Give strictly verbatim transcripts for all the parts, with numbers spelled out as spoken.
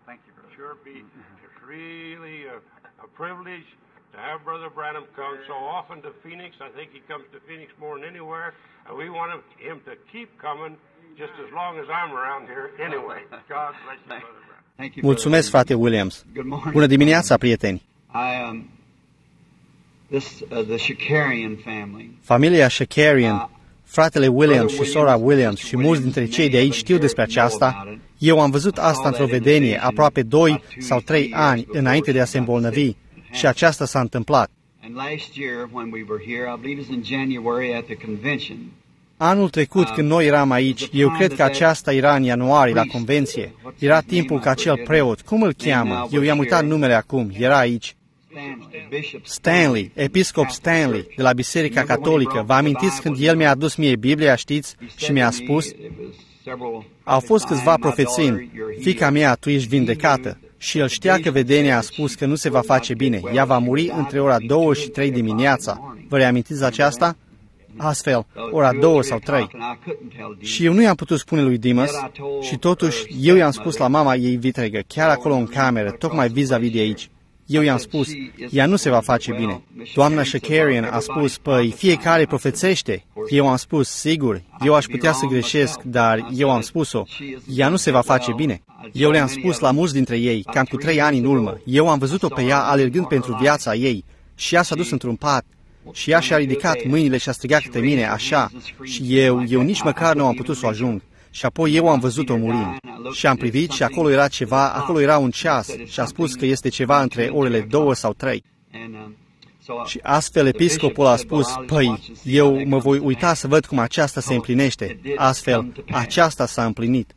Thank you, brother. Sure be. It's really a, a privilege to have Brother Branham come so often to Phoenix. I think he comes to Phoenix more than anywhere, and we want him, him to keep coming just as long as I'm around here anyway. God bless you, Brother Branham. Thank you, Mulțumesc, frate Williams. Good morning. Bună dimineața, prieteni. I um this uh, the Shakarian family. Familia Shakarian, fratele Williams și sora Williams și mulți dintre cei de aici știu despre aceasta. Eu am văzut asta într-o vedenie aproape doi sau trei ani înainte de a se îmbolnăvi și aceasta s-a întâmplat. And last year when we were here, I believe it was in January at the convention. Anul trecut, când noi eram aici, eu cred că aceasta era în ianuarie, la convenție. Era timpul ca acel preot, cum îl cheamă? Eu i-am uitat numele acum, era aici. Stanley, episcop Stanley, de la Biserica Catolică. Vă amintiți când el mi-a adus mie Biblia, știți, și mi-a spus? Au fost câțiva profeții, fiica mea, tu ești vindecată. Și el știa că vedenia a spus că nu se va face bine. Ea va muri între ora două și trei dimineața. Vă reamintiți aceasta? Astfel, ora două sau trei. Și eu nu i-am putut spune lui Dimas și totuși eu i-am spus la mama ei vitregă, chiar acolo în cameră, tocmai vis-a-vis de aici. Eu i-am spus, ea nu se va face bine. Doamna Shakarian a spus, păi, fiecare profețește. Eu am spus, sigur, eu aș putea să greșesc, dar eu am spus-o. Ea nu se va face bine. Eu le-am spus la mulți dintre ei, cam cu trei ani în urmă. Eu am văzut-o pe ea alergând pentru viața ei și ea s-a dus într-un pat. Și ea și-a ridicat mâinile și a strigat către mine, așa, și eu, eu nici măcar nu am putut să o ajung. Și apoi eu am văzut-o murind. Și am privit și acolo era ceva, acolo era un ceas și a spus că este ceva între orele două sau trei. Și astfel episcopul a spus, păi, eu mă voi uita să văd cum aceasta se împlinește. Astfel, aceasta s-a împlinit.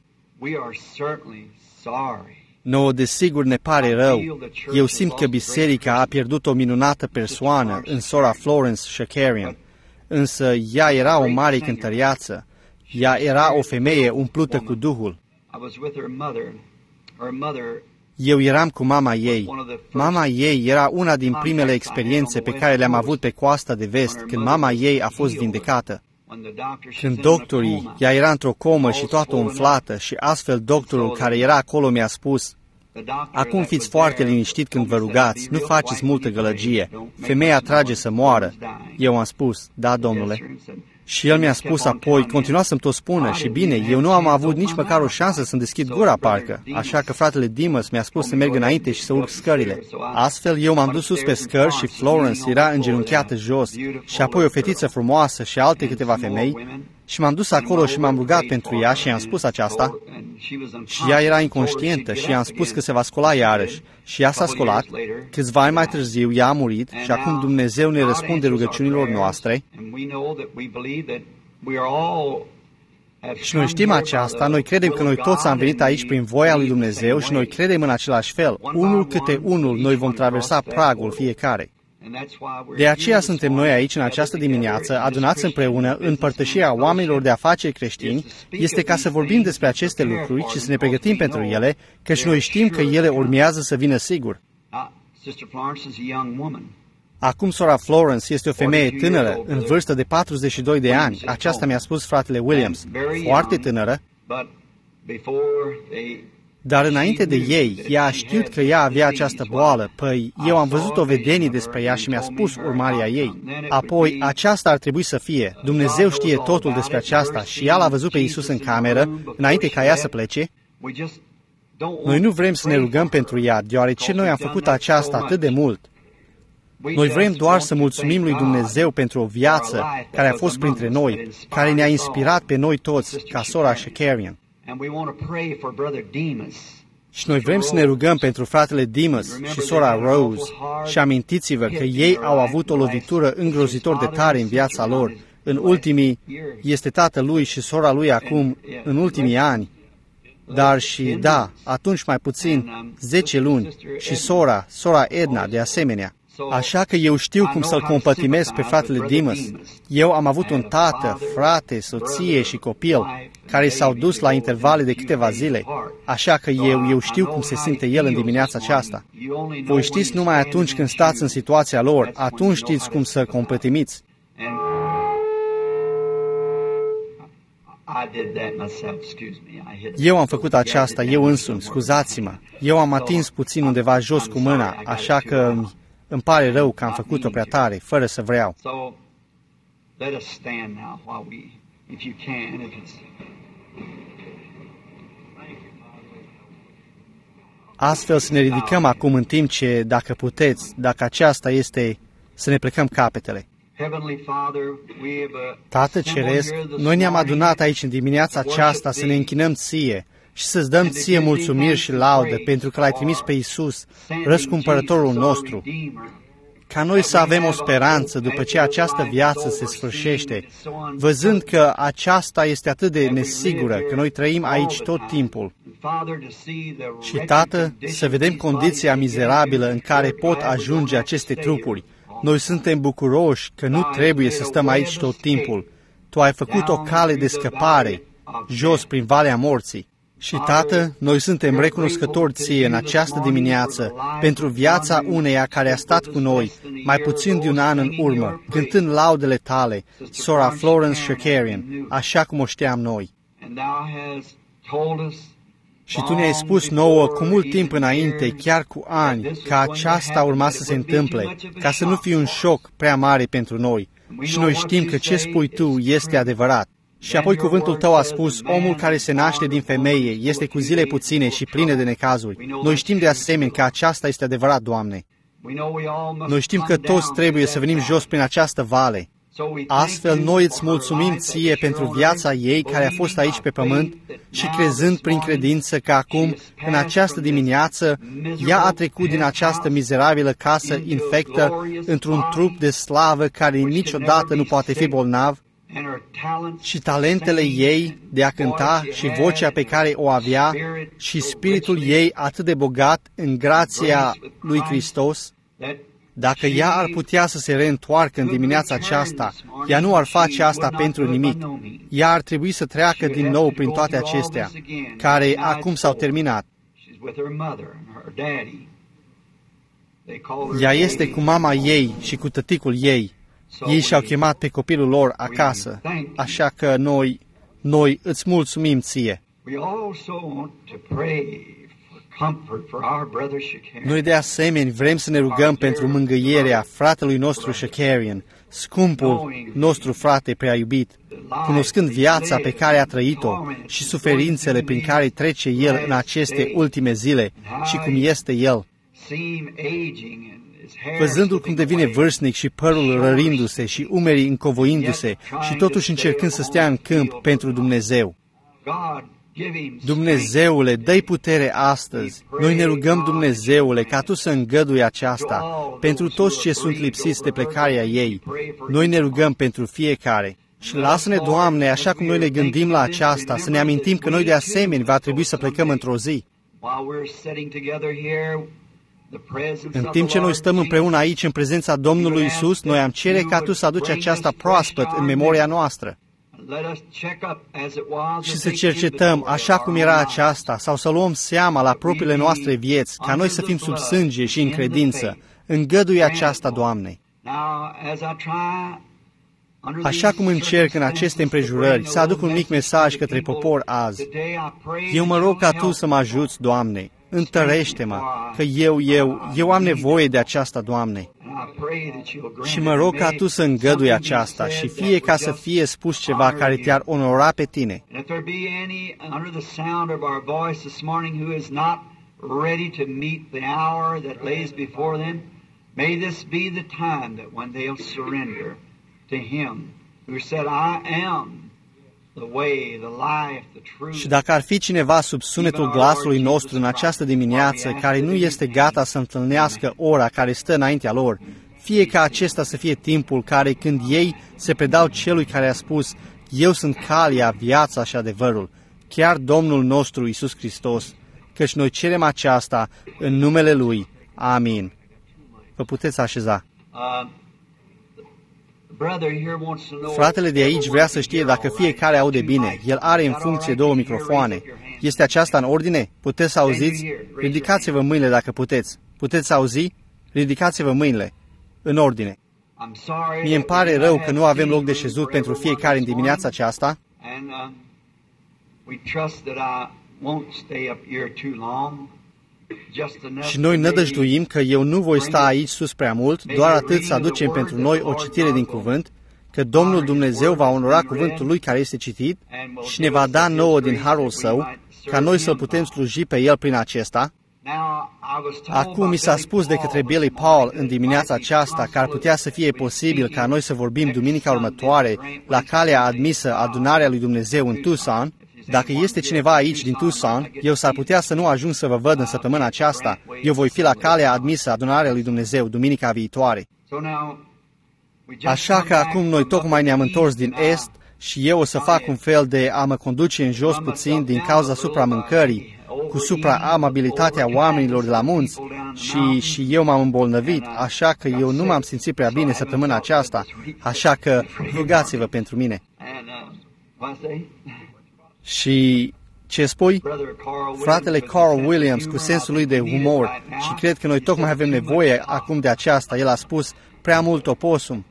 Nouă, desigur, ne pare rău. Eu simt că biserica a pierdut o minunată persoană în sora Florence Shakarian. Însă ea era o mare cântăreață. Ea era o femeie umplută cu Duhul. Eu eram cu mama ei. Mama ei era una din primele experiențe pe care le-am avut pe coasta de vest, când mama ei a fost vindecată. Când doctorii, ea era într-o comă și toată umflată și astfel doctorul care era acolo mi-a spus, acum fiți foarte liniștit când vă rugați, nu faceți multă gălăgie, femeia trage să moară. Eu am spus, da, domnule. Și el mi-a spus apoi, continua să-mi tot spună, și bine, eu nu am avut nici măcar o șansă să-mi deschid gura, parcă, așa că fratele Dimas mi-a spus să merg înainte și să urc scările. Astfel, eu m-am dus sus pe scări și Florence era îngenunchiată jos, și apoi o fetiță frumoasă și alte câteva femei, și m-am dus acolo și m-am rugat pentru ea și i-am spus aceasta, și ea era inconștientă și i-am spus că se va scola iarăși. Și ea s-a scolat, câțiva ani mai târziu ea a murit și acum Dumnezeu ne răspunde rugăciunilor noastre. Și noi știm aceasta, noi credem că noi toți am venit aici prin voia lui Dumnezeu și noi credem în același fel. Unul câte unul noi vom traversa pragul fiecare. De aceea suntem noi aici în această dimineață, adunați împreună în părtășirea oamenilor de afaceri creștini, este ca să vorbim despre aceste lucruri și să ne pregătim pentru ele, căci noi știm că ele urmează să vină sigur. Acum sora Florence este o femeie tânără, în vârstă de patruzeci și doi de ani, aceasta mi-a spus fratele Williams, foarte tânără, dar înainte de ei, ea a știut că ea avea această boală, păi eu am văzut o vedenie despre ea și mi-a spus urmarea ei. Apoi, aceasta ar trebui să fie. Dumnezeu știe totul despre aceasta și ea l-a văzut pe Iisus în cameră, înainte ca ea să plece. Noi nu vrem să ne rugăm pentru ea, deoarece noi am făcut aceasta atât de mult. Noi vrem doar să mulțumim lui Dumnezeu pentru o viață care a fost printre noi, care ne-a inspirat pe noi toți, ca sora Shakarian. Și noi vrem să ne rugăm pentru fratele Dimas și sora Rose și amintiți-vă că ei au avut o lovitură îngrozitor de tare în viața lor. În ultimii, este tatăl lui și sora lui acum, în ultimii ani, dar și, da, atunci mai puțin, zece luni, și sora, sora Edna, de asemenea. Așa că eu știu cum să-l compătimesc pe fratele Dimas. Eu am avut un tată, frate, soție și copil care s-au dus la intervale de câteva zile. Așa că eu, eu știu cum se simte el în dimineața aceasta. Voi știți numai atunci când stați în situația lor, atunci știți cum să compătimiți. Eu am făcut aceasta, eu însumi, scuzați-mă. Eu am atins puțin undeva jos cu mâna, așa că îmi pare rău că am făcut-o prea tare, fără să vreau. Astfel să ne ridicăm acum în timp ce, dacă puteți, dacă aceasta este, să ne plecăm capetele. Tată Ceresc, noi ne-am adunat aici în dimineața aceasta să ne închinăm Ție și să-ți dăm Ție mulțumiri și laudă pentru că L-ai trimis pe Iisus, răscumpărătorul nostru, ca noi să avem o speranță după ce această viață se sfârșește, văzând că aceasta este atât de nesigură, că noi trăim aici tot timpul. Și, Tată, să vedem condiția mizerabilă în care pot ajunge aceste trupuri. Noi suntem bucuroși că nu trebuie să stăm aici tot timpul. Tu ai făcut o cale de scăpare jos prin Valea Morții. Și, Tată, noi suntem recunoscători Ție în această dimineață pentru viața uneia care a stat cu noi mai puțin de un an în urmă, cântând laudele Tale, sora Florence Shakarian, așa cum o știam noi. Și Tu ne-ai spus nouă cu mult timp înainte, chiar cu ani, că aceasta urma să se întâmple, ca să nu fie un șoc prea mare pentru noi. Și noi știm că ce spui Tu este adevărat. Și apoi cuvântul Tău a spus, omul care se naște din femeie este cu zile puține și pline de necazuri. Noi știm de asemenea că aceasta este adevărat, Doamne. Noi știm că toți trebuie să venim jos prin această vale. Astfel, noi îți mulțumim Ție pentru viața ei care a fost aici pe pământ și crezând prin credință că acum, în această dimineață, ea a trecut din această mizerabilă casă infectă într-un trup de slavă care niciodată nu poate fi bolnav, și talentele ei de a cânta și vocea pe care o avea și spiritul ei atât de bogat în grația lui Hristos, dacă ea ar putea să se reîntoarcă în dimineața aceasta, ea nu ar face asta pentru nimic. Ea ar trebui să treacă din nou prin toate acestea, care acum s-au terminat. Ea este cu mama ei și cu tăticul ei. Ei și-au chemat pe copilul lor acasă, așa că noi, noi îți mulțumim Ție. Noi de asemenea vrem să ne rugăm pentru mângâierea fratelui nostru Shakarian, scumpul nostru frate prea iubit, cunoscând viața pe care a trăit-o și suferințele prin care trece el în aceste ultime zile și cum este el. Văzându-l cum devine vârstnic și părul rărindu-se și umerii încovoindu-se și totuși încercând să stea în câmp pentru Dumnezeu. Dumnezeule, dă-i putere astăzi. Noi ne rugăm, Dumnezeule, ca Tu să îngădui aceasta pentru toți ce sunt lipsiți de plecarea ei. Noi ne rugăm pentru fiecare. Și lasă-ne, Doamne, așa cum noi ne gândim la aceasta, să ne amintim că noi de asemenea va trebui să plecăm într-o zi. În timp ce noi stăm împreună aici în prezența Domnului Isus, noi am cere ca Tu să aduci aceasta proaspăt în memoria noastră și să cercetăm așa cum era aceasta sau să luăm seama la propriile noastre vieți, ca noi să fim sub sânge și în credință. Îngăduie aceasta, Doamne. Așa cum încerc în aceste împrejurări să aduc un mic mesaj către popor azi, eu mă rog ca Tu să mă ajuți, Doamne. Întărește-mă, că eu, eu, eu am nevoie de aceasta, Doamne. Și mă rog ca Tu să îngădui aceasta și fie ca să fie spus ceva care Te-ar onora pe Tine. Și dacă ar fi cineva sub sunetul glasului nostru în această dimineață care nu este gata să întâlnească ora care stă înaintea lor, fie ca acesta să fie timpul care, când ei se predau celui care a spus, eu sunt calea, viața și adevărul, chiar Domnul nostru Iisus Hristos, căci noi cerem aceasta în numele Lui. Amin. Vă puteți așeza. Fratele de aici vrea să știe dacă fiecare aude bine. El are în funcție două microfoane. Este aceasta în ordine? Puteți să auziți? Ridicați-vă mâinile dacă puteți. Puteți să auzi? Ridicați-vă mâinile. În ordine. Mie îmi pare rău că nu avem loc de șezut pentru fiecare în dimineața aceasta Și noi nădăjduim că eu nu voi sta aici sus prea mult, doar atât să aducem pentru noi o citire din cuvânt, că Domnul Dumnezeu va onora cuvântul Lui care este citit și ne va da nouă din harul Său, ca noi să putem sluji pe El prin acesta. Acum mi s-a spus de către Billy Paul în dimineața aceasta că ar putea să fie posibil ca noi să vorbim duminica următoare la calea admisă adunarea lui Dumnezeu în Tucson. Dacă este cineva aici din Tucson, eu s-ar putea să nu ajung să vă văd în săptămâna aceasta. Eu voi fi la calea admisă adunarea lui Dumnezeu duminica viitoare. Așa că acum noi tocmai ne-am întors din Est și eu o să fac un fel de a mă conduce în jos puțin din cauza supramâncării, cu supra-amabilitatea oamenilor de la munți și, și eu m-am îmbolnăvit, așa că eu nu m-am simțit prea bine săptămâna aceasta, așa că rugați-vă pentru mine. Și ce spui? Fratele Carl Williams, cu sensul lui de umor, și cred că noi tocmai avem nevoie acum de aceasta, el a spus, prea mult oposum.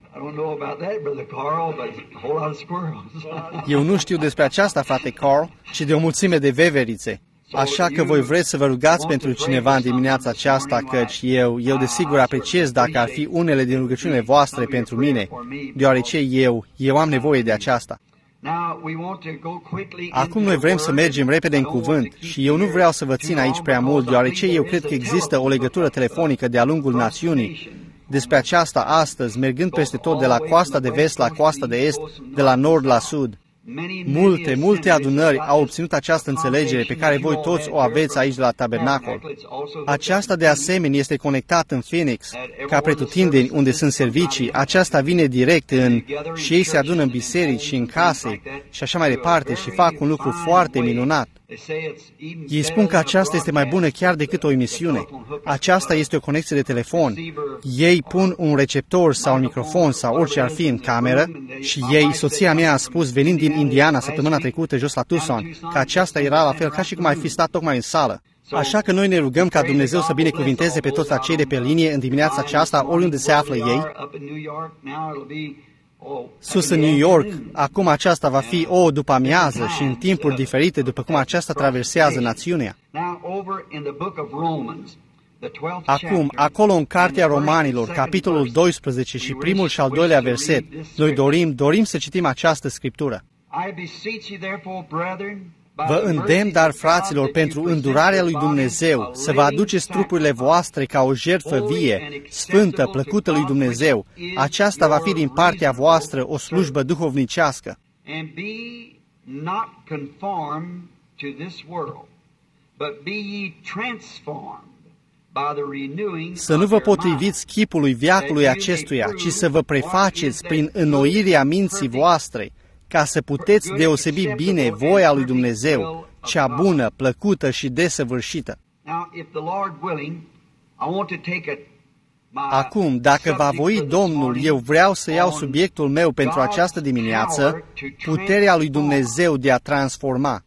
Eu nu știu despre aceasta, frate Carl, ci de o mulțime de veverițe. Așa că voi vreți să vă rugați pentru cineva în dimineața aceasta, căci eu, eu desigur apreciez dacă ar fi unele din rugăciunile voastre pentru mine, deoarece eu, eu am nevoie de aceasta. Acum noi vrem să mergem repede în cuvânt și eu nu vreau să vă țin aici prea mult, deoarece eu cred că există o legătură telefonică de-a lungul națiunii despre aceasta astăzi, mergând peste tot de la coasta de vest la coasta de est, de la nord la sud. Multe, multe adunări au obținut această înțelegere pe care voi toți o aveți aici la tabernacol. Aceasta de asemenea este conectată în Phoenix, ca pretutindeni unde sunt servicii, aceasta vine direct în, și ei se adună în biserici și în case și așa mai departe și fac un lucru foarte minunat. Ei spun că aceasta este mai bună chiar decât o emisiune. Aceasta este o conexie de telefon. Ei pun un receptor sau un microfon sau orice ar fi în cameră și ei, soția mea a spus, venind din Indiana săptămâna trecută jos la Tucson, că aceasta era la fel ca și cum ai fi stat tocmai în sală. Așa că noi ne rugăm ca Dumnezeu să binecuvinteze pe toți acei de pe linie în dimineața aceasta, oriunde se află ei. Sus în New York, acum aceasta va fi o după amiază și în timpuri diferite după cum aceasta traversează națiunea. Acum, acolo în Cartea Romanilor, capitolul doisprezece și primul și al doilea verset, noi dorim, dorim să citim această scriptură. Vă îndemn, dar, fraților, pentru îndurarea lui Dumnezeu, să vă aduceți trupurile voastre ca o jertfă vie, sfântă, plăcută lui Dumnezeu. Aceasta va fi din partea voastră o slujbă duhovnicească. Să nu vă potriviți chipului veacului acestuia, ci să vă prefaceți prin înnoirea minții voastre, ca să puteți deosebi bine voia lui Dumnezeu, cea bună, plăcută și desăvârșită. Acum, dacă va voi Domnul, eu vreau să iau subiectul meu pentru această dimineață, puterea lui Dumnezeu de a transforma.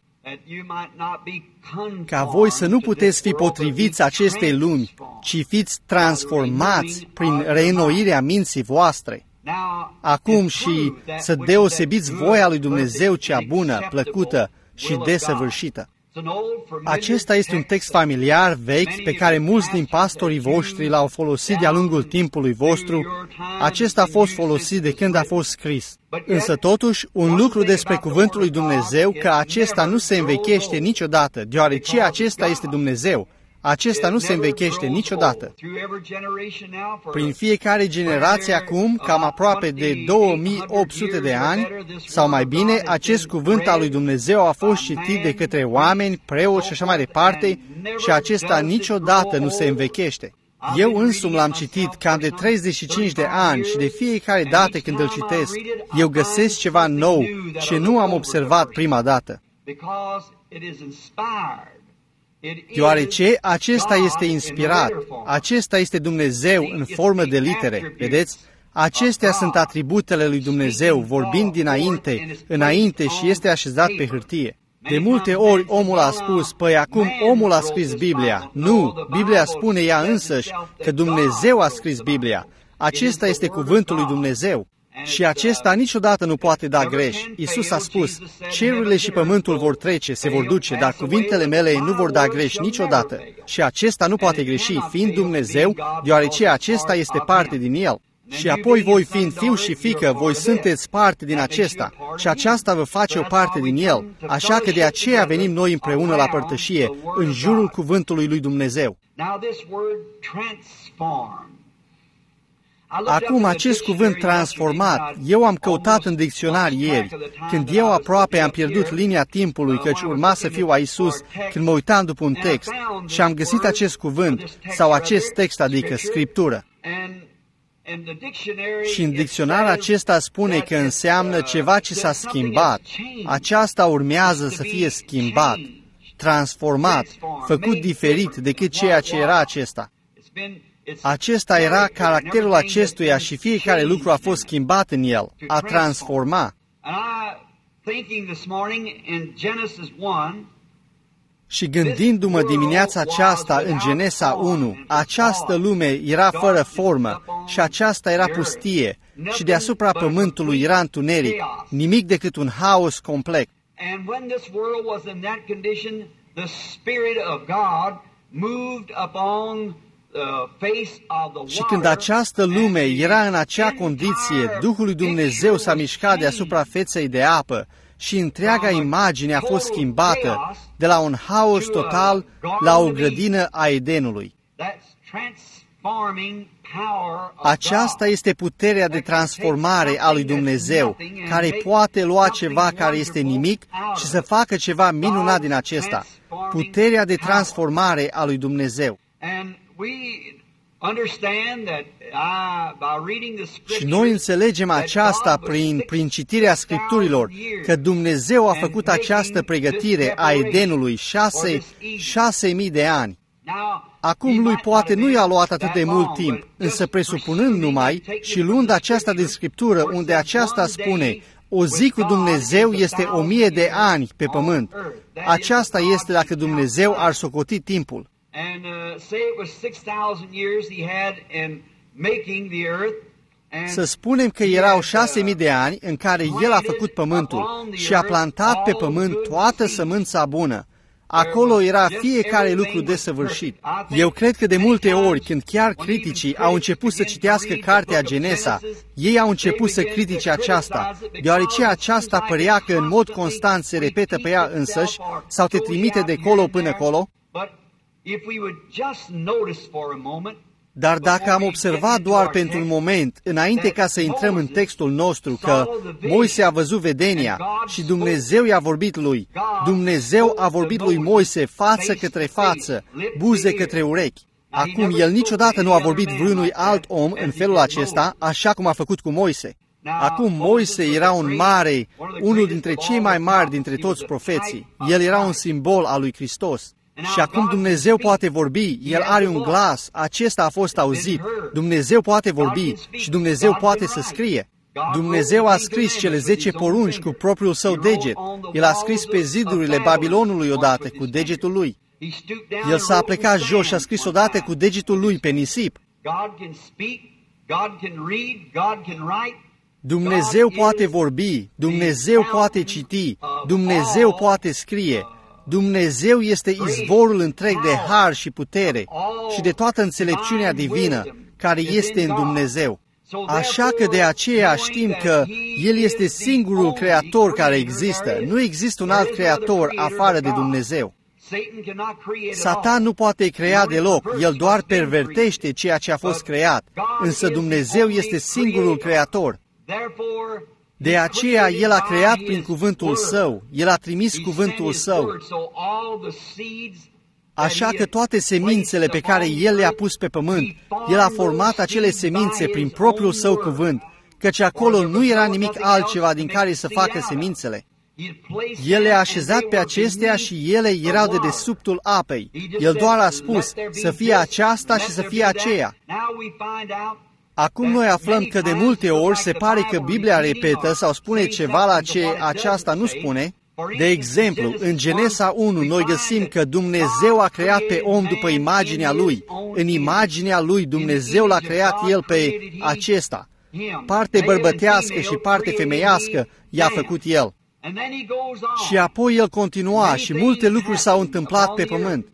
Ca voi să nu puteți fi potriviți acestei lumi, ci fiți transformați prin reînnoirea minții voastre. Acum și să deosebiți voia lui Dumnezeu cea bună, plăcută și desăvârșită. Acesta este un text familiar, vechi, pe care mulți din pastorii voștri l-au folosit de-a lungul timpului vostru. Acesta a fost folosit de când a fost scris. Însă totuși, un lucru despre cuvântul lui Dumnezeu, că acesta nu se învechește niciodată, deoarece acesta este Dumnezeu. Acesta nu se învechește niciodată. Prin fiecare generație acum, cam aproape de două mii opt sute de ani, sau mai bine, acest cuvânt al lui Dumnezeu a fost citit de către oameni, preoți și așa mai departe, și acesta niciodată nu se învechește. Eu însumi l-am citit cam de treizeci și cinci de ani și de fiecare dată când îl citesc, eu găsesc ceva nou ce nu am observat prima dată. Deoarece acesta este inspirat, acesta este Dumnezeu în formă de litere, vedeți? Acestea sunt atributele lui Dumnezeu, vorbind dinainte, înainte și este așezat pe hârtie. De multe ori omul a spus, păi acum omul a scris Biblia. Nu, Biblia spune ea însăși că Dumnezeu a scris Biblia. Acesta este cuvântul lui Dumnezeu. Și acesta niciodată nu poate da greș. Iisus a spus, cerurile și pământul vor trece, se vor duce, dar cuvintele mele nu vor da greș niciodată. Și acesta nu poate greși, fiind Dumnezeu, deoarece acesta este parte din El. Și apoi voi, fiind fiu și fiică, voi sunteți parte din acesta și aceasta vă face o parte din El. Așa că de aceea venim noi împreună la părtășie, în jurul cuvântului lui Dumnezeu. Acum, acest cuvânt transformat, eu am căutat în dicționar ieri, când eu aproape am pierdut linia timpului, căci urma să fiu a Iisus, când mă uitam după un text, și am găsit acest cuvânt, sau acest text, adică Scriptură. Și în dicționar acesta spune că înseamnă ceva ce s-a schimbat. Aceasta urmează să fie schimbat, transformat, făcut diferit decât ceea ce era acesta. Acesta era caracterul acestuia și fiecare lucru a fost schimbat în el, a transforma. Și gândindu-mă dimineața aceasta în Genesa unu, această lume era fără formă și aceasta era pustie și deasupra pământului era întuneric, nimic decât un haos complet. Și când această lume era în acea condiție, Duhul lui Dumnezeu s-a mișcat deasupra feței de apă și întreaga imagine a fost schimbată de la un haos total la o grădină a Edenului. Aceasta este puterea de transformare a lui Dumnezeu, care poate lua ceva care este nimic și să facă ceva minunat din acesta. Puterea de transformare a lui Dumnezeu. Și noi înțelegem aceasta prin, prin citirea Scripturilor, că Dumnezeu a făcut această pregătire a Edenului șase, șase mii de ani. Acum lui poate nu i-a luat atât de mult timp, însă presupunând numai și luând aceasta din Scriptură, unde aceasta spune, o zi cu Dumnezeu este o mie de ani pe pământ. Aceasta este dacă Dumnezeu ar socoti timpul. Să spunem că erau șase mii de ani în care El a făcut pământul și a plantat pe pământ toată sămânța bună. Acolo era fiecare lucru desăvârșit. Eu cred că de multe ori, când chiar criticii au început să citească cartea Genesa, ei au început să critique aceasta, deoarece aceasta părea că în mod constant se repetă pe ea însăși sau te trimite de colo până colo. Dar dacă am observat doar pentru un moment, înainte ca să intrăm în textul nostru, că Moise a văzut vedenia și Dumnezeu i-a vorbit lui, Dumnezeu a vorbit lui Moise față către față, buze către urechi. Acum, el niciodată nu a vorbit vreunui alt om în felul acesta, așa cum a făcut cu Moise. Acum, Moise era un mare, unul dintre cei mai mari dintre toți profeții. El era un simbol al lui Hristos. Și acum Dumnezeu poate vorbi, El are un glas, acesta a fost auzit. Dumnezeu poate vorbi și Dumnezeu poate să scrie. Dumnezeu a scris cele zece porunci cu propriul său deget. El a scris pe zidurile Babilonului odată cu degetul lui. El s-a plecat jos și a scris odată cu degetul lui pe nisip. Dumnezeu poate vorbi, Dumnezeu poate citi, Dumnezeu poate scrie. Dumnezeu este izvorul întreg de har și putere și de toată înțelepciunea divină care este în Dumnezeu. Așa că de aceea știm că El este singurul creator care există. Nu există un alt creator afară de Dumnezeu. Satan nu poate crea deloc, el doar pervertește ceea ce a fost creat, însă Dumnezeu este singurul creator. De aceea El a creat prin cuvântul Său, El a trimis cuvântul Său, așa că toate semințele pe care El le-a pus pe pământ, El a format acele semințe prin propriul Său cuvânt, căci acolo nu era nimic altceva din care să facă semințele. El le-a așezat pe acestea și ele erau de desubtul apei. El doar a spus să fie aceasta și să fie aceea. Acum noi aflăm că de multe ori se pare că Biblia repetă sau spune ceva la ce aceasta nu spune. De exemplu, în Genesa unu noi găsim că Dumnezeu a creat pe om după imaginea Lui. În imaginea Lui Dumnezeu l-a creat El pe acesta. Parte bărbătească și parte femeiască i-a făcut El. Și apoi El continua și multe lucruri s-au întâmplat pe pământ.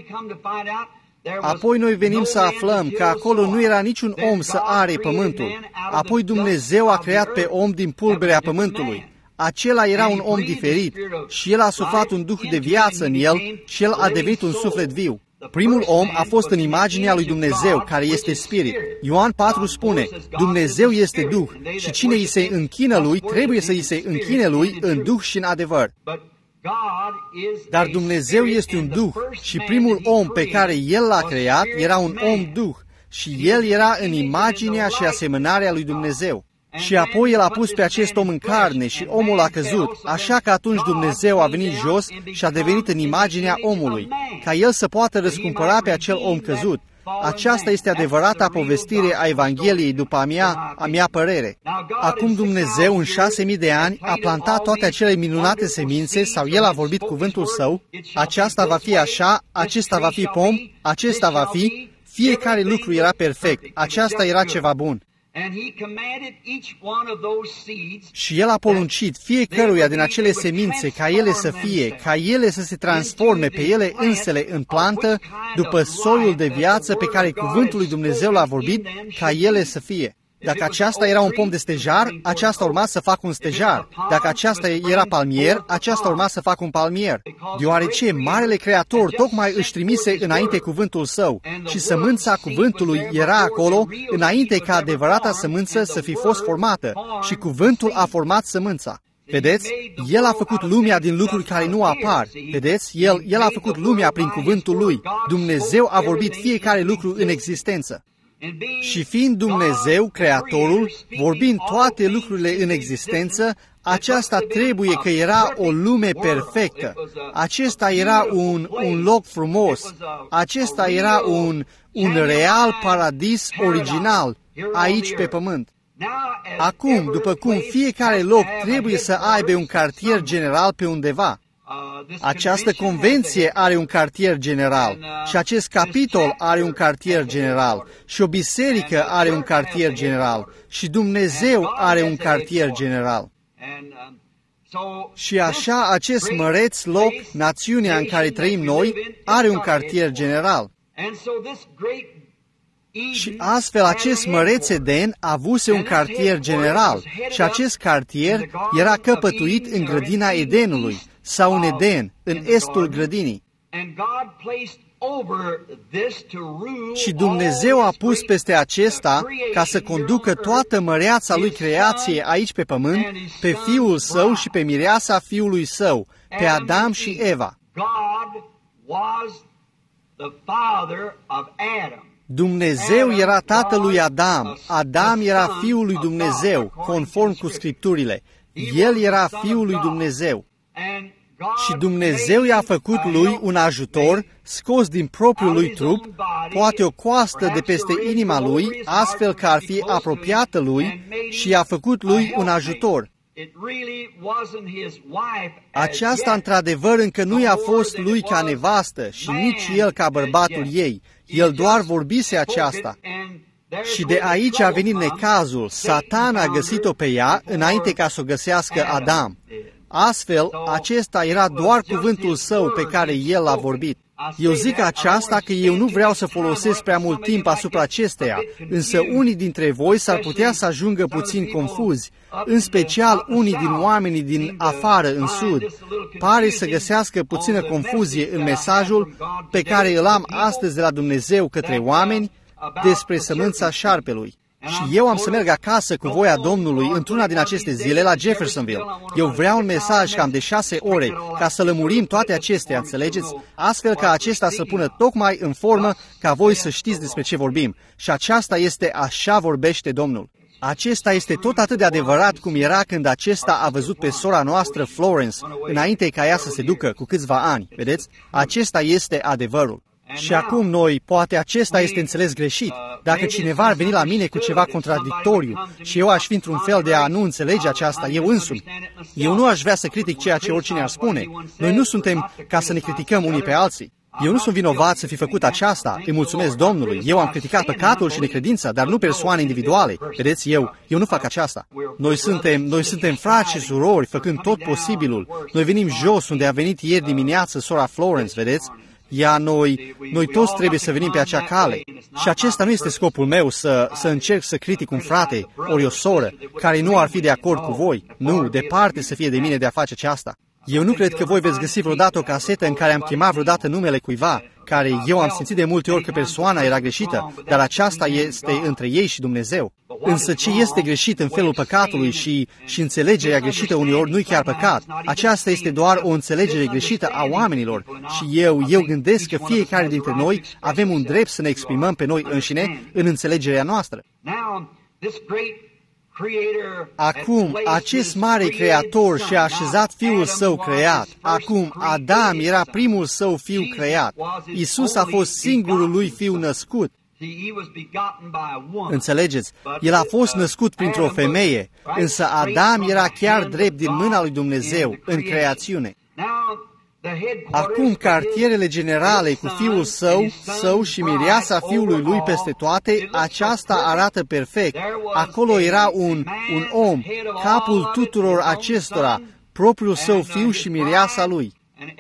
Apoi noi venim să aflăm că acolo nu era niciun om să are pământul. Apoi Dumnezeu a creat pe om din pulberea pământului. Acela era un om diferit și El a suflat un duh de viață în el și el a devenit un suflet viu. Primul om a fost în imaginea lui Dumnezeu, care este spirit. Ioan patru spune, Dumnezeu este Duh și cine îi se închină Lui, trebuie să îi se închine Lui în Duh și în adevăr. Dar Dumnezeu este un Duh și primul om pe care El l-a creat era un om Duh și El era în imaginea și asemănarea lui Dumnezeu. Și apoi El a pus pe acest om în carne și omul a căzut, așa că atunci Dumnezeu a venit jos și a devenit în imaginea omului, ca El să poată răscumpăra pe acel om căzut. Aceasta este adevărata povestire a Evangheliei după a mea, a mea părere. Acum Dumnezeu în șase mii de ani a plantat toate acele minunate semințe sau El a vorbit cuvântul Său. Aceasta va fi așa, acesta va fi pom, acesta va fi, fiecare lucru era perfect, aceasta era ceva bun. Și El a poruncit fiecăruia din acele semințe ca ele să fie, ca ele să se transforme pe ele însele în plantă, după soiul de viață pe care cuvântul lui Dumnezeu l-a vorbit, ca ele să fie. Dacă aceasta era un pom de stejar, aceasta urma să facă un stejar. Dacă aceasta era palmier, aceasta urma să facă un palmier. Deoarece Marele Creator tocmai își trimise înainte cuvântul Său și sămânța cuvântului era acolo înainte ca adevărata sămânță să fi fost formată și cuvântul a format sămânța. Vedeți? El a făcut lumea din lucruri care nu apar. Vedeți? El, El a făcut lumea prin cuvântul Lui. Dumnezeu a vorbit fiecare lucru în existență. Și fiind Dumnezeu, Creatorul, vorbind toate lucrurile în existență, aceasta trebuie că era o lume perfectă. Acesta era un, un loc frumos. Acesta era un, un real paradis original aici pe pământ. Acum, după cum fiecare loc trebuie să aibă un cartier general pe undeva, această convenție are un cartier general și acest capitol are un cartier general și o biserică are un cartier general și Dumnezeu are un cartier general. Și așa acest măreț loc, națiunea în care trăim noi, are un cartier general. Și astfel acest măreț Eden avuse un cartier general și acest cartier era căpătuit în grădina Edenului sau în Eden, în estul grădinii. Și Dumnezeu a pus peste acesta ca să conducă toată măreața lui creație aici pe pământ, pe Fiul Său și pe mireasa Fiului Său, pe Adam și Eva. Dumnezeu era tatăl lui Adam, Adam era Fiul lui Dumnezeu, conform cu Scripturile. El era Fiul lui Dumnezeu. Și Dumnezeu i-a făcut lui un ajutor, scos din propriul lui trup, poate o coastă de peste inima lui, astfel că ar fi apropiată lui, și i-a făcut lui un ajutor. Aceasta, într-adevăr, încă nu i-a fost lui ca nevastă și nici el ca bărbatul ei. El doar vorbise aceasta. Și de aici a venit necazul. Satan a găsit-o pe ea înainte ca să o găsească Adam. Astfel, acesta era doar cuvântul său pe care el l-a vorbit. Eu zic aceasta că eu nu vreau să folosesc prea mult timp asupra acesteia, însă unii dintre voi s-ar putea să ajungă puțin confuzi, în special unii din oamenii din afară, în sud. Pare să găsească puțină confuzie în mesajul pe care îl am astăzi de la Dumnezeu către oameni despre sămânța șarpelui. Și eu am să merg acasă cu voia Domnului într-una din aceste zile la Jeffersonville. Eu vreau un mesaj cam de șase ore ca să lămurim toate acestea, înțelegeți? Astfel ca acesta să pună tocmai în formă ca voi să știți despre ce vorbim. Și aceasta este așa vorbește Domnul. Acesta este tot atât de adevărat cum era când acesta a văzut pe sora noastră Florence, înainte ca ea să se ducă cu câțiva ani. Vedeți? Acesta este adevărul. Și acum noi, poate acesta este înțeles greșit. Dacă cineva ar veni la mine cu ceva contradictoriu și eu aș fi într-un fel de a nu înțelege aceasta eu însumi, eu nu aș vrea să critic ceea ce oricine ar spune. Noi nu suntem ca să ne criticăm unii pe alții. Eu nu sunt vinovat să fi făcut aceasta, îi mulțumesc Domnului. Eu am criticat păcatul și necredința, dar nu persoane individuale. Vedeți, eu, eu nu fac aceasta. Noi suntem, noi suntem frați și surori, făcând tot posibilul. Noi venim jos, unde a venit ieri dimineață sora Florence, vedeți? Ea, noi, noi toți trebuie să venim pe acea cale. Și acesta nu este scopul meu, să, să încerc să critic un frate ori o soră care nu ar fi de acord cu voi. Nu, departe să fie de mine de a face aceasta. Eu nu cred că voi veți găsi vreodată o casetă în care am chemat vreodată numele cuiva, care eu am simțit de multe ori că persoana era greșită, dar aceasta este între ei și Dumnezeu. Însă ce este greșit în felul păcatului și, și înțelegerea greșită uneori nu-i chiar păcat. Aceasta este doar o înțelegere greșită a oamenilor și eu, eu gândesc că fiecare dintre noi avem un drept să ne exprimăm pe noi înșine în înțelegerea noastră. Acum, acest mare creator și-a așezat fiul său creat. Acum, Adam era primul său fiu creat. Iisus a fost singurul lui fiu născut. Înțelegeți? El a fost născut printr-o femeie, însă Adam era chiar drept din mâna lui Dumnezeu în creațiune. Acum, cartierele generale cu fiul său, său și mireasa fiului lui peste toate, aceasta arată perfect. Acolo era un, un om, capul tuturor acestora, propriul său fiu și mireasa lui.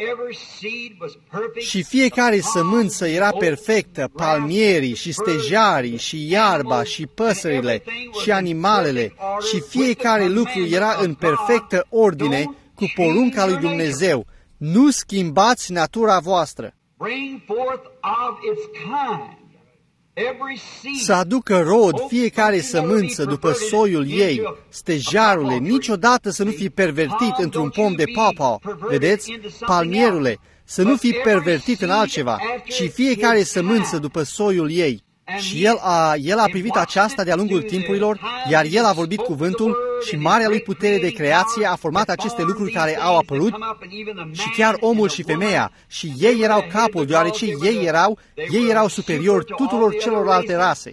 Și fiecare sămânță era perfectă, palmierii și stejarii și iarba și păsările și animalele și fiecare lucru era în perfectă ordine cu porunca lui Dumnezeu. Nu schimbați natura voastră. Să aducă rod fiecare sămânță după soiul ei, stejarule, niciodată să nu fii pervertit într-un pom de pawpaw, vedeți? Palmierule, să nu fii pervertit în altceva, ci fiecare sămânță după soiul ei. Și el a, el a privit aceasta de-a lungul timpurilor, iar el a vorbit cuvântul și marea lui putere de creație a format aceste lucruri care au apărut și chiar omul și femeia. Și ei erau capul, deoarece ei erau, ei erau superiori tuturor celorlalte rase.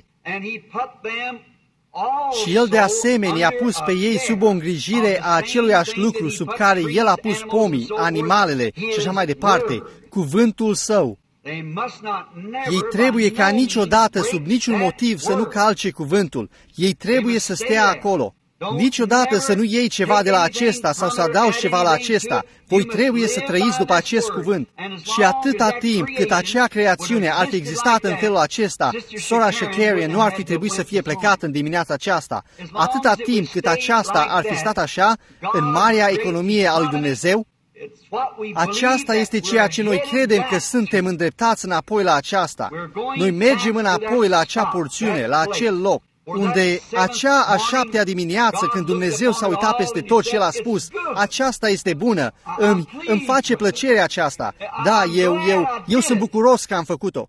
Și el de asemenea a pus pe ei sub o îngrijire a aceluiași lucru sub care el a pus pomii, animalele și așa mai departe, cuvântul său. Ei trebuie ca niciodată, sub niciun motiv, să nu calce cuvântul. Ei trebuie să stea acolo. Niciodată să nu iei ceva de la acesta sau să adaugi ceva la acesta. Voi trebuie să trăiți după acest cuvânt. Și atâta timp cât acea creațiune ar fi existat în felul acesta, sora Shakarian nu ar fi trebuit să fie plecată în dimineața aceasta. Atâta timp cât aceasta ar fi stat așa, în marea economie a lui Dumnezeu, aceasta este ceea ce noi credem că suntem îndreptați înapoi la aceasta. Noi mergem înapoi la acea porțiune, la acel loc, unde acea a șaptea dimineață, când Dumnezeu s-a uitat peste tot și El a spus, aceasta este bună, îmi, îmi face plăcere aceasta. Da, eu, eu, eu sunt bucuros că am făcut-o.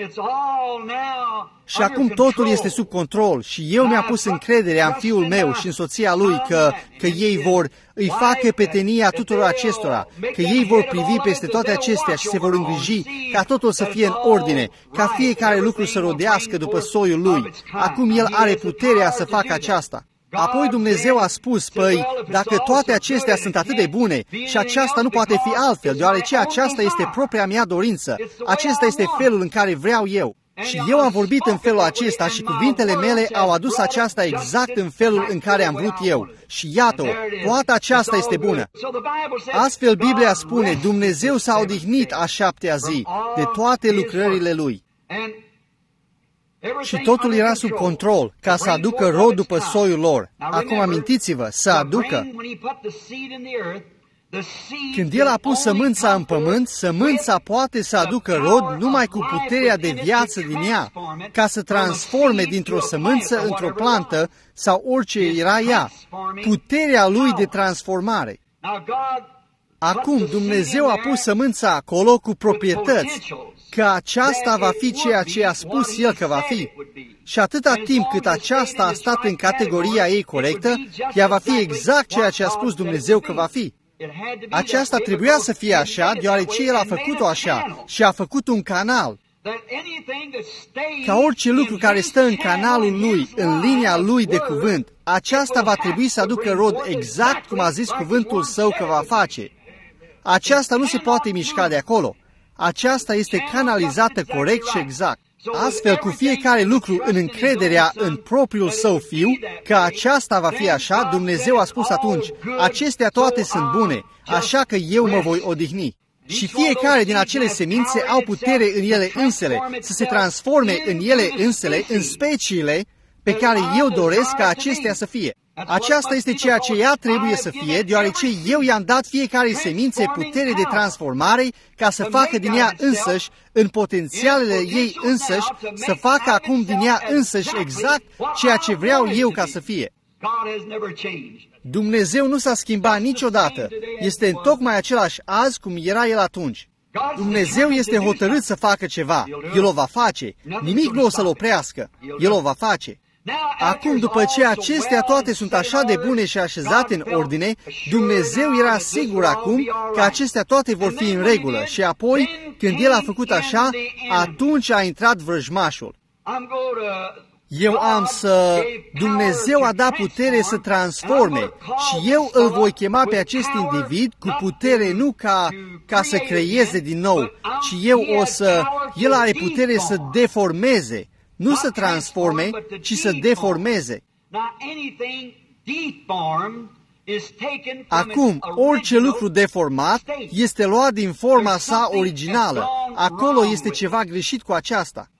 Și acum totul este sub control și eu mi-am pus încrederea în fiul meu și în soția lui că, că ei vor îi facă petenia tuturor acestora, că ei vor privi peste toate acestea și se vor îngriji ca totul să fie în ordine, ca fiecare lucru să rodească după soiul lui. Acum el are puterea să facă aceasta. Apoi Dumnezeu a spus, păi, dacă toate acestea sunt atât de bune și aceasta nu poate fi altfel, deoarece aceasta este propria mea dorință, acesta este felul în care vreau eu. Și eu am vorbit în felul acesta și cuvintele mele au adus aceasta exact în felul în care am vrut eu. Și iată-o, toată aceasta este bună. Astfel Biblia spune, Dumnezeu s-a odihnit a șaptea zi de toate lucrările Lui. Și totul era sub control, ca să aducă rod după soiul lor. Acum amintiți-vă, să aducă. Când El a pus sămânța în pământ, sămânța poate să aducă rod numai cu puterea de viață din ea, ca să transforme dintr-o sămânță într-o plantă sau orice era ea. Puterea Lui de transformare. Acum Dumnezeu a pus sămânța acolo cu proprietăți, că aceasta va fi ceea ce a spus El că va fi. Și atâta timp cât aceasta a stat în categoria ei corectă, ea va fi exact ceea ce a spus Dumnezeu că va fi. Aceasta trebuia să fie așa, deoarece El a făcut-o așa și a făcut un canal. Ca orice lucru care stă în canalul Lui, în linia Lui de cuvânt, aceasta va trebui să aducă rod exact cum a zis cuvântul Său că va face. Aceasta nu se poate mișca de acolo. aceasta este canalizată corect și exact. Astfel, cu fiecare lucru în încrederea în propriul său fiu, că aceasta va fi așa, Dumnezeu a spus atunci, acestea toate sunt bune, așa că eu mă voi odihni. Și fiecare din acele semințe au putere în ele însele, să se transforme în ele însele, în speciile pe care eu doresc ca acestea să fie. Aceasta este ceea ce ea trebuie să fie, deoarece eu i-am dat fiecare semințe putere de transformare ca să facă din ea însăși, în potențialele ei însăși, să facă acum din ea însăși exact ceea ce vreau eu ca să fie. Dumnezeu nu s-a schimbat niciodată. Este întocmai același azi cum era El atunci. Dumnezeu este hotărât să facă ceva. El o va face. Nimic nu o să-L oprească. El o va face. Acum, după ce acestea toate sunt așa de bune și așezate în ordine, Dumnezeu era sigur acum că acestea toate vor fi în regulă. Și apoi, când El a făcut așa, atunci a intrat vrăjmașul. Eu am să... Dumnezeu a dat putere să transforme și eu îl voi chema pe acest individ cu putere nu ca, ca să creeze din nou, ci eu o să... El are putere să deformeze, nu să transforme, ci să deformeze. Acum, orice lucru deformat este luat din forma sa originală. Acolo este ceva greșit cu aceasta.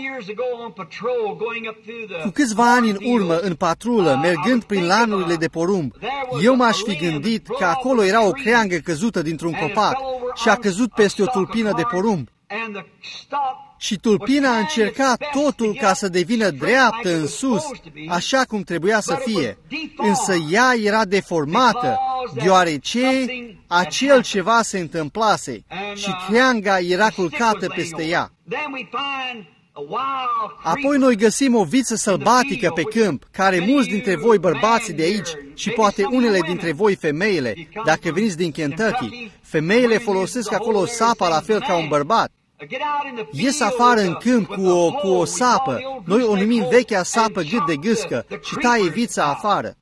Cu câțiva ani în urmă, în patrulă, mergând prin lanurile de porumb, eu m-aș fi gândit că acolo era o creangă căzută dintr-un copac și a căzut peste o tulpină de porumb. Și tulpina a încercat totul ca să devină dreaptă în sus, așa cum trebuia să fie. Însă ea era deformată, deoarece acel ceva se întâmplase și creanga era culcată peste ea. Apoi noi găsim o viță sălbatică pe câmp, care mulți dintre voi bărbații de aici și poate unele dintre voi femeile, dacă veniți din Kentucky, femeile folosesc acolo sapa la fel ca un bărbat. Ies afară în câmp cu o, cu o sapă, noi o numim vechea sapă gât de gâscă și taie vița afară.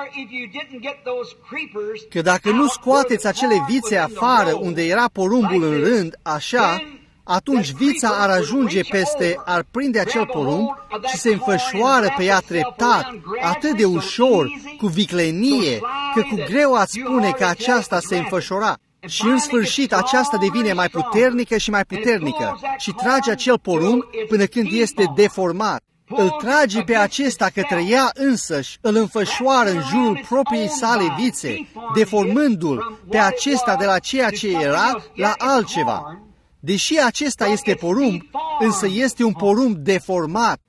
Că dacă nu scoateți acele vițe afară unde era porumbul în rând, așa, atunci vița ar ajunge peste, ar prinde acel porumb și se înfășoară pe ea treptat, atât de ușor, cu viclenie, că cu greu ați spune că aceasta se înfășora. Și în sfârșit aceasta devine mai puternică și mai puternică și trage acel porumb până când este deformat. Îl trage pe acesta către ea însăși, îl înfășoară în jurul propriei sale vițe, deformându-l pe acesta de la ceea ce era la altceva. Deși acesta este porumb, însă este un porumb deformat.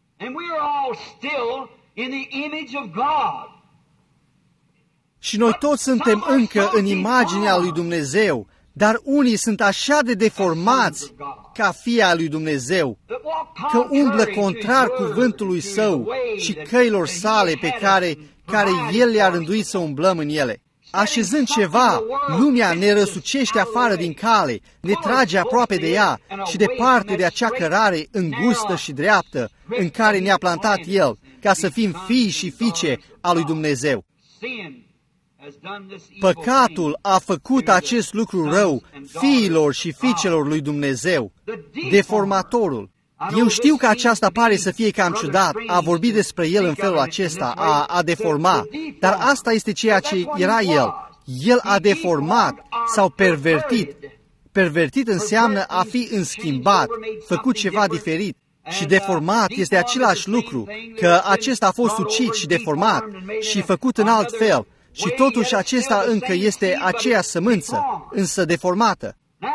Și noi toți suntem încă în imaginea lui Dumnezeu, dar unii sunt așa de deformați ca fii al lui Dumnezeu, că umblă contrar cuvântului Său și căilor sale pe care, care El le-a rânduit să umblăm în ele. Așezând ceva, lumea ne răsucește afară din cale, ne trage aproape de ea și departe de acea cărare îngustă și dreaptă în care ne-a plantat El, ca să fim fii și fiice a lui Dumnezeu. Păcatul a făcut acest lucru rău fiilor și fiicelor lui Dumnezeu, deformatorul. Eu știu că aceasta pare să fie cam ciudat, a vorbi despre el în felul acesta, a, a deforma, dar asta este ceea ce era el. El a deformat sau pervertit. Pervertit înseamnă a fi înschimbat, făcut ceva diferit. Și deformat este același lucru, că acesta a fost ucit și deformat și făcut în alt fel. Și totuși acesta încă este aceea sămânță, însă deformată.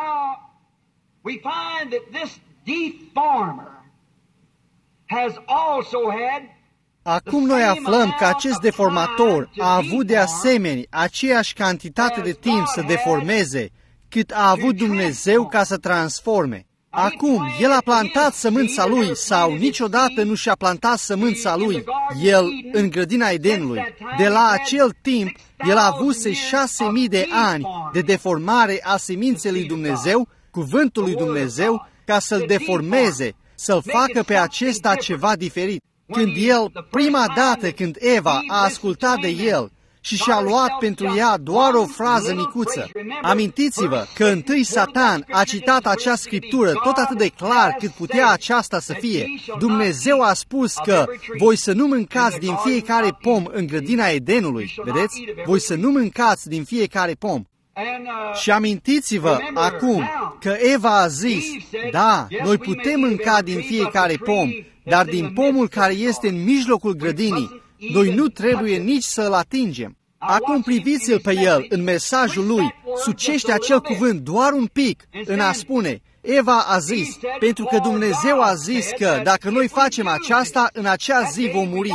Acum noi aflăm că acest deformator a avut de asemenea aceeași cantitate de timp să deformeze cât a avut Dumnezeu ca să transforme. Acum, El a plantat sămânța Lui sau niciodată nu și-a plantat sămânța Lui, El în grădina Edenului. De la acel timp, El a avut șase mii de ani de deformare a seminței lui Dumnezeu, cuvântul lui Dumnezeu, ca să-l deformeze, să-l facă pe acesta ceva diferit. Când El, prima dată când Eva a ascultat de El și și-a luat pentru ea doar o frază micuță. Amintiți-vă că întâi Satan a citat acea scriptură tot atât de clar cât putea aceasta să fie. Dumnezeu a spus că voi să nu mâncați din fiecare pom în grădina Edenului, vedeți? Voi să nu mâncați din fiecare pom. Și amintiți-vă acum că Eva a zis, da, noi putem mânca din fiecare pom, dar din pomul care este în mijlocul grădinii, noi nu trebuie nici să-l atingem. Acum priviți-l pe el în mesajul lui, sucește acel cuvânt doar un pic în a spune, Eva a zis, pentru că Dumnezeu a zis că dacă noi facem aceasta, în acea zi vom muri.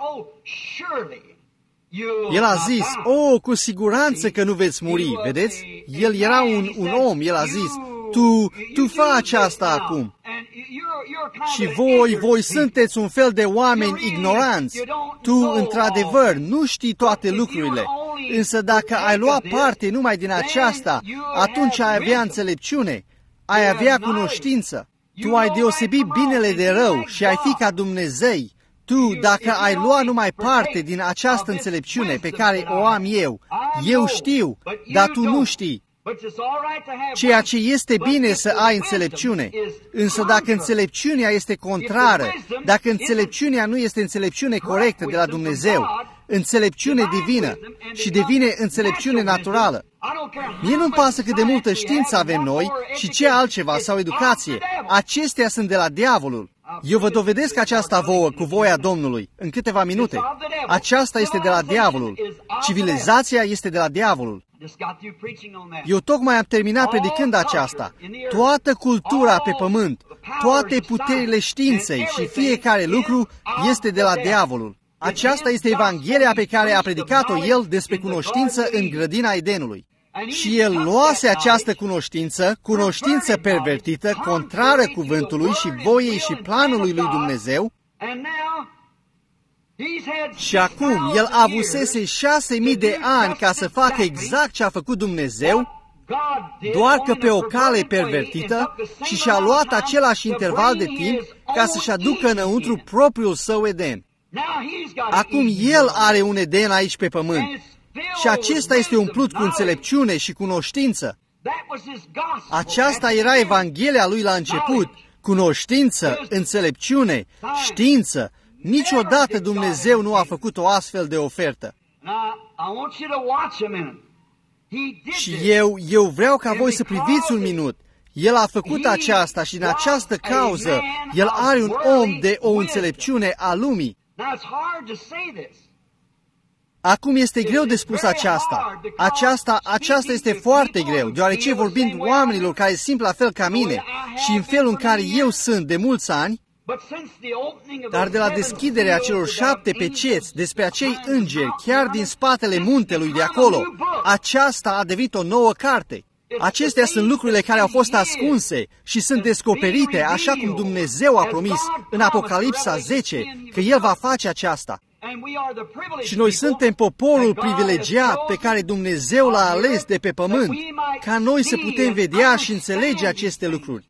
El a zis, oh, cu siguranță că nu veți muri, vedeți? El era un, un om, el a zis, tu, tu faci asta acum. Și voi, voi sunteți un fel de oameni ignoranți. Tu, într-adevăr, nu știi toate lucrurile. Însă dacă ai lua parte numai din aceasta, atunci ai avea înțelepciune, ai avea cunoștință. Tu ai deosebit binele de rău și ai fi ca Dumnezei. Tu, dacă ai lua numai parte din această înțelepciune pe care o am eu, eu știu, dar tu nu știi. Ceea ce este bine să ai înțelepciune, însă dacă înțelepciunea este contrară, dacă înțelepciunea nu este înțelepciune corectă de la Dumnezeu, înțelepciune divină și devine înțelepciune naturală. Mie nu-mi pasă cât de multă știință avem noi și ce altceva sau educație. Acestea sunt de la diavolul. Eu vă dovedesc aceasta vouă cu voia Domnului în câteva minute. Aceasta este de la diavolul. Civilizația este de la diavolul. Eu tocmai am terminat predicând aceasta. Toată cultura pe pământ, toate puterile științei și fiecare lucru este de la diavolul. Aceasta este Evanghelia pe care a predicat-o el despre cunoștință în grădina Edenului. Și el luase această cunoștință, cunoștință pervertită, contrară cuvântului și voiei și planului lui Dumnezeu, și acum el avusese șase mii de ani ca să facă exact ce a făcut Dumnezeu, doar că pe o cale pervertită, și și-a luat același interval de timp ca să-și aducă înăuntru propriul său Eden. Acum el are un Eden aici pe pământ. Și acesta este umplut cu înțelepciune și cunoștință. Aceasta era Evanghelia lui la început, cunoștință, înțelepciune, știință. Niciodată Dumnezeu nu a făcut o astfel de ofertă. Și eu, eu vreau ca voi să priviți un minut. El a făcut aceasta și în această cauză el are un om de o înțelepciune a lumii. Acum este greu de spus aceasta. Aceasta, aceasta este foarte greu, deoarece vorbind oamenilor care sunt la fel ca mine și în felul în care eu sunt de mulți ani, dar de la deschiderea celor șapte peceți despre acei îngeri, chiar din spatele muntelui de acolo, aceasta a devenit o nouă carte. Acestea sunt lucrurile care au fost ascunse și sunt descoperite așa cum Dumnezeu a promis în Apocalipsa zece că El va face aceasta. Și noi suntem poporul privilegiat pe care Dumnezeu l-a ales de pe pământ, ca noi să putem vedea și înțelege aceste lucruri,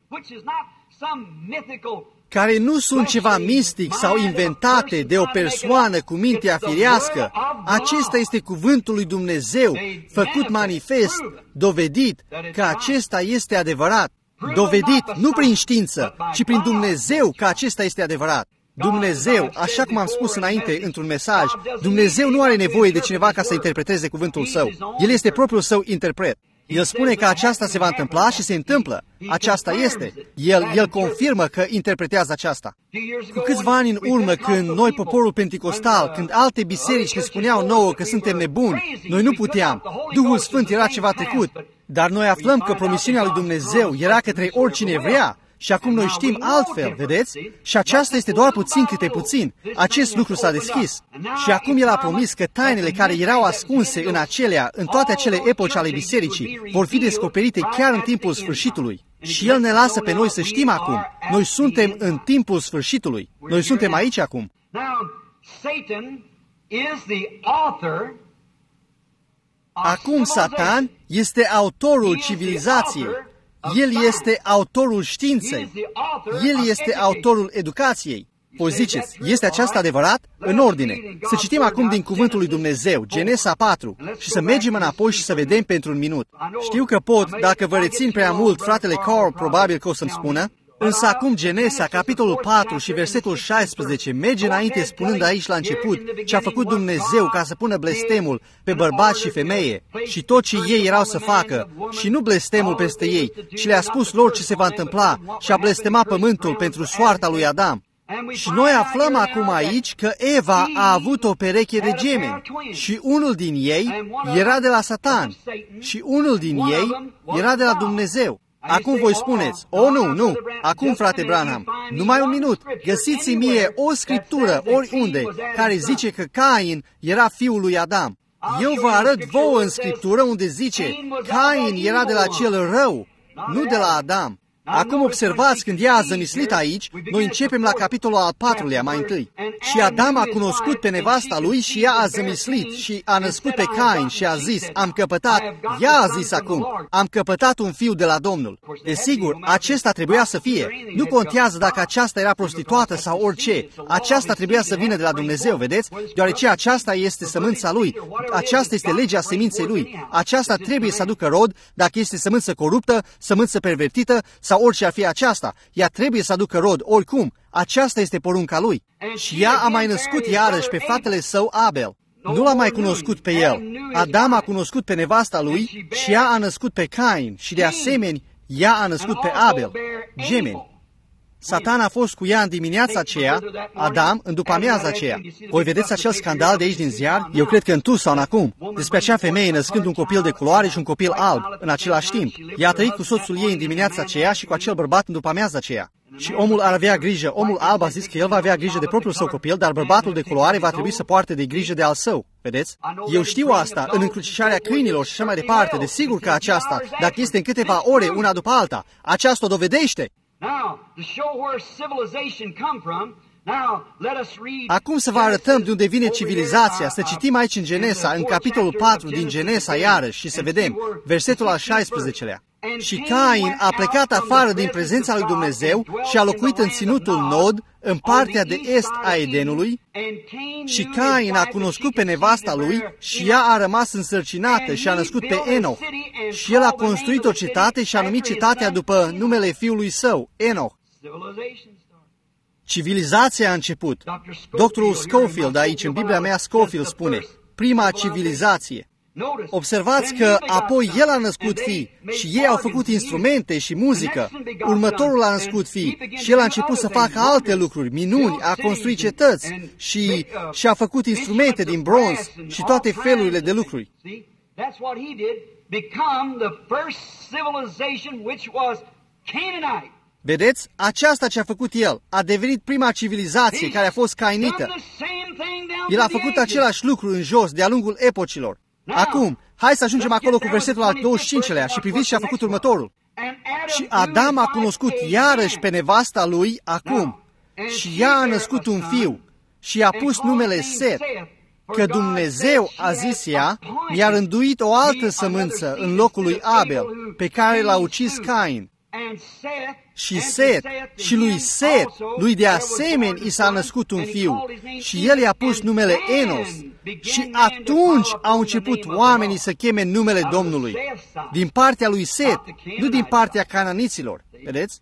care nu sunt ceva mistic sau inventate de o persoană cu mintea firească. Acesta este cuvântul lui Dumnezeu, făcut manifest, dovedit că acesta este adevărat. Dovedit nu prin știință, ci prin Dumnezeu că acesta este adevărat. Dumnezeu, așa cum am spus înainte într-un mesaj, Dumnezeu nu are nevoie de cineva ca să interpreteze cuvântul Său. El este propriul Său interpret. El spune că aceasta se va întâmpla și se întâmplă. Aceasta este. El, el confirmă că interpretează aceasta. Cu câțiva ani în urmă, când noi, poporul penticostal, când alte biserici ne spuneau nouă că suntem nebuni, noi nu puteam. Duhul Sfânt era ceva trecut. Dar noi aflăm că promisiunea lui Dumnezeu era către oricine vrea. Și acum noi știm altfel, vedeți? Și aceasta este doar puțin câte puțin. Acest lucru s-a deschis. Și acum El a promis că tainele care erau ascunse în acelea, în toate acele epoci ale bisericii, vor fi descoperite chiar în timpul sfârșitului. Și El ne lasă pe noi să știm acum. Noi suntem în timpul sfârșitului. Noi suntem aici acum. Acum Satan este autorul civilizației. El este autorul științei. El este autorul educației. Voi ziceți, este aceasta adevărat? În ordine. Să citim acum din Cuvântul lui Dumnezeu, Genesa patru, și să mergem înapoi și să vedem pentru un minut. Știu că pot, dacă vă rețin prea mult, fratele Carl probabil că o să-mi spună. Însă acum Genesa, capitolul patru și versetul șaisprezece, merge înainte spunând aici la început ce a făcut Dumnezeu ca să pună blestemul pe bărbați și femeie și tot ce ei erau să facă și nu blestemul peste ei, ci le-a spus lor ce se va întâmpla și a blestemat pământul pentru soarta lui Adam. Și noi aflăm acum aici că Eva a avut o pereche de gemeni și unul din ei era de la Satan și unul din ei era de la Dumnezeu. Acum voi spuneți, o, nu, nu, acum, frate Branham, numai un minut, găsiți-mi mie o scriptură oriunde care zice că Cain era fiul lui Adam. Eu vă arăt vouă în scriptură unde zice, Cain era de la cel rău, nu de la Adam. Acum observați, când ea a zămislit aici, noi începem la capitolul al patrulea mai întâi. Și Adam a cunoscut pe nevasta lui și ea a zămislit și a născut pe Cain și a zis, am căpătat, ea a zis acum, am căpătat un fiu de la Domnul. Desigur, acesta trebuia să fie. Nu contează dacă aceasta era prostituată sau orice. Aceasta trebuia să vină de la Dumnezeu, vedeți? Deoarece aceasta este sămânța lui. Aceasta este legea seminței lui. Aceasta trebuie să aducă rod, dacă este sămânță coruptă, sămânță pervertită, sau orice ar fi aceasta, ea trebuie să aducă rod, oricum, aceasta este porunca lui. Și ea a mai născut iarăși pe fratele său Abel. Nu l-a mai cunoscut pe el. Adam a cunoscut pe nevasta lui și ea a născut pe Cain și de asemenea ea a născut pe Abel, gemeni. Satan a fost cu ea în dimineața aceea, Adam în după-amiaza aceea. Voi vedeți acel scandal de aici din ziar? Eu cred că în Tucson acum, despre acea femeie născând un copil de culoare și un copil alb în același timp. Ea a trăit cu soțul ei în dimineața aceea și cu acel bărbat în după-amiaza aceea. Și omul ar avea grijă, omul alb a zis că el va avea grijă de propriul său copil, dar bărbatul de culoare va trebui să poarte de grijă de al său. Vedeți? Eu știu asta, în încrucișarea câinilor și așa mai departe, desigur că aceasta, dacă este în câteva ore una după alta, aceasta o dovedește. Acum să vă arătăm de unde vine civilizația, să citim aici în Genesa, în capitolul patru din Genesa iarăși și să vedem, versetul al șaisprezecelea. Și Cain a plecat afară din prezența lui Dumnezeu și a locuit în ținutul Nod, în partea de est a Edenului, și Cain a cunoscut pe nevasta lui și ea a rămas însărcinată și a născut pe Enoch. Și el a construit o cetate și a numit cetatea după numele fiului său, Enoch. Civilizația a început. Doctorul Scofield aici, în Biblia mea, Scofield spune, prima civilizație. Observați că apoi el a născut fii și ei au făcut instrumente și muzică. Următorul a născut fii și el a început să facă alte lucruri, minuni, a construit cetăți și, și a făcut instrumente din bronz și toate felurile de lucruri. Vedeți? Aceasta ce a făcut el. A devenit prima civilizație care a fost cainită. El a făcut același lucru în jos de-a lungul epocilor. Acum, hai să ajungem acolo cu versetul al douăzeci și cincelea și priviți ce a făcut următorul. Și Adam a cunoscut iarăși pe nevasta lui acum și ea a născut un fiu și i-a pus numele Set, că Dumnezeu, a zis ea, mi-a rânduit o altă sămânță în locul lui Abel, pe care l-a ucis Cain. Și Set, și lui Set, lui de asemenea i s-a născut un fiu și el i-a pus numele Enos. Și atunci au început oamenii să cheme numele Domnului, din partea lui Set, nu din partea cananiților. Vedeți?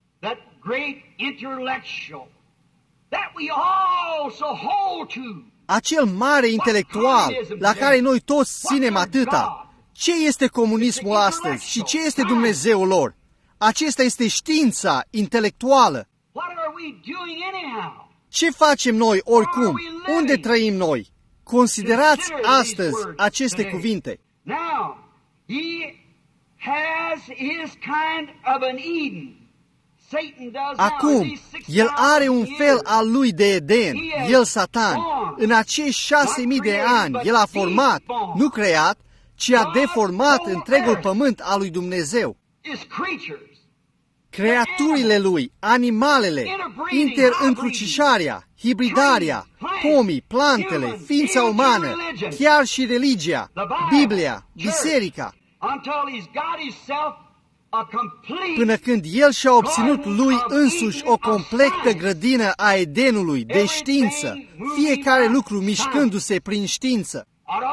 Acel mare intelectual la care noi toți ținem atâta. Ce este comunismul astăzi și ce este Dumnezeul lor? Acesta este știința intelectuală. Ce facem noi oricum? Unde trăim noi? Considerați astăzi aceste cuvinte. Acum, el are un fel al lui de Eden, el Satan. În acești șase mii de ani, el a format, nu creat, ci a deformat întregul pământ al lui Dumnezeu. Creaturile lui, animalele, interîncrucișarea, hibridarea, pomii, plantele, ființa umană, chiar și religia, Biblia, biserica. până când el și-a obținut lui însuși o completă grădină a Edenului de știință, fiecare lucru mișcându-se prin știință.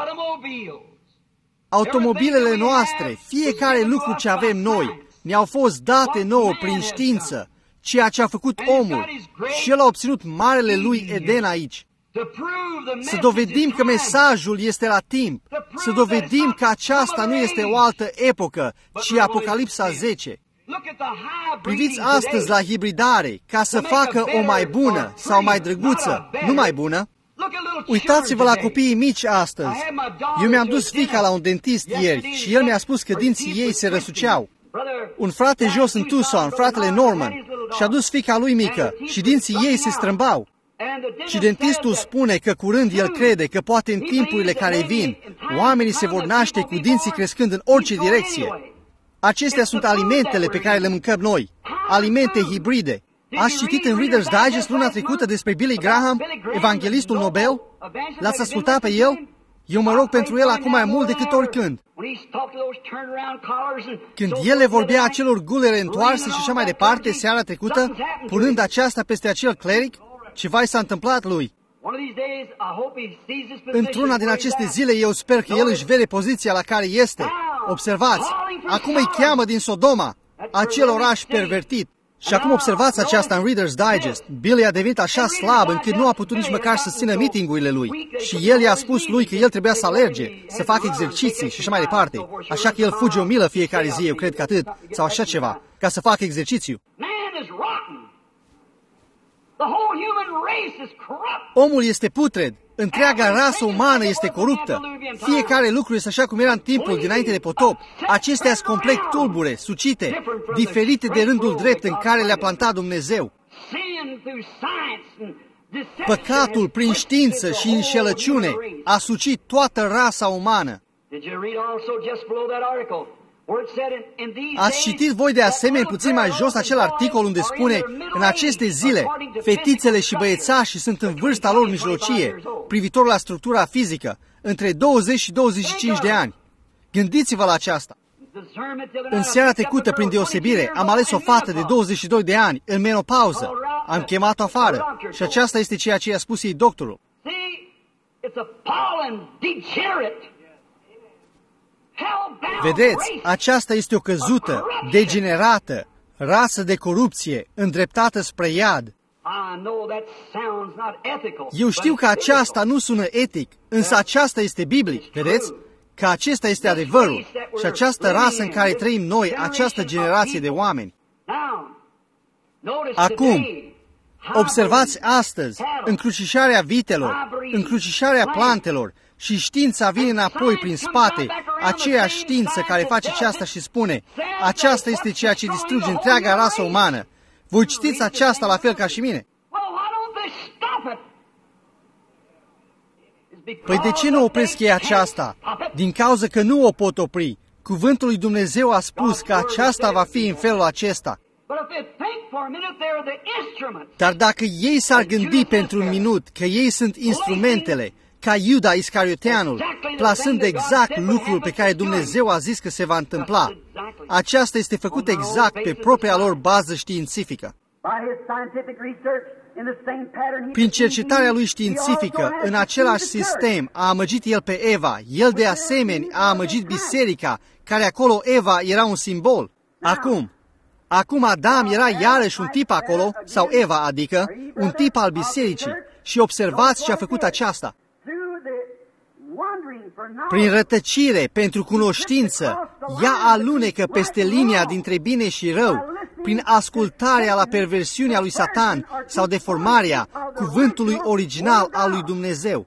Automobilele noastre, fiecare lucru ce avem noi, ne-au fost date nouă prin știință, ceea ce a făcut omul, și el a obținut marele lui Eden aici. Să dovedim că mesajul este la timp, să dovedim că aceasta nu este o altă epocă, ci Apocalipsa zece. Priviți astăzi la hibridare, ca să facă o mai bună sau mai drăguță, nu mai bună. Uitați-vă la copiii mici astăzi. Eu mi-am dus fiica la un dentist ieri și el mi-a spus că dinții ei se răsuceau. Un frate jos în Tucson, fratele Norman, și-a dus fiica lui mică și dinții ei se strâmbau. Și dentistul spune că curând el crede că poate în timpurile care vin, oamenii se vor naște cu dinții crescând în orice direcție. Acestea sunt alimentele pe care le mâncăm noi, alimente hibride. Ați citit în Reader's Digest luna trecută despre Billy Graham, evanghelistul Nobel? L-ați ascultat pe el? Eu mă rog pentru el acum mai mult decât oricând. Când el le vorbea acelor gulere întoarse și așa mai departe seara trecută, punând aceasta peste acel cleric, ceva i s-a întâmplat lui. Într-una din aceste zile, eu sper că el își vede poziția la care este. Observați, acum îi cheamă din Sodoma, acel oraș pervertit. Și acum observați aceasta în Reader's Digest. Billy a devenit așa slab încât nu a putut nici măcar să țină meetingurile lui. Și el i-a spus lui că el trebuia să alerge, să facă exerciții și așa mai departe. Așa că el fuge o milă fiecare zi, eu cred că atât, sau așa ceva, ca să facă exercițiu. Omul este putred. Întreaga rasă umană este coruptă. Fiecare lucru este așa cum era în timpul dinainte de potop. Acestea sunt complet tulbure, sucite, diferite de rândul drept în care le-a plantat Dumnezeu. Păcatul prin știință și înșelăciune a sucit toată rasa umană. Ați citit voi de asemenea puțin mai jos acel articol unde spune: în aceste zile, fetițele și băiețașii sunt în vârsta lor mijlocie, privitor la structura fizică, între douăzeci și douăzeci și cinci de ani. Gândiți-vă la aceasta. În seara trecută, prin deosebire, am ales o fată de douăzeci și doi de ani, în menopauză. Am chemat-o afară și aceasta este ceea ce i-a spus ei doctorul. Vedeți, aceasta este o căzută, degenerată, rasă de corupție, îndreptată spre iad. Eu știu că aceasta nu sună etic, însă aceasta este biblic, vedeți? Că acesta este adevărul și această rasă în care trăim noi, această generație de oameni. Acum, observați astăzi încrucișarea vitelor, încrucișarea plantelor, și știința vine înapoi prin spate, aceeași știință care face aceasta și spune: aceasta este ceea ce distruge întreaga rasă umană. Voi citiți aceasta la fel ca și mine. Păi de ce nu opresc ei aceasta? Din cauza că nu o pot opri. Cuvântul lui Dumnezeu a spus că aceasta va fi în felul acesta. Dar dacă ei s-ar gândi pentru un minut că ei sunt instrumentele, ca Iuda Iscarioteanul, plasând exact lucrul pe care Dumnezeu a zis că se va întâmpla, aceasta este făcută exact pe propria lor bază științifică. Prin cercetarea lui științifică, în același sistem, a amăgit el pe Eva. El de asemenea a amăgit biserica, care acolo Eva era un simbol. Acum, acum Adam era iarăși un tip acolo, sau Eva, adică, un tip al bisericii. Și observați ce a făcut aceasta. Prin rătăcire pentru cunoștință, ea alunecă peste linia dintre bine și rău, prin ascultarea la perversiunea lui Satan sau deformarea cuvântului original al lui Dumnezeu.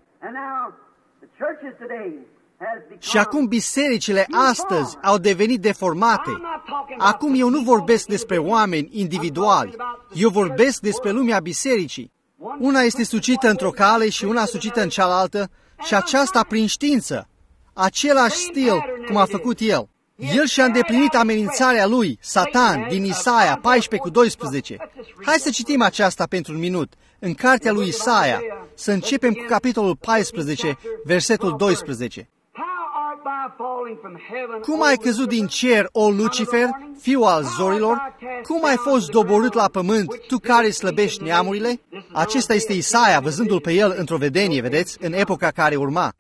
Și acum bisericile astăzi au devenit deformate. Acum eu nu vorbesc despre oameni individuali, eu vorbesc despre lumea bisericii. Una este sucită într-o cale și una sucită în cealaltă, și aceasta prin știință. Același stil cum a făcut el. El și-a îndeplinit amenințarea lui, Satan, din Isaia paisprezece cu doisprezece. Hai să citim aceasta pentru un minut. În cartea lui Isaia, să începem cu capitolul paisprezece, versetul doisprezece. Cum ai căzut din cer, o Lucifer, fiu al zorilor? Cum ai fost doborât la pământ, tu care slăbești neamurile? Acesta este Isaia, văzându-l pe el într-o vedenie, vedeți, în epoca care urma.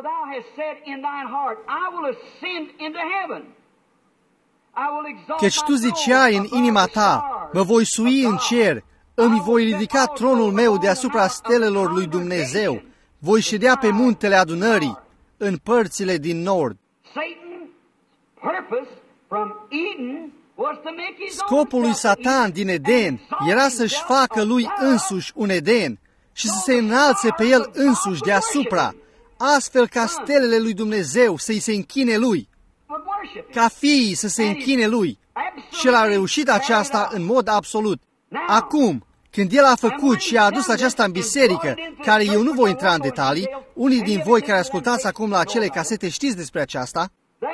Căci tu ziceai în inima ta, mă voi sui în cer, îmi voi ridica tronul meu deasupra stelelor lui Dumnezeu, voi ședea pe muntele adunării, în părțile din nord. Scopul lui Satan din Eden era să-și facă lui însuși un Eden și să se înalțe pe el însuși deasupra, astfel ca stelele lui Dumnezeu să-i se închine lui, ca fiii să se închine lui. Și el a reușit aceasta în mod absolut. Acum, când el a făcut și a adus aceasta în biserică, care eu nu voi intra în detalii, unii din voi care ascultați acum la acele casete știți despre aceasta,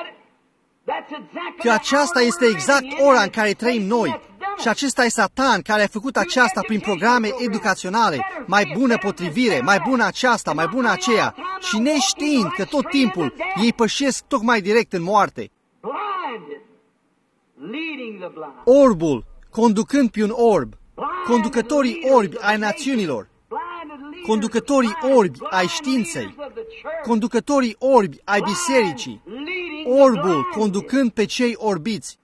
că aceasta este exact ora în care trăim noi. Și acesta e Satan care a făcut aceasta prin programe educaționale, mai bună potrivire, mai bună aceasta, mai bună aceea, și neștiind că tot timpul ei pășesc tocmai direct în moarte. Orbul, conducând pe un orb, conducătorii orbi ai națiunilor, conducătorii orbi ai științei, conducătorii orbi ai bisericii, orbul conducând pe cei orbiți.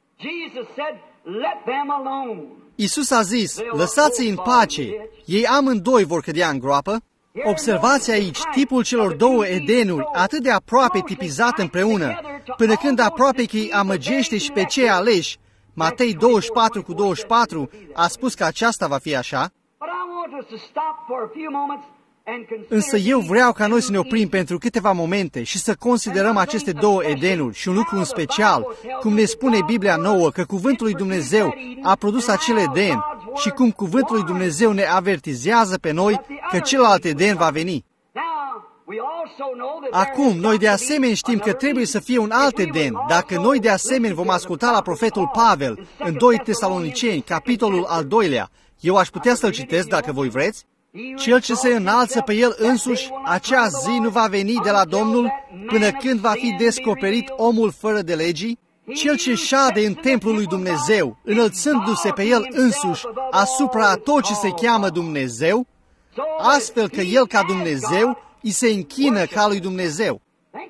Iisus a zis, lăsați-i în pace, ei amândoi vor cădea în groapă. Observați aici tipul celor două edenuri atât de aproape tipizat împreună, până când aproape că îi amăgește și pe cei aleși. Matei douăzeci și patru cu douăzeci și patru a spus că aceasta va fi așa. Însă eu vreau ca noi să ne oprim pentru câteva momente și să considerăm aceste două edenuri și un lucru în special, cum ne spune Biblia nouă că cuvântul lui Dumnezeu a produs acel eden și cum cuvântul lui Dumnezeu ne avertizează pe noi că celălalt eden va veni. Acum, noi de asemenea știm că trebuie să fie un alt eden, dacă noi de asemenea vom asculta la profetul Pavel în doi Tesaloniceni, capitolul al doilea. Eu aș putea să-l citesc dacă voi vreți. Cel ce se înalță pe el însuși, acea zi nu va veni de la Domnul până când va fi descoperit omul fără de legii. Cel ce șade în templul lui Dumnezeu, înălțându-se pe el însuși asupra a tot ce se cheamă Dumnezeu, astfel că el ca Dumnezeu îi se închină ca lui Dumnezeu.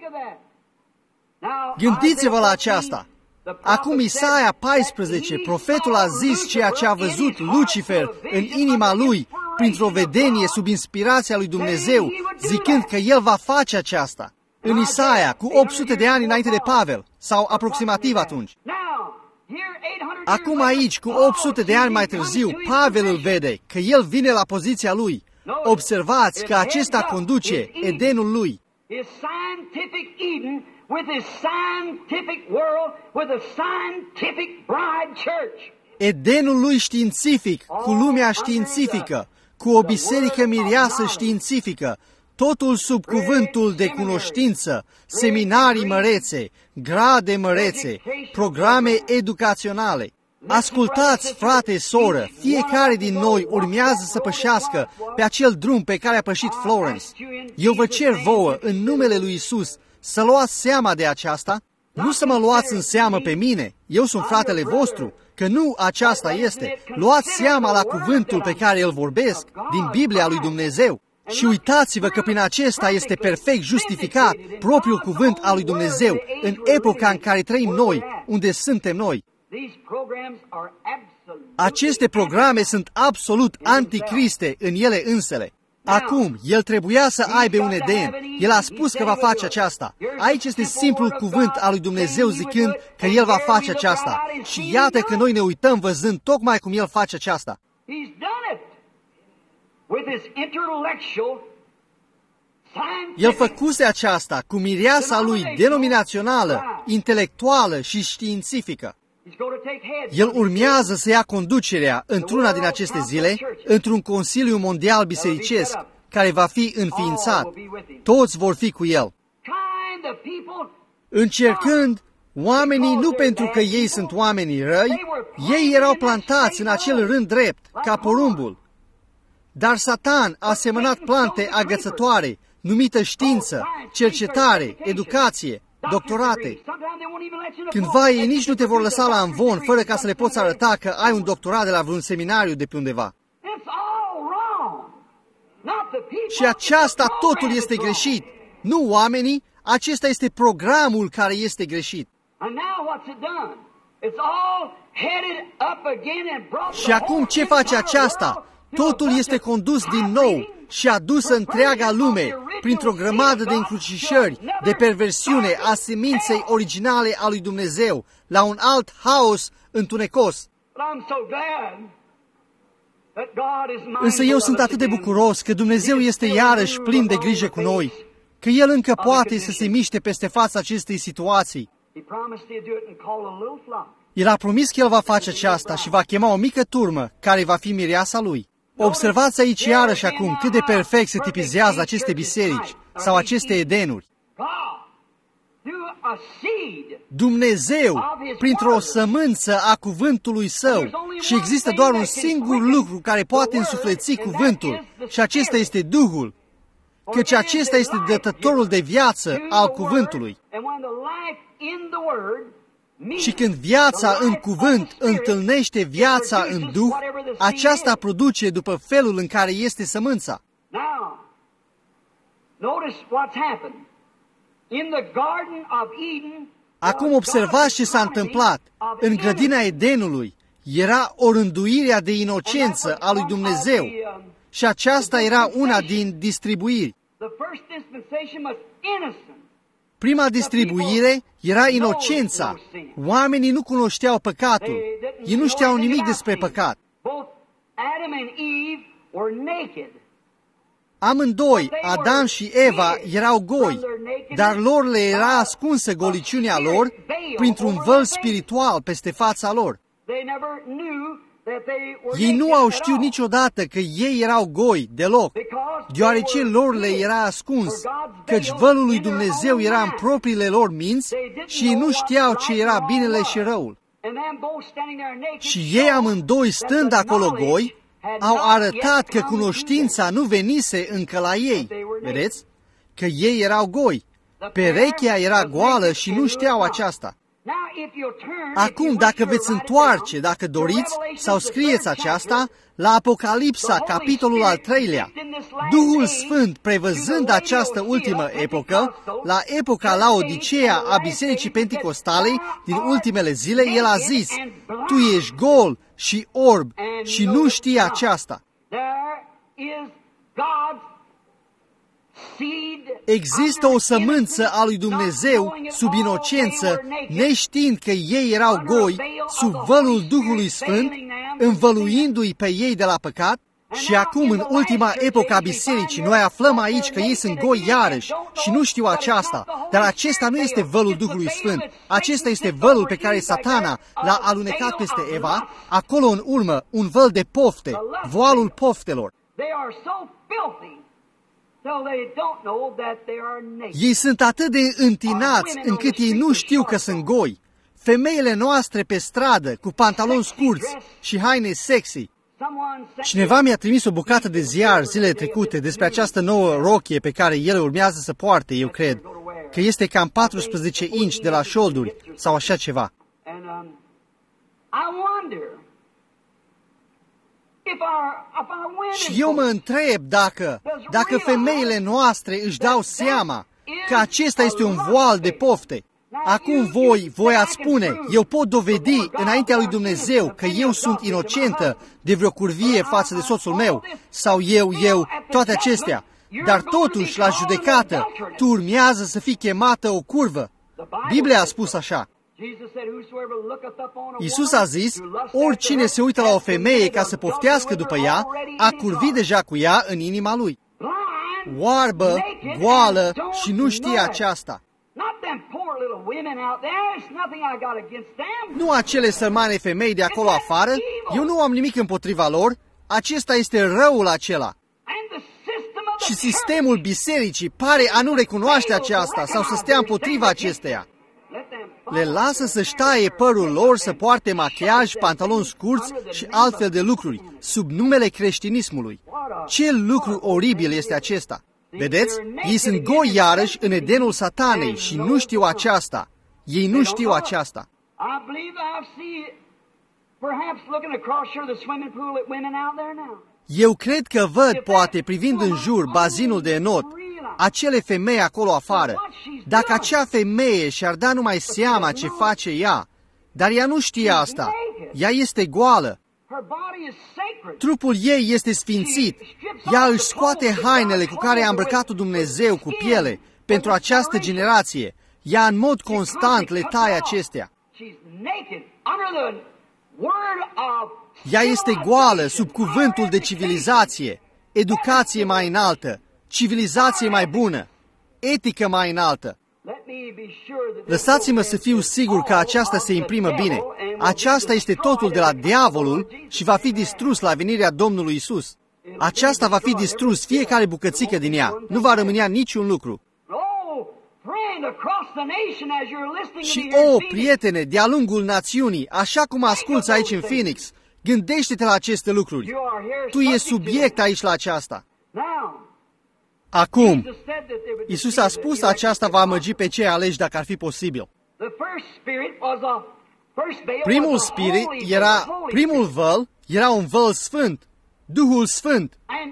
Gândiți-vă la aceasta. Acum Isaia paisprezece, profetul a zis ceea ce a văzut Lucifer în inima lui, printr-o vedenie sub inspirația lui Dumnezeu, zicând că el va face aceasta. În Isaia, cu opt sute de ani înainte de Pavel, sau aproximativ atunci. Acum aici, cu opt sute de ani mai târziu, Pavel îl vede, că el vine la poziția lui. Observați că acesta conduce Edenul lui. Edenul lui științific, cu lumea științifică, cu o biserică mireasă științifică, totul sub cuvântul de cunoștință, seminarii mărețe, grade mărețe, programe educaționale. Ascultați, frate, soră, fiecare din noi urmează să pășească pe acel drum pe care a pășit Florence. Eu vă cer vouă, în numele lui Isus, să luați seama de aceasta, nu să mă luați în seamă pe mine, eu sunt fratele vostru, că nu aceasta este. Luați seama la cuvântul pe care îl vorbesc din Biblia lui Dumnezeu. Și uitați-vă că prin acesta este perfect justificat propriul cuvânt al lui Dumnezeu în epoca în care trăim noi, unde suntem noi. Aceste programe sunt absolut anticriste în ele însele. Acum, el trebuia să aibă un Eden. El a spus că va face aceasta. Aici este simplul cuvânt al lui Dumnezeu zicând că el va face aceasta. Și iată că noi ne uităm văzând tocmai cum el face aceasta. El făcuse aceasta cu mireasa lui denominațională, intelectuală și științifică. El urmează să ia conducerea într-una din aceste zile, într-un Consiliu Mondial Bisericesc, care va fi înființat. Toți vor fi cu el. Încercând, oamenii nu pentru că ei sunt oamenii răi, ei erau plantați în acel rând drept, ca porumbul. Dar Satan a semănat plante agățătoare, numită știință, cercetare, educație, doctorate. Cândva ei nici nu te vor lăsa la amvon fără ca să le poți arăta că ai un doctorat de la vreun seminariu de pe undeva. Și aceasta totul este greșit. Nu oamenii, acesta este programul care este greșit. Și acum ce face aceasta? Totul este condus din nou și adusă întreaga lume printr-o grămadă de încrucișări, de perversiune a seminței originale a lui Dumnezeu, la un alt haos întunecos. Însă eu sunt atât de bucuros că Dumnezeu este iarăși plin de grijă cu noi, că El încă poate să se miște peste fața acestei situații. El a promis că El va face aceasta și va chema o mică turmă care va fi mireasa Lui. Observați aici iarăși acum cât de perfect se tipizează aceste biserici sau aceste edenuri. Dumnezeu, printr-o sămânță a cuvântului Său, și există doar un singur lucru care poate însufleți cuvântul, și acesta este Duhul, căci acesta este dătătorul de viață al cuvântului. Și când viața în cuvânt întâlnește viața în Duh, aceasta produce după felul în care este sămânța. Acum observați ce s-a întâmplat. În grădina Edenului era o rânduire de inocență a lui Dumnezeu și aceasta era una din distribuiri. Prima distribuire era inocența. Oamenii nu cunoșteau păcatul. Ei nu știau nimic despre păcat. Amândoi, Adam și Eva, erau goi, dar lor le era ascunsă goliciunea lor printr-un văl spiritual peste fața lor. Ei nu au știut niciodată că ei erau goi deloc, deoarece lor le era ascuns, căci vălul lui Dumnezeu era în propriile lor minți și ei nu știau ce era binele și răul. Și ei amândoi, stând acolo goi, au arătat că cunoștința nu venise încă la ei. Vedeți? Că ei erau goi. Perechea era goală și nu știau aceasta. Acum, dacă veți întoarce, dacă doriți, sau scrieți aceasta, la Apocalipsa, capitolul al treilea, Duhul Sfânt, prevăzând această ultimă epocă, la epoca Laodiceea a Bisericii Penticostale din ultimele zile, El a zis: tu ești gol și orb și nu știi aceasta. Există o sămânță a lui Dumnezeu sub inocență, neștiind că ei erau goi, sub vălul Duhului Sfânt, învăluindu-i pe ei de la păcat. Și acum, în ultima epocă a bisericii, noi aflăm aici că ei sunt goi iarăși și nu știu aceasta. Dar acesta nu este vălul Duhului Sfânt. Acesta este vălul pe care Satana l-a alunecat peste Eva, acolo în urmă, un văl de pofte, voalul poftelor. Ei sunt atât de întinați încât ei nu știu că sunt goi. Femeile noastre pe stradă, cu pantaloni scurți și haine sexy. Cineva mi-a trimis o bucată de ziar zilele trecute despre această nouă rochie pe care el urmează să poarte, eu cred, că este cam paisprezece inci de la șolduri sau așa ceva. Și eu mă întreb dacă, dacă femeile noastre își dau seama că acesta este un voal de pofte. Acum voi, voi ați spune, eu pot dovedi înaintea lui Dumnezeu că eu sunt inocentă de vreo curvie față de soțul meu, sau eu, eu, toate acestea. Dar totuși, la judecată, tu urmează să fii chemată o curvă. Biblia a spus așa. Iisus a zis, oricine se uită la o femeie ca să poftească după ea, a curvit deja cu ea în inima lui. Oarbă, goală și nu știe aceasta. Nu acele sărmane femei de acolo afară, eu nu am nimic împotriva lor, acesta este răul acela. Și sistemul bisericii pare a nu recunoaște aceasta sau să stea împotriva acesteia. Le lasă să-și taie părul lor, să poarte machiaj, pantaloni scurți și altfel de lucruri, sub numele creștinismului. Ce lucru oribil este acesta! Vedeți? Ei sunt goi iarăși în Edenul Satanei și nu știu aceasta. Ei nu știu aceasta. I believe I've seen, perhaps looking across here, the swimming pool at women out there now. Eu cred că văd, poate, privind în jur, bazinul de enot, acele femei acolo afară. Dacă acea femeie și-ar da numai seama ce face ea, dar ea nu știe asta. Ea este goală. Her body is sacred. Trupul ei este sfințit. Ea își scoate hainele cu care a îmbrăcat-o Dumnezeu cu piele pentru această generație. Ea în mod constant le taie acestea. She's naked under the word of Ea este goală sub cuvântul de civilizație, educație mai înaltă, civilizație mai bună, etică mai înaltă. Let me be sure that this Lăsați-mă să fiu sigur că aceasta se imprimă bine. Aceasta este totul de la diavolul și va fi distrus la venirea Domnului Isus. Aceasta va fi distrus, fiecare bucățică din ea. Nu va rămânea niciun lucru. Oh, friend, across the nation as you're listening Și, to your o, Phoenix, prietene, de-a lungul națiunii, așa cum asculți aici în Phoenix, gândește-te la aceste lucruri. you are here Tu ești subject to subiect them. aici la aceasta. Now, Acum, Jesus said that they would Iisus deceive a the spus elect aceasta of va God. amăgi pe cei aleși dacă ar fi posibil. The first spirit was a first veil Primul was a spirit holy, era, holy primul spirit. văl era un văl sfânt, Duhul Sfânt. And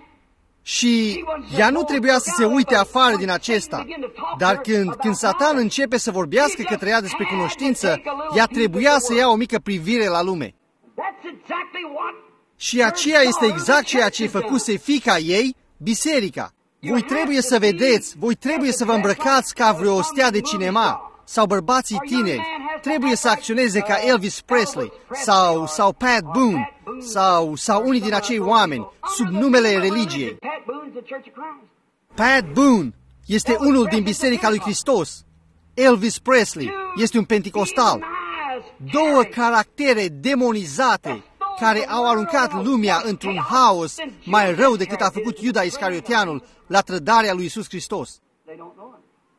Și ea nu trebuia să se uite afară din acesta. Dar când, când Satan începe să vorbească către ea despre cunoștință, ea trebuia să ia o mică privire la lume. that's exactly what Și aceea este exact ceea ce făcuse fiica ei, biserica. Voi trebuie să vedeți, voi trebuie să vă îmbrăcați ca vreo stea de cinema, sau bărbații tineri, trebuie să acționeze ca Elvis Presley, sau, sau Pat Boone, sau, sau unii din acei oameni, sub numele religiei. Pat Boone's the Church of Christ. Pat Boone este unul din Biserica lui Hristos. Elvis Presley este un penticostal. Două caractere demonizate care au aruncat lumea într-un haos mai rău decât a făcut Iuda Iscarioteanul la trădarea lui Iisus Hristos. They don't know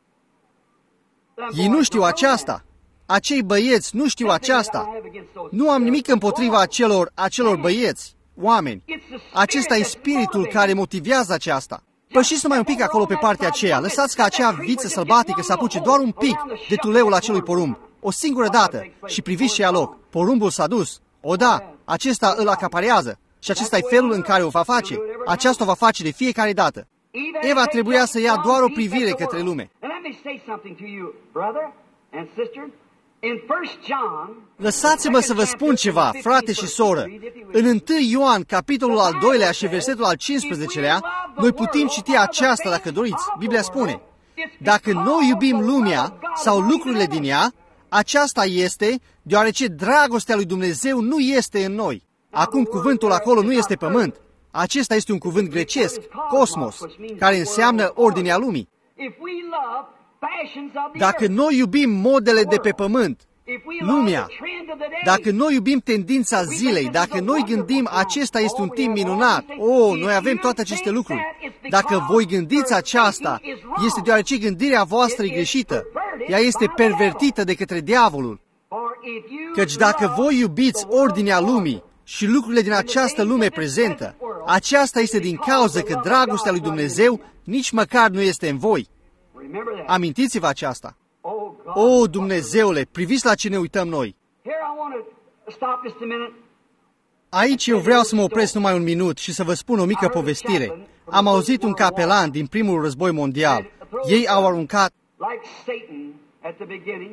it. Ei nu știu aceasta. Acei băieți nu știu aceasta. Nu am nimic împotriva acelor, acelor băieți, oameni. Acesta e spiritul care motivează aceasta. Pășiți numai un pic acolo pe partea aceea. Lăsați ca acea viță sălbatică să apuce doar un pic de tuleul acelui porumb. O singură dată. Și priviți ce ia loc. Porumbul s-a dus. O da, acesta îl acaparează. Și acesta e felul în care o va face. Aceasta o va face de fiecare dată. Eva trebuia să ia doar o privire către lume. And let me say something to you, brother and sister. In First John, Lăsați-mă să vă spun ceva, frate și soră. În întâi Ioan, capitolul al doilea și versetul al cincisprezecelea, noi putem citi aceasta dacă doriți. Biblia spune, dacă noi iubim lumea sau lucrurile din ea, aceasta este deoarece dragostea lui Dumnezeu nu este în noi. Acum cuvântul acolo nu este pământ. Acesta este un cuvânt grecesc, cosmos, care înseamnă ordinea lumii. if we love fashions of the Dacă earth, noi iubim modele de pe pământ, if we love lumea, the trend of the day, dacă noi iubim tendința zilei, dacă noi gândim acesta este un timp minunat, oh, noi avem toate aceste lucruri. Dacă voi gândiți aceasta, este deoarece gândirea voastră e greșită. Ea este pervertită de către diavolul. or if you Căci dacă love voi iubiți ordinea lumii și lucrurile din această lume prezentă, aceasta este din cauza că dragostea lui Dumnezeu nici măcar nu este în voi. remember that. Amintiți-vă aceasta. Oh God. O, Dumnezeule, priviți la ce ne uităm noi. Here I want to stop just a minute. Aici eu vreau să mă opresc numai un minut și să vă spun o mică povestire. Am auzit un capelan din primul război mondial. Ei au aruncat Like Satan at the beginning,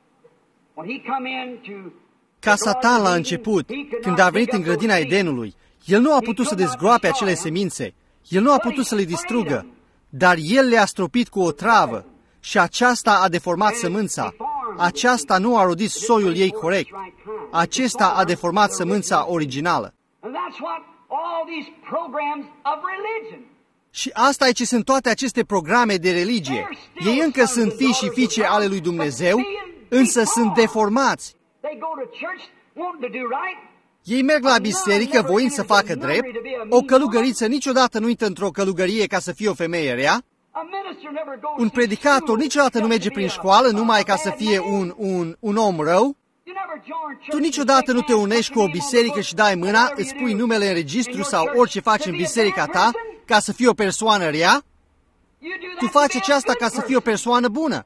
when he come in to ca Satan la început, când a venit în grădina Edenului. El nu a putut să dezgroape acele semințe. El nu a putut să le distrugă. Dar el le-a stropit cu o travă și aceasta a deformat sămânța. Aceasta nu a rodit soiul ei corect. Acesta a deformat sămânța originală. And that's what all these programs of religion. Și asta e ce sunt toate aceste programe de religie. Ei încă sunt fii și fiice ale lui Dumnezeu, însă sunt deformați. They go to church wanting to do right. Ei merg la biserică voind să facă drept. O călugăriță niciodată nu intră într-o călugărie ca să fie o femeie rea. A minister never goes Un to predicator school niciodată nu just merge to be prin a- școală numai a ca să bad fie man. un, un, un om rău. You never join church Tu and niciodată shake nu te hands, unești cu put o your name on biserică the și dai book, mâna, whatever îți you pui do. numele în registru In your sau church orice faci to în be a biserica bad ta person? ca să fii o persoană rea. Tu faci aceasta ca să fii o persoană bună.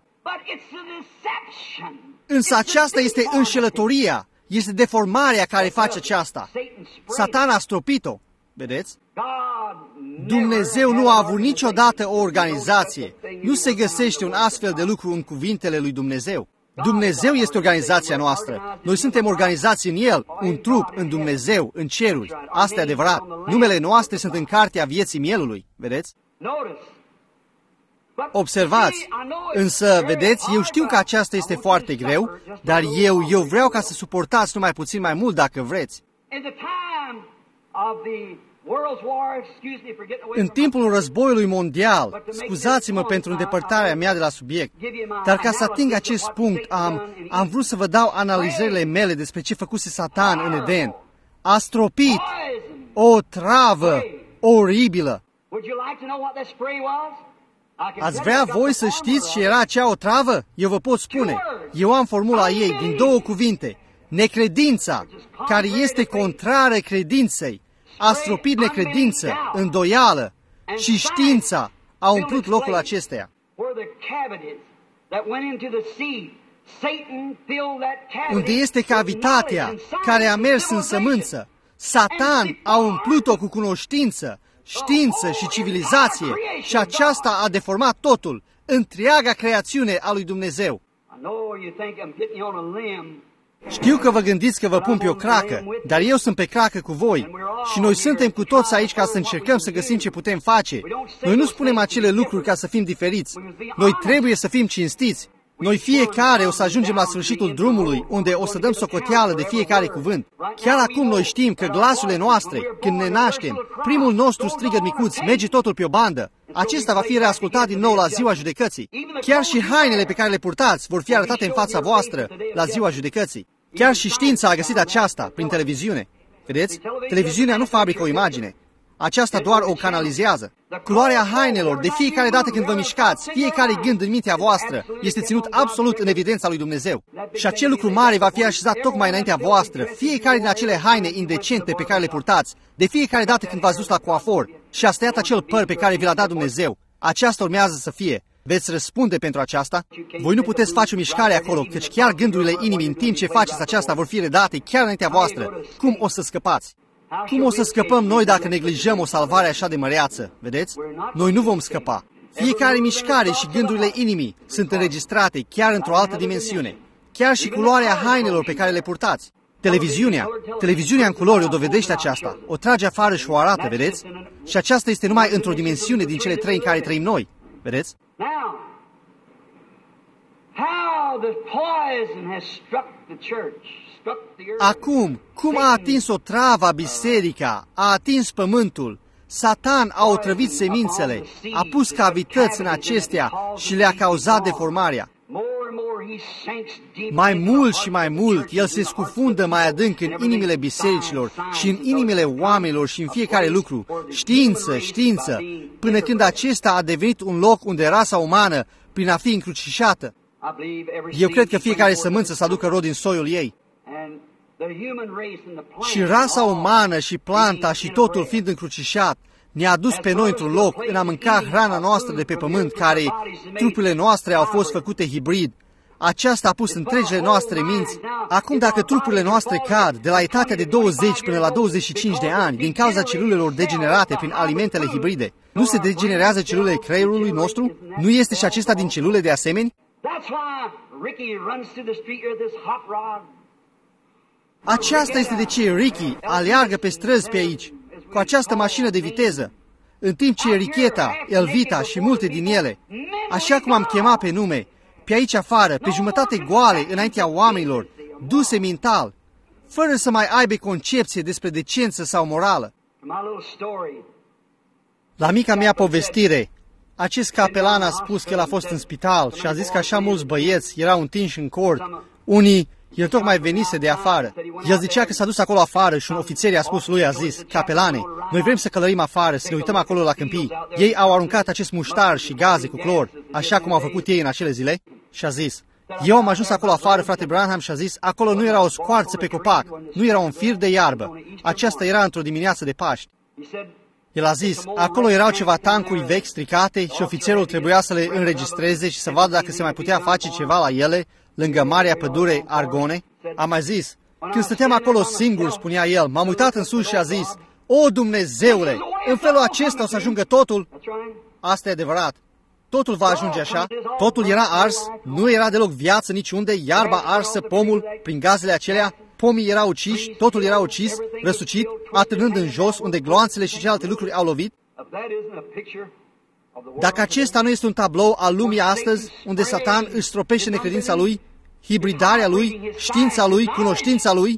Însă aceasta este înșelătoria, este deformarea care face aceasta. Satan a stropit-o, vedeți? Dumnezeu nu a avut niciodată o organizație. Nu se găsește un astfel de lucru în cuvintele lui Dumnezeu. Dumnezeu este organizația noastră. Noi suntem organizați în El, un trup în Dumnezeu, în ceruri. Asta e adevărat. Numele noastre sunt în cartea vieții mielului, vedeți? Observați, însă, vedeți, eu știu că aceasta este foarte greu, dar eu, eu vreau ca să suportați numai puțin mai mult dacă vreți. În timpul războiului mondial, scuzați-mă pentru îndepărtarea mea de la subiect, dar ca să ating acest punct, am, am vrut să vă dau analizările mele despre ce făcuse Satan în Eden. A stropit o travă oribilă. Ați vrea voi să știți ce era acea otravă? Eu vă pot spune. Eu am formula ei din două cuvinte. Necredința, care este contrară credinței, a stropit necredință, îndoială, și știința a umplut locul acesteia. Unde este cavitatea care a mers în sămânță, Satan a umplut-o cu cunoștință, știință și civilizație și aceasta a deformat totul, întreaga creațiune a lui Dumnezeu. Știu că vă gândiți că vă pun pe o cracă, dar eu sunt pe cracă cu voi și noi suntem cu toți aici ca să încercăm să găsim ce putem face. Noi nu spunem acele lucruri ca să fim diferiți. Noi trebuie să fim cinstiți. Noi fiecare o să ajungem la sfârșitul drumului, unde o să dăm socoteală de fiecare cuvânt. Chiar acum noi știm că glasurile noastre, când ne naștem, primul nostru strigăt micuț, merge totul pe o bandă. Acesta va fi reascultat din nou la ziua judecății. Chiar și hainele pe care le purtați vor fi arătate în fața voastră la ziua judecății. Chiar și știința a găsit aceasta prin televiziune. Vedeți? Televiziunea nu fabrică o imagine. Aceasta doar o canalizează. Culoarea hainelor, de fiecare dată când vă mișcați, fiecare gând în mintea voastră, este ținut absolut în evidența lui Dumnezeu. Și acel lucru mare va fi așezat tocmai înaintea voastră, fiecare din acele haine indecente pe care le purtați, de fiecare dată când v-ați dus la coafor și ați tăiat acel păr pe care vi l-a dat Dumnezeu. Aceasta urmează să fie. Veți răspunde pentru aceasta? Voi nu puteți face o mișcare acolo, căci chiar gândurile inimii în timp ce faceți aceasta vor fi redate chiar înaintea voastră. Cum o să scăpați? Cum o să scăpăm noi dacă neglijăm o salvare așa de măreață? Vedeți? Noi nu vom scăpa. Fiecare mișcare și gândurile inimii sunt înregistrate chiar într-o altă dimensiune. Chiar și culoarea hainelor pe care le purtați. Televiziunea, televiziunea în culori o dovedește aceasta. O trage afară și o arată, vedeți? Și aceasta este numai într-o dimensiune din cele trei în care trăim noi. Vedeți? Acum, cum a atins o travă biserica, a atins pământul, Satan a otrăvit semințele, a pus cavități în acestea și le-a cauzat deformarea. Mai mult și mai mult, el se scufundă mai adânc în inimile bisericilor și în inimile oamenilor și în fiecare lucru, știință, știință, până când acesta a devenit un loc unde rasa umană, prin a fi încrucișată. Eu cred că fiecare sămânță să aducă rod din soiul ei. Și rasa umană și planta și totul fiind încrucișat, ne-a adus pe noi într-un loc în a mânca hrana noastră de pe pământ, care trupurile noastre au fost făcute hibrid. Aceasta a pus întregile noastre minți. Acum, dacă trupurile noastre cad de la etatea de douăzeci până la douăzeci și cinci de ani, din cauza celulelor degenerate prin alimentele hibride, nu se degenerează celulele creierului nostru? Nu este și acesta din celule de asemenea? Aceasta este de ce Ricky aleargă pe străzi pe aici, cu această mașină de viteză, în timp ce Richeta, Elvita și multe din ele, așa cum am chemat pe nume, pe aici afară, pe jumătate goale înaintea oamenilor, duse mental, fără să mai aibă concepție despre decență sau morală. La mica mea povestire, acest capelan a spus că el a fost în spital și a zis că așa mulți băieți erau întinși în cort, unii, el tocmai venise de afară. El zicea că s-a dus acolo afară și un ofițer i-a spus lui, a zis, capelane, noi vrem să călărim afară, să ne uităm acolo la câmpii. Ei au aruncat acest muștar și gaze cu clor, așa cum au făcut ei în acele zile, și a zis, eu am ajuns acolo afară, frate Branham, și a zis, acolo nu era o scoarță pe copac, nu era un fir de iarbă. Aceasta era într-o dimineață de Paști. El a zis, acolo erau ceva tancuri vechi stricate și ofițerul trebuia să le înregistreze și să vadă dacă se mai putea face ceva la ele, lângă marea pădure Argone. A mai zis, când stăteam acolo singur, spunea el, m-am uitat în sus și a zis, o, Dumnezeule, în felul acesta o să ajungă totul? Asta e adevărat. Totul va ajunge așa, totul era ars, nu era deloc viață niciunde, iarba arsă, pomul, prin gazele acelea, pomii erau uciși, totul era ucis, răsucit, atârnând în jos, unde gloanțele și celelalte lucruri au lovit. Dacă acesta nu este un tablou al lumii astăzi, unde Satan își stropește necredința lui, hibridarea lui, știința lui, cunoștința lui,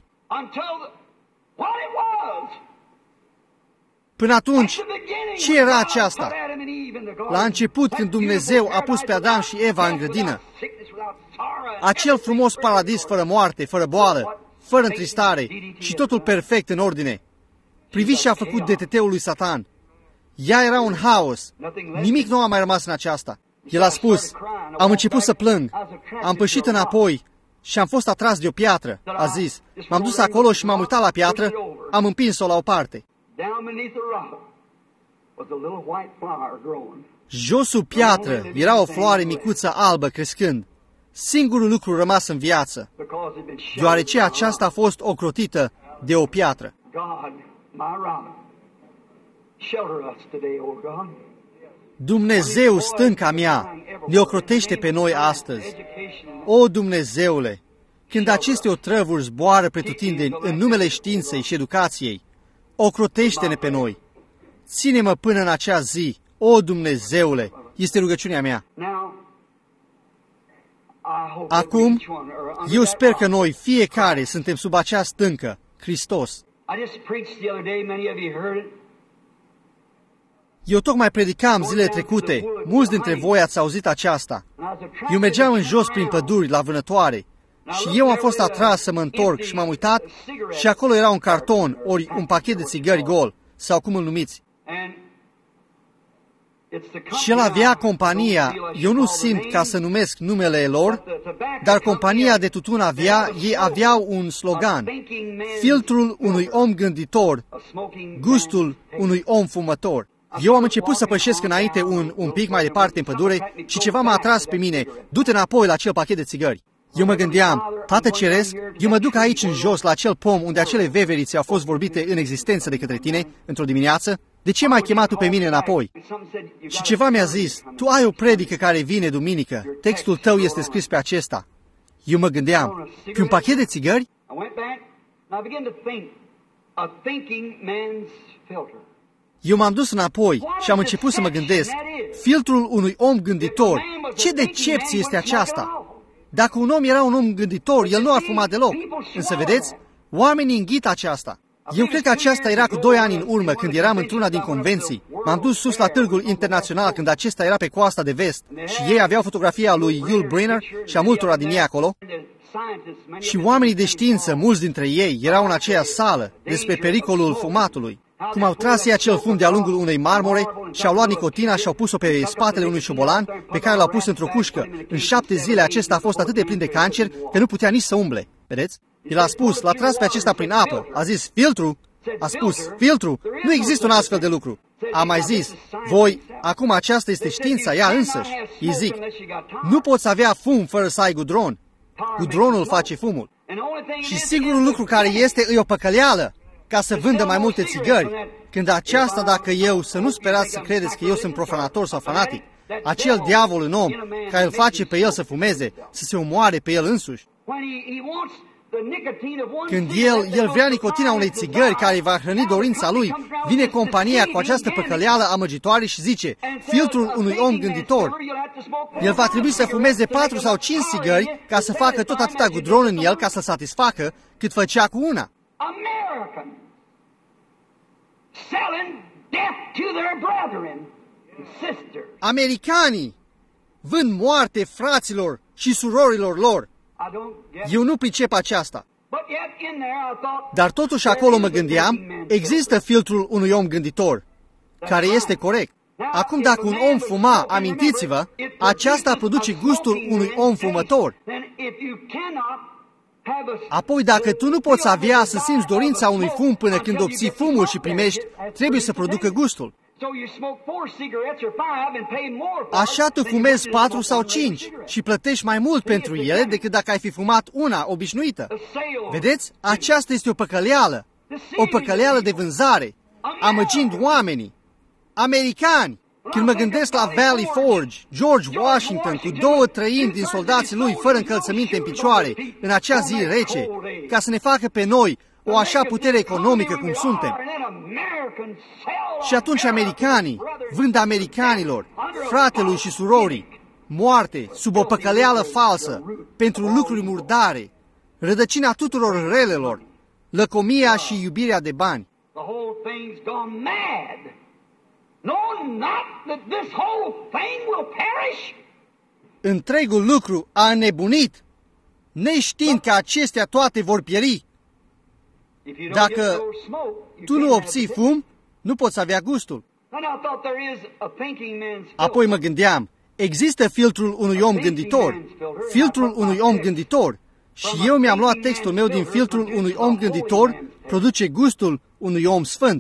până atunci, ce era aceasta? La început, când Dumnezeu a pus pe Adam și Eva în grădină, acel frumos paradis fără moarte, fără boală, fără întristare și totul perfect în ordine. Priviți ce a făcut D T T-ul lui Satan. Ea era un haos. Nimic nu a mai rămas în aceasta. El a spus, am început să plâng, am pășit înapoi și am fost atras de o piatră. A zis, m-am dus acolo și m-am uitat la piatră, am împins-o la o parte. Jos sub piatră era o floare micuță albă crescând, singurul lucru rămas în viață, deoarece aceasta a fost ocrotită de o piatră. Dumnezeu, stânca mea, ne ocrotește pe noi astăzi. O, Dumnezeule, când aceste otrăvuri zboară pretutindeni în numele științei și educației, ocrotește-ne pe noi. Ține-mă până în acea zi, o, Dumnezeule, este rugăciunea mea. Acum, eu sper că noi, fiecare, suntem sub acea stâncă, Hristos. Eu tocmai predicam zilele trecute, mulți dintre voi ați auzit aceasta. Eu mergeam în jos prin păduri, la vânătoare, și eu am fost atras să mă întorc și m-am uitat și acolo era un carton, ori un pachet de țigări gol, sau cum îl numiți. Și el avea compania, eu nu simt ca să numesc numele lor, dar compania de tutun avea, ei aveau un slogan, filtrul unui om gânditor, gustul unui om fumător. Eu am început să pășesc înainte un, un pic mai departe în pădure și ceva m-a atras pe mine, du-te înapoi la acel pachet de țigări. Eu mă gândeam, Tată Ceresc, eu mă duc aici în jos la acel pom unde acele veverițe au fost vorbite în existență de către tine într-o dimineață. De ce m-ai chemat tu pe mine înapoi? Și ceva mi-a zis, tu ai o predică care vine duminică, textul tău este scris pe acesta. Eu mă gândeam, pe un pachet de țigări? Eu m-am dus înapoi și am început să mă gândesc, filtrul unui om gânditor, ce decepție este aceasta? Dacă un om era un om gânditor, el nu ar fuma deloc. Însă vedeți, oamenii înghit aceasta. Eu cred că aceasta era cu doi ani în urmă, când eram într-una din convenții. M-am dus sus la târgul internațional, când acesta era pe coasta de vest. Și ei aveau fotografia lui Yul Brynner și a multora din ei acolo. Și oamenii de știință, mulți dintre ei, erau în aceea sală, despre pericolul fumatului. Cum au tras ei acel fum de-a lungul unei marmore și au luat nicotina și au pus-o pe spatele unui șobolan pe care l-au pus într-o cușcă. În șapte zile acesta a fost atât de plin de cancer că nu putea nici să umble. Vedeți? El a spus, l-a tras pe acesta prin apă. A zis, filtru? A spus, filtru? Nu există un astfel de lucru. A mai zis, voi, acum aceasta este știința ea însăși. Îi zic, nu poți avea fum fără să ai gudron. Gudronul face fumul. Și singurul lucru care este e o păcăleală, ca să vândă mai multe țigări. Când aceasta, dacă eu, să nu sperați să credeți că eu sunt profanator sau fanatic, acel diavol în om, care îl face pe el să fumeze, să se omoare pe el însuși, când el, el vrea nicotina unei țigări care va hrăni dorința lui, vine compania cu această păcăleală amăgitoare și zice, filtrul unui om gânditor, el va trebui să fumeze patru sau cinci țigări ca să facă tot atâta gudron în el ca să satisfacă cât făcea cu una. Americanii vând moarte fraților și surorilor lor. Eu nu pricep aceasta. Dar totuși acolo mă gândeam, există filtrul unui om gânditor, care este corect. Acum dacă un om fuma, amintiți-vă, aceasta produce gustul unui om fumător. Apoi, dacă tu nu poți avea să simți dorința unui fum până când obții fumul și primești, trebuie să producă gustul. Așa tu fumezi patru sau cinci și plătești mai mult pentru ele decât dacă ai fi fumat una obișnuită. Vedeți? Aceasta este o păcăleală. O păcăleală de vânzare, amăgind oamenii, americani. Când mă gândesc la Valley Forge, George Washington cu două treimi din soldații lui fără încălțăminte în picioare, în acea zi rece, ca să ne facă pe noi o așa putere economică cum suntem. Și atunci americanii vând americanilor, fratelui și surorii, moarte sub o păcăleală falsă, pentru lucruri murdare, rădăcina tuturor relelor, lăcomia și iubirea de bani. Întregul lucru a înnebunit, neștiind că acestea toate vor pieri. Dacă tu nu obții fum, nu poți avea gustul. Apoi mă gândeam, există filtrul unui om gânditor, filtrul unui om gânditor, și eu mi-am luat textul meu din filtrul unui om gânditor, produce gustul unui om sfânt.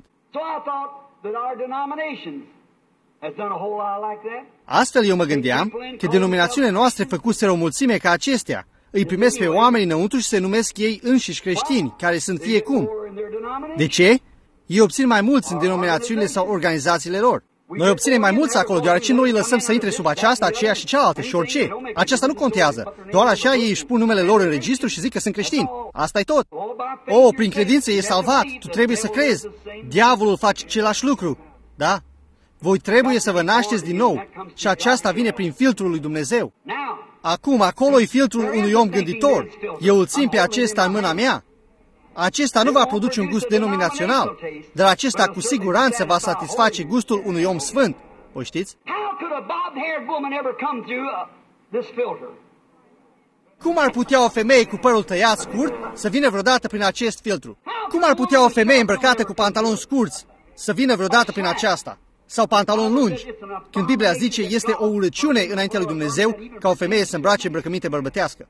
Astfel eu mă gândeam că denominațiunile noastre făcuseră o mulțime ca acestea. Îi primesc pe oameni înăuntru și se numesc ei înșiși creștini, care sunt fiecum. De ce? Ei obțin mai mulți în denominațiunile sau organizațiile lor. Noi obținem mai mulți acolo, deoarece noi îi lăsăm să intre sub aceasta, aceea și cealaltă și orice. Aceasta nu contează. Doar așa ei își pun numele lor în registru și zic că sunt creștini. Asta e tot. O, prin credință e salvat. Tu trebuie să crezi. Diavolul face același lucru. Da? Voi trebuie să vă nașteți din nou. Și aceasta vine prin filtrul lui Dumnezeu. Acum, acolo e filtrul unui om gânditor. Eu îl țin pe acesta în mâna mea. Acesta nu va produce un gust denominațional, dar acesta cu siguranță va satisface gustul unui om sfânt. O știți? Cum ar putea o femeie cu părul tăiat scurt să vină vreodată prin acest filtru? Cum ar putea o femeie îmbrăcată cu pantaloni scurți să vină vreodată prin aceasta? Sau pantaloni lungi, când Biblia zice este o urăciune înaintea lui Dumnezeu ca o femeie să îmbrace îmbrăcăminte bărbătească.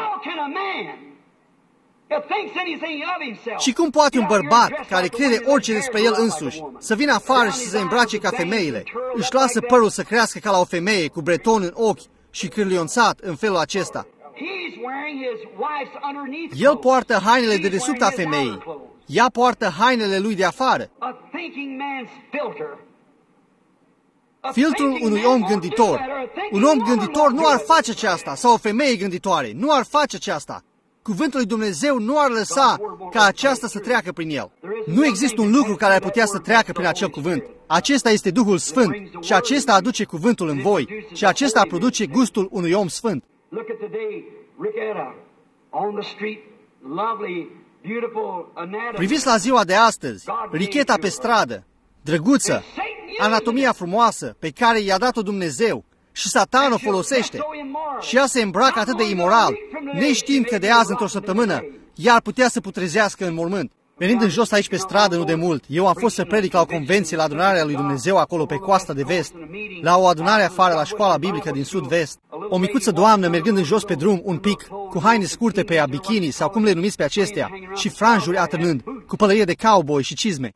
Și cum poate un bărbat care crede orice despre el însuși să vină afară și să se îmbrace ca femeile, își lasă părul să crească ca la o femeie cu breton în ochi și cârlionțat în felul acesta? El poartă hainele de desubt a femeii, ea poartă hainele lui de afară. Filtrul unui om gânditor. Un om gânditor nu ar face aceasta, sau o femeie gânditoare nu ar face aceasta. Cuvântul lui Dumnezeu nu ar lăsa ca aceasta să treacă prin el. Nu există un lucru care ar putea să treacă prin acel cuvânt. Acesta este Duhul Sfânt și acesta aduce cuvântul în voi și acesta produce gustul unui om sfânt. Priviți la ziua de astăzi, Richeta pe stradă, drăguță, anatomia frumoasă pe care i-a dat-o Dumnezeu și Satan o folosește și ea se îmbracă atât de imoral, neștiind că de azi într-o săptămână ea ar putea să putrezească în mormânt. Venind în jos aici pe stradă nu de mult, eu am fost să predic la o convenție la adunarea lui Dumnezeu acolo pe coasta de vest, la o adunare afară la școala biblică din sud-vest. O micuță doamnă mergând în jos pe drum un pic, cu haine scurte pe ea, bikini sau cum le numiți pe acestea, și franjuri atârnând, cu pălărie de cowboy și cizme.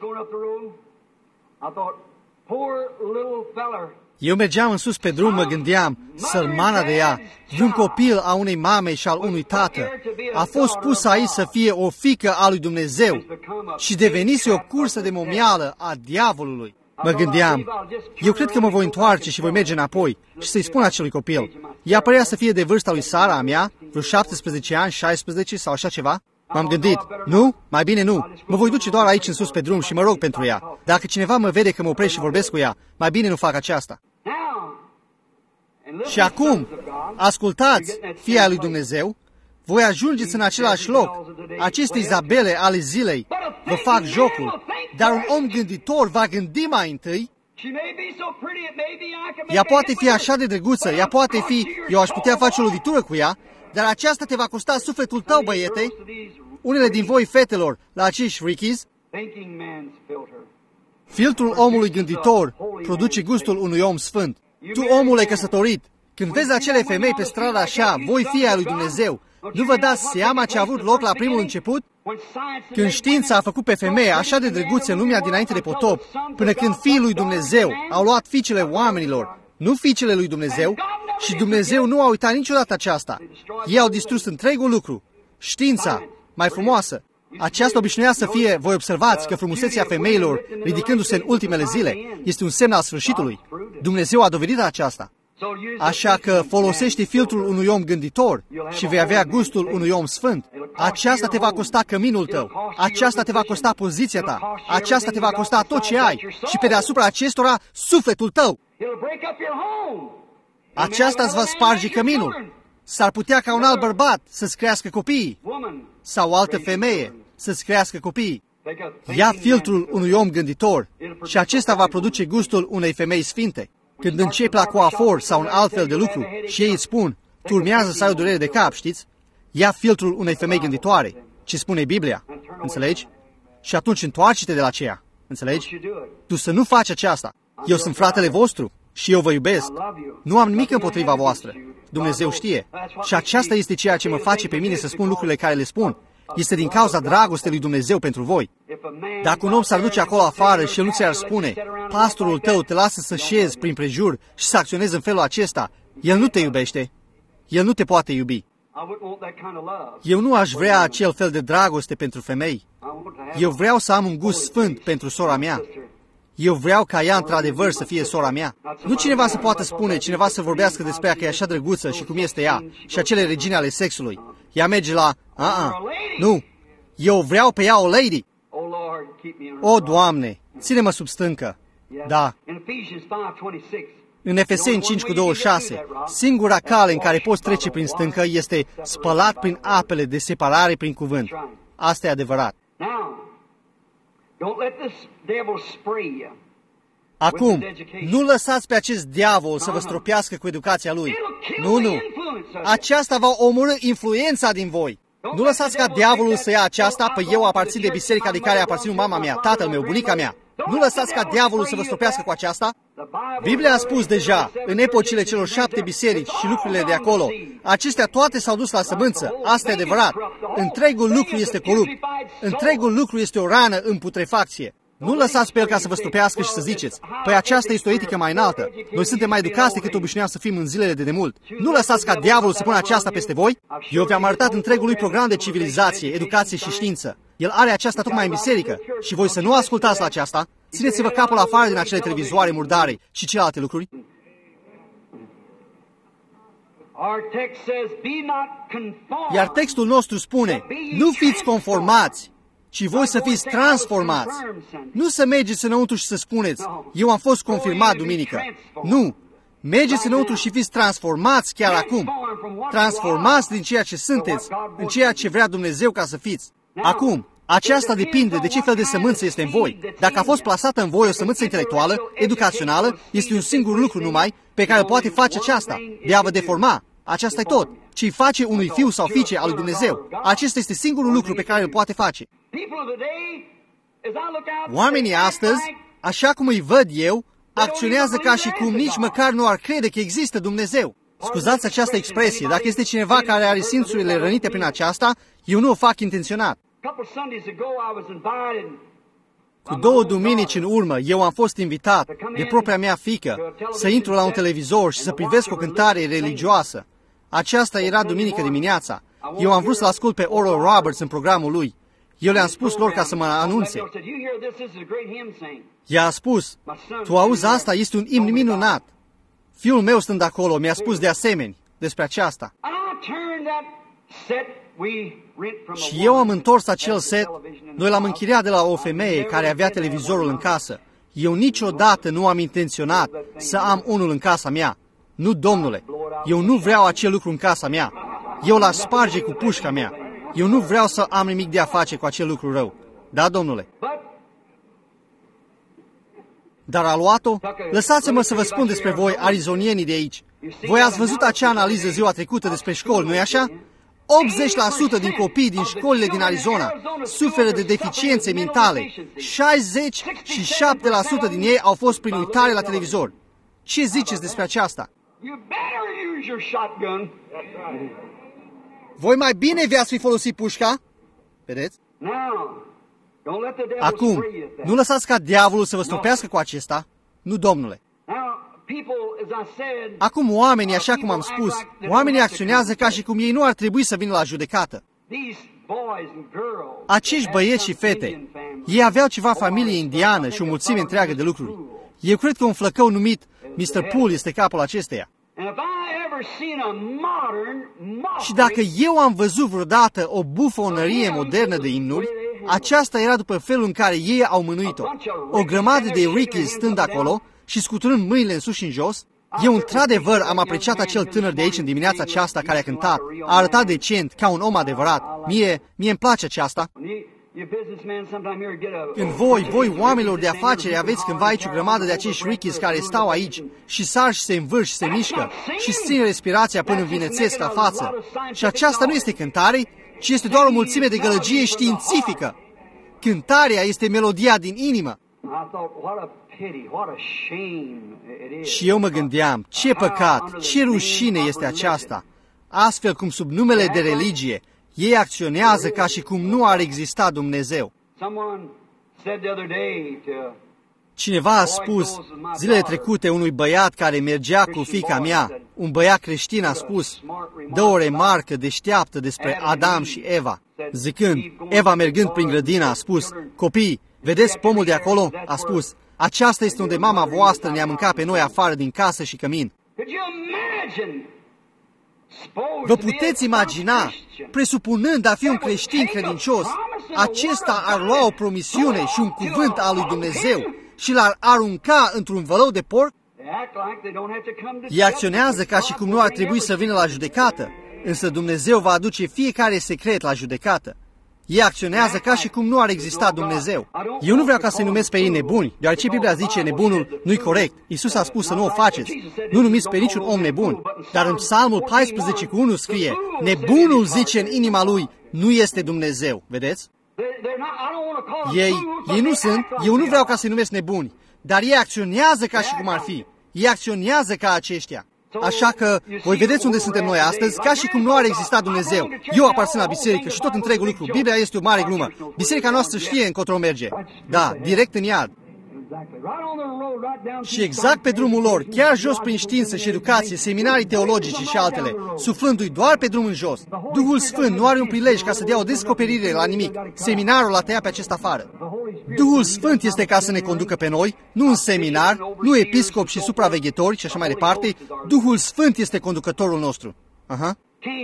Eu mergeam în sus pe drum, mă gândeam, sărmana de ea, un copil a unei mame și al unui tată, a fost pus aici să fie o fiică a lui Dumnezeu și devenise o cursă de momială a diavolului. Mă gândeam, eu cred că mă voi întoarce și voi merge înapoi și să-i spun acelui copil. Ea părea să fie de vârsta lui Sara, a mea, vreo șaptesprezece ani, șaisprezece sau așa ceva. M-am gândit, nu? Mai bine nu. Mă voi duce doar aici în sus pe drum și mă rog pentru ea. Dacă cineva mă vede că mă opresc și vorbesc cu ea, mai bine nu fac aceasta. Și acum, ascultați, fia lui Dumnezeu, voi ajungeți în același loc. Aceste Izabele ale zilei vă fac jocul, dar un om gânditor va gândi mai întâi. Ea poate fi așa de drăguță, ea poate fi, eu aș putea face o lovitură cu ea, dar aceasta te va costa sufletul tău, băiete. Unele din voi, fetelor, la acești rickies, filtrul omului gânditor produce gustul unui om sfânt. Tu, omule căsătorit, când vezi acele femei pe stradă așa, voi fii a lui Dumnezeu, Nu vă dați seama ce a avut loc la primul început? Când știința a făcut pe femeie așa de drăguțe în lumea dinainte de potop, până când fiii lui Dumnezeu au luat fiicele oamenilor, nu fiicele lui Dumnezeu, și Dumnezeu nu a uitat niciodată aceasta. Ei au distrus întregul lucru. Știința, mai frumoasă, aceasta obișnuia să fie, voi observați că frumusețea femeilor, ridicându-se în ultimele zile, este un semn al sfârșitului. Dumnezeu a dovedit aceasta. Așa că folosește filtrul unui om gânditor și vei avea gustul unui om sfânt. Aceasta te va costa căminul tău, aceasta te va costa poziția ta, aceasta te va costa tot ce ai și pe deasupra acestora sufletul tău. Aceasta îți va sparge căminul. S-ar putea ca un alt bărbat să-ți crească copiii sau o altă femeie să-ți crească copiii. Ia filtrul unui om gânditor și acesta va produce gustul unei femei sfinte. Când începi la coafor sau un alt fel de lucru și ei îți spun, tu urmează să ai o durere de cap, știți? Ia filtrul unei femei gânditoare, ce spune Biblia, înțelegi? Și atunci întoarce-te de la aceea, înțelegi? Tu să nu faci aceasta. Eu sunt fratele vostru și eu vă iubesc. Nu am nimic împotriva voastră. Dumnezeu știe. Și aceasta este ceea ce mă face pe mine să spun lucrurile care le spun. Este din cauza dragostei lui Dumnezeu pentru voi. Dacă un om s-ar duce acolo afară și el nu ți-ar spune, pastorul tău te lasă să șezi prin prejur și să acționezi în felul acesta, el nu te iubește. El nu te poate iubi. Eu nu aș vrea acel fel de dragoste pentru femei. Eu vreau să am un gust sfânt pentru sora mea. Eu vreau ca ea într-adevăr să fie sora mea. Nu cineva să poată spune, cineva să vorbească despre ea că e așa drăguță și cum este ea și acele regine ale sexului. Ea merge la, a-a, nu, eu vreau pe ea o lady. O, Doamne, ține-mă sub stâncă. Da. În Efeseni cinci cu douăzeci și șase, singura cale în care poți trece prin stâncă este spălat prin apele de separare prin cuvânt. Asta e adevărat. Acum, nu lăsați pe acest diavol să vă stropească cu educația lui. Nu, nu. Aceasta va omorî influența din voi. Nu lăsați ca diavolul să ia aceasta, păi eu aparțin de biserica de care aparțin mama mea, tatăl meu, bunica mea. Nu lăsați ca diavolul să vă stropească cu aceasta. Biblia a spus deja, în epocile celor șapte biserici și lucrurile de acolo, acestea toate s-au dus la sămânță. Asta e adevărat. Întregul lucru este corupt. Întregul lucru este o rană în putrefacție. Nu lăsați pe el ca să vă stupească și să ziceți, păi aceasta este o etică mai înaltă. Noi suntem mai educați decât obișnuiam să fim în zilele de demult. Nu lăsați ca diavolul să pună aceasta peste voi. Eu vi-am arătat întregului program de civilizație, educație și știință. El are aceasta tocmai în biserică și voi să nu ascultați la aceasta. Țineți-vă capul afară din acele televizoare murdare și celelalte lucruri. Iar textul nostru spune, nu fiți conformați, ci voi să fiți transformați. Nu să mergeți înăuntru și să spuneți, eu am fost confirmat duminică. Nu. Mergeți înăuntru și fiți transformați chiar acum. Transformați din ceea ce sunteți, în ceea ce vrea Dumnezeu ca să fiți. Acum, aceasta depinde de ce fel de sămânță este în voi. Dacă a fost plasată în voi o sămânță intelectuală, educațională, este un singur lucru numai pe care îl poate face aceasta, de a vă deforma. Aceasta e tot. Ce-i face unui fiu sau fiice al lui Dumnezeu. Acesta este singurul lucru pe care îl poate face. Oamenii astăzi, așa cum îi văd eu, acționează ca și cum nici măcar nu ar crede că există Dumnezeu. Scuzați această expresie, dacă este cineva care are simțurile rănite prin aceasta, eu nu o fac intenționat. Cu două duminici în urmă, eu am fost invitat de propria mea fiică să intru la un televizor și să privesc o cântare religioasă. Aceasta era duminică dimineața. Eu am vrut să-l ascult pe Oral Roberts în programul lui. Eu le-am spus lor ca să mă anunțe. Ea a spus, tu auzi asta, este un imn minunat. Fiul meu stând acolo mi-a spus de asemenea despre aceasta. Și eu am întors acel set, noi l-am închiriat de la o femeie care avea televizorul în casă. Eu niciodată nu am intenționat să am unul în casa mea. Nu, domnule, eu nu vreau acel lucru în casa mea. Eu l-aș sparge cu pușca mea. Eu nu vreau să am nimic de a face cu acel lucru rău. Da, domnule? Dar a luat-o? Lăsați-mă să vă spun despre voi, arizonienii de aici. Voi ați văzut acea analiză ziua trecută despre școli, nu-i așa? optzeci la sută din copiii din școlile din Arizona suferă de deficiențe mentale. șaizeci și șapte la sută din ei au fost prin uitare la televizor. Ce ziceți despre aceasta? Voi mai bine vi-ați fi folosit pușca? Vedeți? Acum, nu lăsați ca diavolul să vă stopească cu acesta. Nu, domnule. Acum oamenii, așa cum am spus, oamenii acționează ca și cum ei nu ar trebui să vină la judecată. Acești băieți și fete, ei aveau ceva familie indiană și o mulțime întreagă de lucruri. Eu cred că un flăcău numit mister Poole este capul acesteia. Și dacă eu am văzut vreodată o bufonărie modernă de imnuri, aceasta era după felul în care ei au mânuit-o. O grămadă de Rickies stând acolo și scuturând mâinile în sus și în jos. Eu într-adevăr am apreciat acel tânăr de aici în dimineața aceasta care a cântat. A arătat decent, ca un om adevărat. Mie, mie îmi place aceasta. Când voi, voi oamenilor de afaceri, aveți cândva aici o grămadă de acești Rickies care stau aici și sar și se învârși și se mișcă și țin respirația până învinețesc la față. Și aceasta nu este cântare, ci este doar o mulțime de gălăgie științifică. Cântarea este melodia din inimă. Și eu mă gândeam, ce păcat, ce rușine este aceasta. Astfel cum sub numele de religie, ei acționează ca și cum nu ar exista Dumnezeu. Cineva a spus zilele trecute unui băiat care mergea cu fiica mea, un băiat creștin a spus, dă o remarcă deșteaptă despre Adam și Eva, zicând, Eva mergând prin grădină a spus, copii, vedeți pomul de acolo? A spus, aceasta este unde mama voastră ne-a mâncat pe noi afară din casă și cămin. Vă puteți imagina, presupunând a fi un creștin credincios, acesta ar lua o promisiune și un cuvânt al lui Dumnezeu și l-ar arunca într-un vălău de porc? Ei acționează ca și cum nu ar trebui să vină la judecată, însă Dumnezeu va aduce fiecare secret la judecată. Ei acționează ca și cum nu ar exista Dumnezeu. Eu nu vreau ca să-i numesc pe ei nebuni, deoarece Biblia zice nebunul nu-i corect. Iisus a spus să nu o faceți. Nu numiți pe niciun om nebun. Dar în Psalmul paisprezece cu unu scrie, nebunul zice în inima lui, nu este Dumnezeu. Vedeți? Ei, ei nu sunt, eu nu vreau ca să-i numesc nebuni, dar ei acționează ca și cum ar fi. Ei acționează ca aceștia. Așa că, voi vedeți unde suntem noi astăzi, ca și cum nu ar exista Dumnezeu. Eu aparțin la biserică și tot întregul lucru. Biblia este o mare glumă. Biserica noastră știe încotro merge. Da, direct în iad. Și exact pe drumul lor, chiar jos prin știință și educație, seminarii teologice și altele, suflându-i doar pe drum în jos. Duhul Sfânt nu are un prilej ca să dea o descoperire la nimic. Seminarul l-a tăiat pe acesta afară. Duhul Sfânt este ca să ne conducă pe noi, nu un seminar, nu episcop și supraveghetori și așa mai departe. Duhul Sfânt este conducătorul nostru. Aha.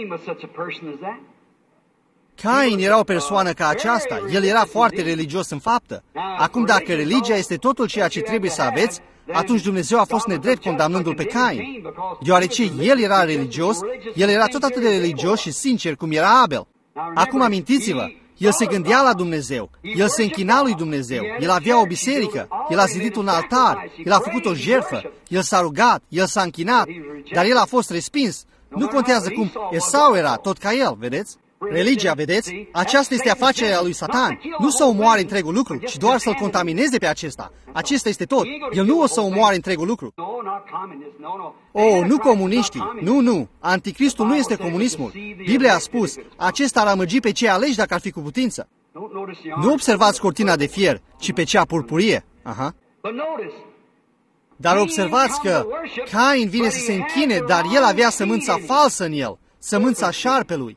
Cain era o persoană ca aceasta. El era foarte religios în faptă. Acum, dacă religia este totul ceea ce trebuie să aveți, atunci Dumnezeu a fost nedrept condamnându-l pe Cain. Deoarece el era religios, el era tot atât de religios și sincer cum era Abel. Acum amintiți-vă, el se gândea la Dumnezeu, el se închina lui Dumnezeu, el avea o biserică, el a zidit un altar, el a făcut o jertfă, el s-a rugat, el s-a închinat, dar el a fost respins. Nu contează cum, Esau era tot ca el, vedeți? Religia, vedeți? Aceasta este afacerea lui Satan. Nu să omoare întregul lucru, ci doar să-l contamineze pe acesta. Acesta este tot. El nu o să omoare întregul lucru. Oh, nu comuniștii. Nu, nu. Anticristul nu este comunismul. Biblia a spus, acesta ar amăgi pe cei aleși dacă ar fi cu putință. Nu observați cortina de fier, ci pe cea purpurie. Aha. Dar observați că Cain vine să se închine, dar el avea sămânța falsă în el, sămânța șarpelui.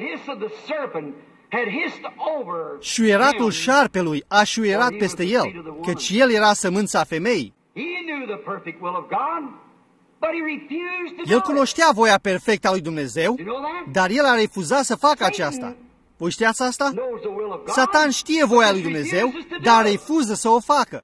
Șuieratul șarpelui a șuierat peste el, căci el era sămânța femeii. El cunoștea voia perfectă a lui Dumnezeu, dar el a refuzat să facă aceasta. Voi știați asta? Satan știe voia lui Dumnezeu, dar refuză să o facă.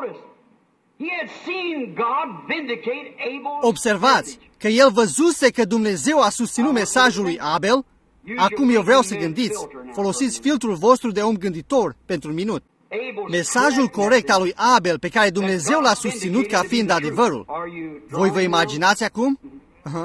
Observați că el văzuse că Dumnezeu a susținut mesajul lui Abel. Acum eu vreau să gândiți, folosiți filtrul vostru de om gânditor pentru un minut. Mesajul corect al lui Abel pe care Dumnezeu l-a susținut ca fiind adevărul. Voi vă imaginați acum? Uh-huh.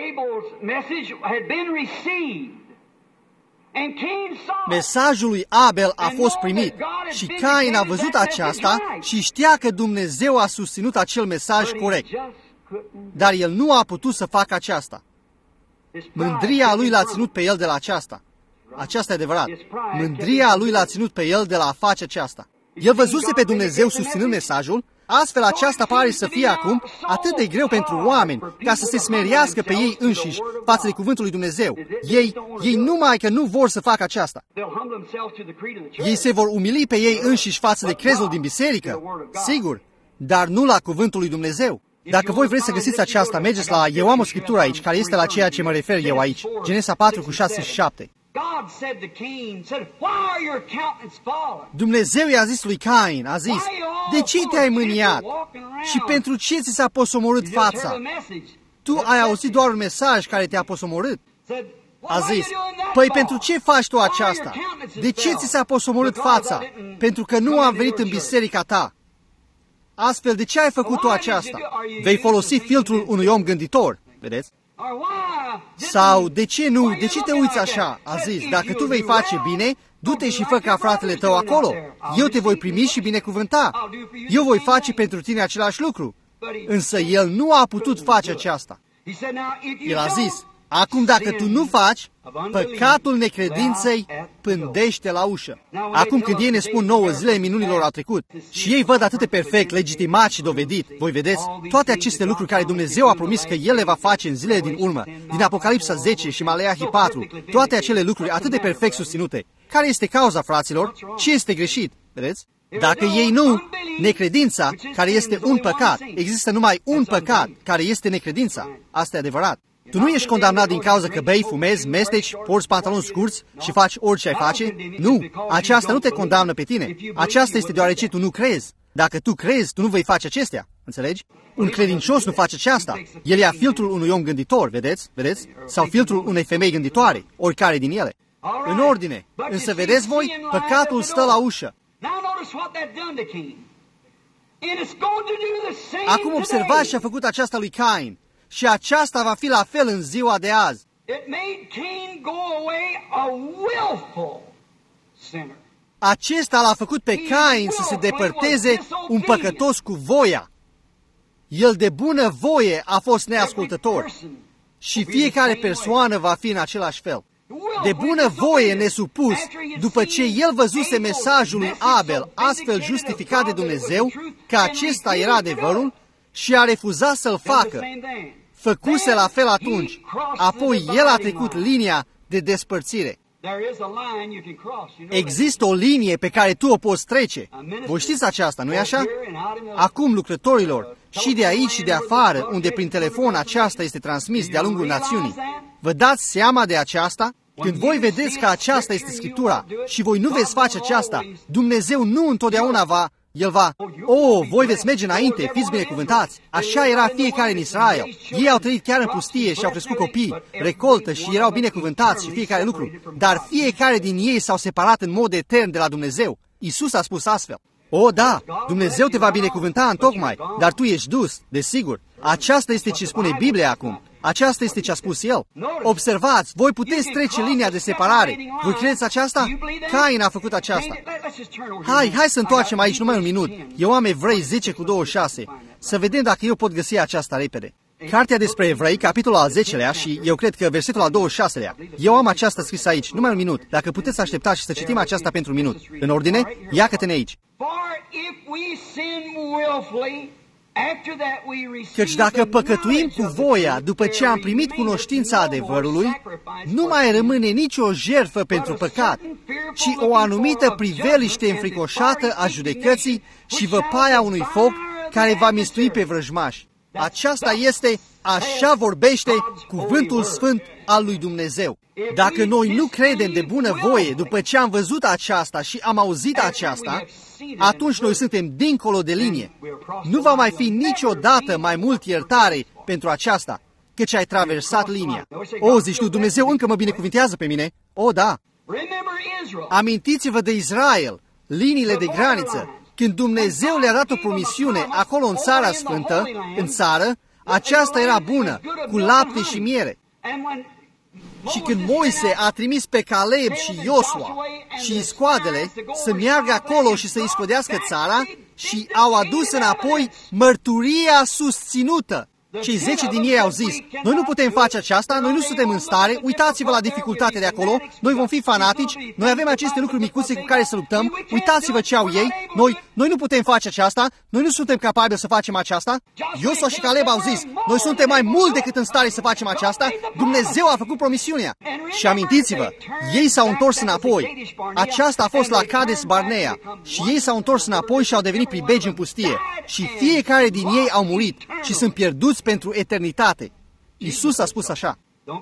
Mesajul lui Abel a fost primit și Cain a văzut aceasta și știa că Dumnezeu a susținut acel mesaj corect. Dar el nu a putut să facă aceasta. Mândria lui l-a ținut pe el de la aceasta. Aceasta e adevărat. Mândria lui l-a ținut pe el de la a face aceasta. El văzuse pe Dumnezeu susținând mesajul, astfel aceasta pare să fie acum atât de greu pentru oameni ca să se smerească pe ei înșiși față de cuvântul lui Dumnezeu. Ei, ei numai că nu vor să facă aceasta. Ei se vor umili pe ei înșiși față de crezul din biserică, sigur, dar nu la cuvântul lui Dumnezeu. Dacă voi vreți să găsiți aceasta, mergeți la, eu am o scriptură aici, care este la ceea ce mă refer eu aici, Genesa patru cu șase și șapte. Dumnezeu i-a zis lui Cain, a zis, de ce te-ai mâniat și pentru ce ți s-a posomorât fața? Tu ai auzit doar un mesaj care te-a posomorât. A zis, păi pentru ce faci tu aceasta? De ce ți s-a posomorât fața? Pentru că nu am venit în biserica ta. Astfel, de ce ai făcut tu aceasta? Vei folosi filtrul unui om gânditor, vedeți? Sau, de ce nu? De ce te uiți așa? A zis, dacă tu vei face bine, du-te și fă ca fratele tău acolo. Eu te voi primi și binecuvânta. Eu voi face pentru tine același lucru. Însă el nu a putut face aceasta. El a zis, acum dacă tu nu faci, păcatul necredinței pândește la ușă. Acum când ei ne spun nouă, zilele minunilor au trecut și ei văd atât de perfect, legitimat și dovedit, voi vedeți, toate aceste lucruri care Dumnezeu a promis că El le va face în zilele din urmă, din Apocalipsa zece și Maleahi patru, toate acele lucruri atât de perfect susținute. Care este cauza, fraților? Ce este greșit? Vedeți? Dacă ei nu, necredința, care este un păcat, există numai un păcat, care este necredința. Asta e adevărat. Tu nu ești condamnat din cauza că bei, fumezi, mesteci, porți pantaloni scurți și faci orice ai face? Nu, aceasta nu te condamnă pe tine. Aceasta este deoarece tu nu crezi. Dacă tu crezi, tu nu vei face acestea. Înțelegi? Un credincios nu face aceasta. El ia filtrul unui om gânditor, vedeți? Vedeți? Sau filtrul unei femei gânditoare, oricare din ele. În ordine. Însă vedeți voi, păcatul stă la ușă. Acum observați ce a făcut aceasta lui Cain. Și aceasta va fi la fel în ziua de azi. Acesta l-a făcut pe Cain să se depărteze un păcătos cu voia. El de bună voie a fost neascultător. Și fiecare persoană va fi în același fel. De bună voie nesupus, după ce el văzuse mesajul lui Abel, astfel justificat de Dumnezeu, că acesta era adevărul, și a refuzat să-l facă. Făcuse la fel atunci. Apoi el a trecut linia de despărțire. Există o linie pe care tu o poți trece. Voi știți aceasta, nu-i așa? Acum lucrătorilor, și de aici și de afară, unde prin telefon aceasta este transmis de-a lungul națiunii, vă dați seama de aceasta? Când voi vedeți că aceasta este Scriptura și voi nu veți face aceasta, Dumnezeu nu întotdeauna va... El va, oh, voi veți merge înainte, fiți binecuvântați. Așa era fiecare în Israel. Ei au trăit chiar în pustie și au crescut copii, recoltă și erau binecuvântați și fiecare lucru. Dar fiecare din ei s-au separat în mod etern de la Dumnezeu. Iisus a spus astfel. O, da, Dumnezeu te va binecuvânta întocmai, dar tu ești dus, desigur. Aceasta este ce spune Biblia acum. Aceasta este ce a spus El. Observați, voi puteți trece linia de separare. Voi credeți aceasta? Cain a făcut aceasta. Hai, hai să întoarcem aici numai un minut. Eu am Evrei zece cu douăzeci și șase. Să vedem dacă eu pot găsi aceasta repede. Cartea despre Evrei, capitolul al zecelea și eu cred că versetul al douăzeci și șaselea. Eu am aceasta scrisă aici, numai un minut. Dacă puteți aștepta și să citim aceasta pentru un minut. În ordine, ia-că-te-ne aici. Căci dacă păcătuim cu voia după ce am primit cunoștința adevărului, nu mai rămâne nicio jertfă pentru păcat, ci o anumită priveliște înfricoșată a judecății și văpaia unui foc care va mistui pe vrăjmași. Aceasta este, așa vorbește cuvântul sfânt al lui Dumnezeu. Dacă noi nu credem de bună voie după ce am văzut aceasta și am auzit aceasta, atunci noi suntem dincolo de linie. Nu va mai fi niciodată mai mult iertare pentru aceasta, căci ai traversat linia. O, zici tu, Dumnezeu încă mă binecuvintează pe mine? O, da. Amintiți-vă de Israel, liniile de graniță. Când Dumnezeu le-a dat o promisiune acolo în țara sfântă, în țară, aceasta era bună, cu lapte și miere. Și când Moise a trimis pe Caleb și Iosua și iscoadele să meargă acolo și să iscodească țara și au adus înapoi mărturia susținută. Cei zece din ei au zis, noi nu putem face aceasta, noi nu suntem în stare, uitați-vă la dificultatea de acolo, noi vom fi fanatici, noi avem aceste lucruri micuțe cu care să luptăm, uitați-vă ce au ei, noi, noi nu putem face aceasta, noi nu suntem capabili să facem aceasta. Iosua și Caleb au zis, noi suntem mai mult decât în stare să facem aceasta, Dumnezeu a făcut promisiunea. Și amintiți-vă, ei s-au întors înapoi. Aceasta a fost la Cades Barnea și ei s-au întors înapoi și au devenit pribegi în pustie. Și fiecare din ei au murit și sunt pierduți pentru eternitate. Iisus a spus așa.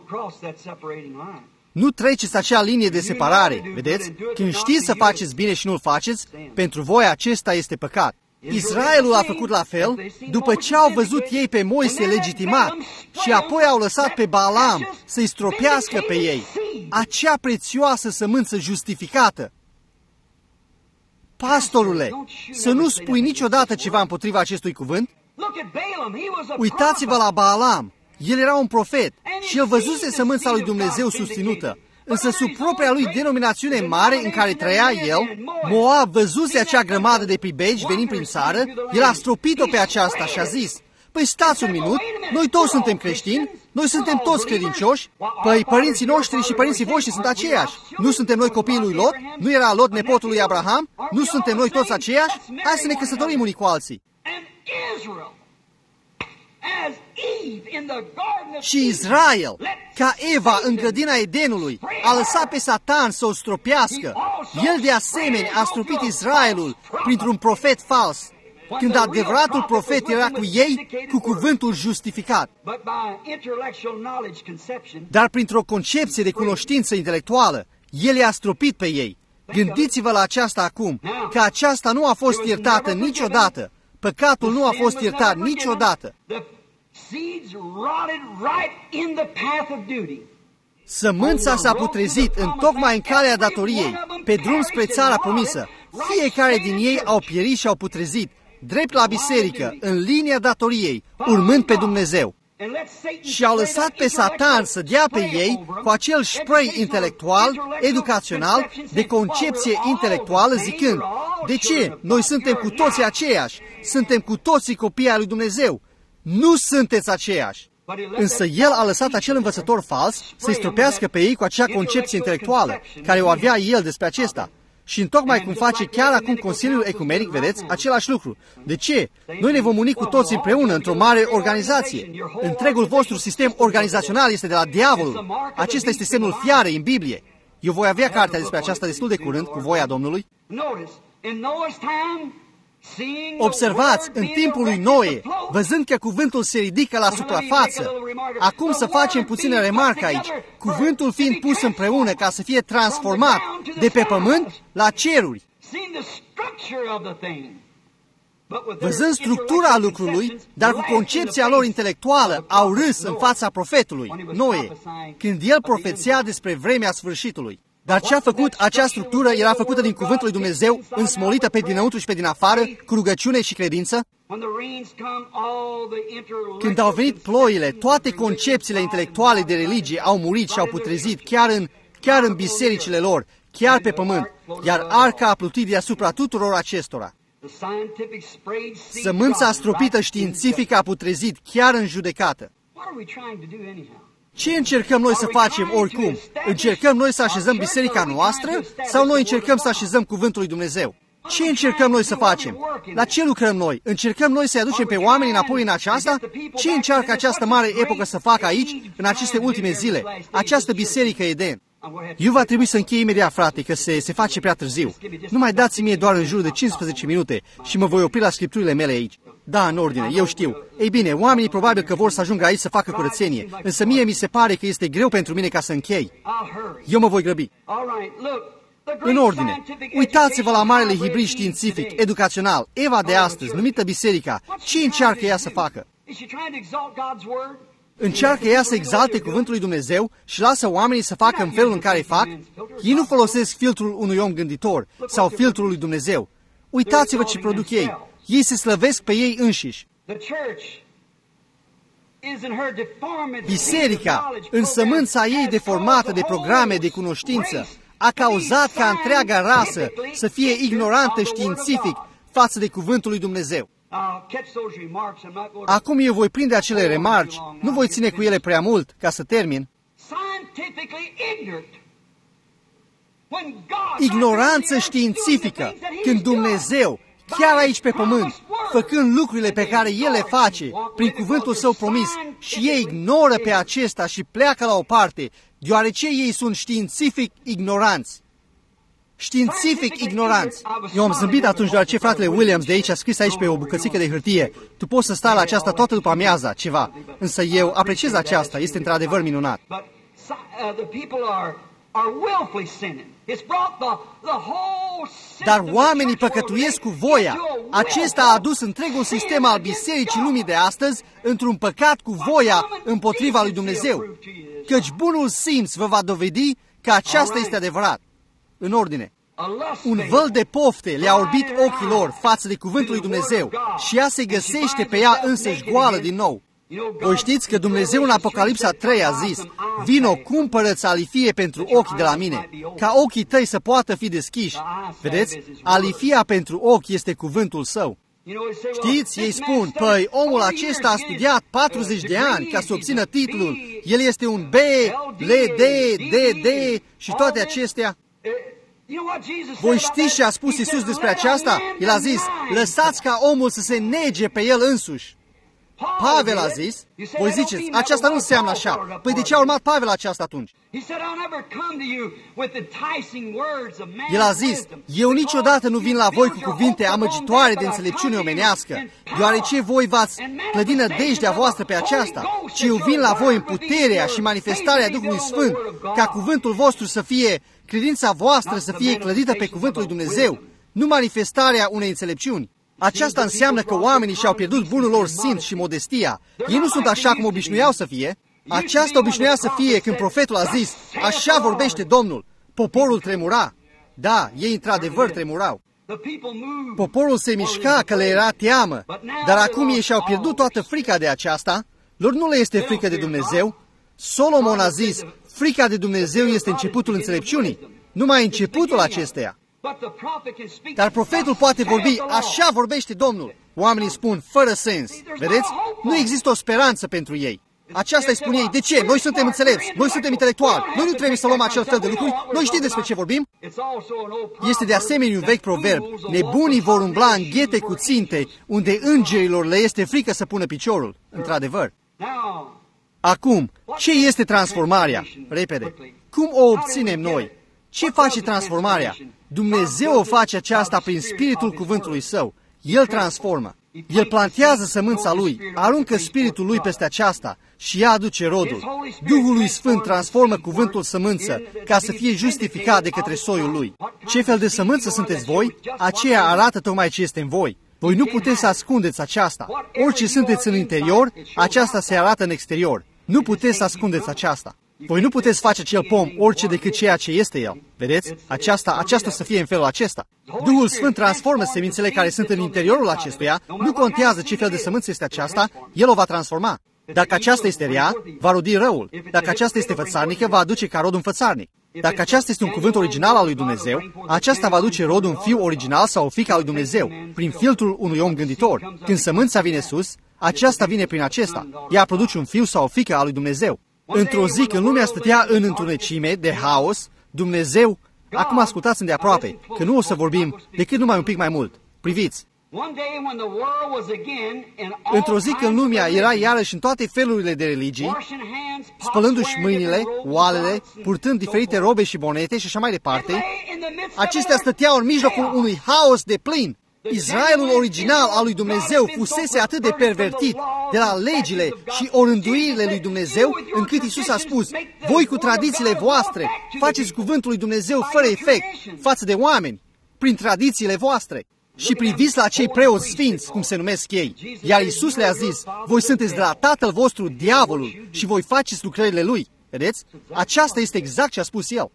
Nu treceți acea linie de separare, vedeți? Când știți să faceți bine și nu-l faceți, pentru voi acesta este păcat. Israelul a făcut la fel, după ce au văzut ei pe Moise legitimat și apoi au lăsat pe Balaam să-i stropească pe ei, acea prețioasă sămânță justificată. Pastorule, să nu spui niciodată ceva împotriva acestui cuvânt? Uitați-vă la Balaam. El era un profet și el văzuse sămânța lui Dumnezeu susținută. Însă sub propria lui denominațiune mare în care trăia el, Moab văzuse acea grămadă de pribegi venind prin țară, el a stropit-o pe aceasta și a zis, păi stați un minut, noi toți suntem creștini, noi suntem toți credincioși, păi părinții noștri și părinții voștri sunt aceiași. Nu suntem noi copiii lui Lot? Nu era Lot nepotul lui Abraham? Nu suntem noi toți aceiași? Hai să ne căsătorim unii cu alții. Și Israel, ca Eva în grădina Edenului, a lăsat pe Satan să o stropească. El de asemenea a stropit Israelul printr-un profet fals, când adevăratul profet era cu ei cu cuvântul justificat. Dar printr-o concepție de cunoștință intelectuală, el i-a stropit pe ei. Gândiți-vă la aceasta acum, că aceasta nu a fost iertată niciodată. Păcatul nu a fost iertat niciodată. Sămânța s-a putrezit în tocmai în calea datoriei, pe drum spre țara promisă. Fiecare din ei au pierit și au putrezit, drept la biserică, în linia datoriei, urmând pe Dumnezeu. Și au lăsat pe Satan să dea pe ei cu acel spray intelectual, educațional, de concepție intelectuală, zicând, de ce? Noi suntem cu toții aceiași, suntem cu toții copii ai lui Dumnezeu. Nu sunteți aceiași. Însă el a lăsat acel învățător fals să-i stropească pe ei cu acea concepție intelectuală, care o avea el despre acesta. Și întocmai cum face chiar acum Consiliul Ecumenic, vedeți, același lucru. De ce? Noi ne vom uni cu toți împreună într-o mare organizație. Întregul vostru sistem organizațional este de la diavolul. Acesta este semnul fiarei în Biblie. Eu voi avea cartea despre aceasta destul de curând, cu voia Domnului. Observați, în timpul lui Noe, văzând că cuvântul se ridică la suprafață, acum să facem puțină remarcă aici, cuvântul fiind pus împreună ca să fie transformat de pe pământ la ceruri. Văzând structura lucrului, dar cu concepția lor intelectuală, au râs în fața profetului, Noe, când el profețea despre vremea sfârșitului. Dar ce a făcut acea structură era făcută din cuvântul lui Dumnezeu, însmolită pe dinăuntru și pe din afară, cu rugăciune și credință. Când au venit ploile, toate concepțiile intelectuale de religie au murit și au putrezit chiar în, chiar în bisericile lor, chiar pe pământ, iar arca a plutit deasupra tuturor acestora. Sămânța stropită științifică a putrezit chiar în judecată. Ce încercăm noi să facem oricum? Încercăm noi să așezăm biserica noastră sau noi încercăm să așezăm cuvântul lui Dumnezeu? Ce încercăm noi să facem? La ce lucrăm noi? Încercăm noi să-i aducem pe oameni înapoi în aceasta? Ce încearcă această mare epocă să facă aici, în aceste ultime zile? Această biserică Eden. Eu va trebui să închei imediat, frate, că se, se face prea târziu. Nu mai dați mie doar în jur de cincisprezece minute și mă voi opri la scripturile mele aici. Da, în ordine, eu știu. Ei bine, oamenii probabil că vor să ajungă aici să facă curățenie, însă mie mi se pare că este greu pentru mine ca să închei. Eu mă voi grăbi. În ordine, uitați-vă la marele hibrid științific, educațional, Eva de astăzi, numită biserica. Ce încearcă ea să facă? Încearcă ea să exalte cuvântul lui Dumnezeu și lasă oamenii să facă în felul în care fac? Ei nu folosesc filtrul unui om gânditor sau filtrul lui Dumnezeu. Uitați-vă ce produc ei. Ei se slăvesc pe ei înșiși. Biserica, în sămânța ei deformată de programe de cunoștință, a cauzat ca întreaga rasă să fie ignorantă științific față de cuvântul lui Dumnezeu. Acum eu voi prinde acele remarci, nu voi ține cu ele prea mult, ca să termin. Ignoranță științifică, când Dumnezeu, chiar aici pe pământ, făcând lucrurile pe care El le face prin cuvântul Său promis, și ei ignoră pe acesta și pleacă la o parte, deoarece ei sunt științific ignoranți. Științific ignoranți. Eu am zâmbit atunci, deoarece fratele Williams de aici a scris aici pe o bucățică de hârtie: tu poți să stai la aceasta toată după amiaza, ceva. Însă eu apreciez aceasta, este într-adevăr minunat. Dar oamenii păcătuiesc cu voia. Acesta a adus întregul sistem al bisericii lumii de astăzi într-un păcat cu voia împotriva lui Dumnezeu. Căci bunul simț vă va dovedi că aceasta este adevărat. În ordine. Un văl de pofte le-a orbit ochii lor față de cuvântul lui Dumnezeu și ea se găsește pe ea însăși goală din nou. Voi știți că Dumnezeu în Apocalipsa trei a zis: vino, cumpără-ți alifie pentru ochii de la mine, ca ochii tăi să poată fi deschiși. Vedeți? Alifia pentru ochi este cuvântul Său. Știți, ei spun: păi, omul acesta a studiat patruzeci de ani ca să obțină titlul, el este un B, L, D, D, D și toate acestea. Voi știți ce a spus Iisus despre aceasta? El a zis: lăsați ca omul să se nege pe el însuși. Pavel a zis, voi ziceți, aceasta nu înseamnă așa. Păi de ce a urmat Pavel aceasta atunci? El a zis: eu niciodată nu vin la voi cu cuvinte amăgitoare de înțelepciune omenească, deoarece voi v-ați clădi nădejdea voastră pe aceasta, ci eu vin la voi în puterea și manifestarea Duhului Sfânt, ca cuvântul vostru să fie, credința voastră să fie clădită pe cuvântul lui Dumnezeu, nu manifestarea unei înțelepciuni. Aceasta înseamnă că oamenii și-au pierdut bunul lor simț și modestia. Ei nu sunt așa cum obișnuiau să fie. Aceasta obișnuia să fie când profetul a zis: așa vorbește Domnul. Poporul tremura. Da, ei într-adevăr tremurau. Poporul se mișca că le era teamă, dar acum ei și-au pierdut toată frica de aceasta. Lor nu le este frică de Dumnezeu. Solomon a zis: frica de Dumnezeu este începutul înțelepciunii. Numai începutul acesteia. Dar profetul poate vorbi: așa vorbește Domnul. Oamenii spun: fără sens. Vedeți? Nu există o speranță pentru ei. Aceasta îi spun ei: de ce? Noi suntem înțelepți, noi suntem intelectuali, noi nu trebuie să luăm acel fel de lucruri, noi știm despre ce vorbim. Este de asemenea un vechi proverb: nebunii vor umbla în ghete cu ținte, unde îngerilor le este frică să pună piciorul. Într-adevăr. Acum, ce este transformarea? Repede. Cum o obținem noi? Ce face transformarea? Dumnezeu o face aceasta prin spiritul cuvântului Său. El transformă. El plantează sămânța Lui, aruncă spiritul Lui peste aceasta și ea aduce rodul. Duhul lui Sfânt transformă cuvântul sămânță ca să fie justificat de către soiul Lui. Ce fel de sămânță sunteți voi? Aceea arată tocmai ce este în voi. Voi nu puteți să ascundeți aceasta. Orice sunteți în interior, aceasta se arată în exterior. Nu puteți să ascundeți aceasta. Voi nu puteți face acel pom orice decât ceea ce este el. Vedeți? Aceasta, aceasta să fie în felul acesta. Duhul Sfânt transformă semințele care sunt în interiorul acestuia. Nu contează ce fel de sămânță este aceasta, El o va transforma. Dacă aceasta este rea, va rodi răul. Dacă aceasta este fățarnică, va aduce ca rod un fățarnic. Dacă aceasta este un cuvânt original al lui Dumnezeu, aceasta va aduce rod un fiu original sau o fiică al lui Dumnezeu, prin filtrul unui om gânditor. Când sămânța vine sus, aceasta vine prin acesta. Ea produce un fiu sau o fiică al lui Dumnezeu. Într-o zi, când lumea stătea în întunecime de haos, Dumnezeu, acum ascultați îndeaproape, că nu o să vorbim decât numai un pic mai mult. Priviți! Într-o zi când lumea era iarăși în toate felurile de religii, spălându-și mâinile, oalele, purtând diferite robe și bonete și așa mai departe, acestea stăteau în mijlocul unui haos de plin. Israelul original al lui Dumnezeu fusese atât de pervertit de la legile și orânduirile lui Dumnezeu, încât Iisus a spus: voi cu tradițiile voastre faceți cuvântul lui Dumnezeu fără efect față de oameni, prin tradițiile voastre. Și priviți la cei preoți sfinți, cum se numesc ei. Iar Iisus le-a zis: voi sunteți de la tatăl vostru, diavolul, și voi faceți lucrările lui. Vedeți? Aceasta este exact ce a spus El.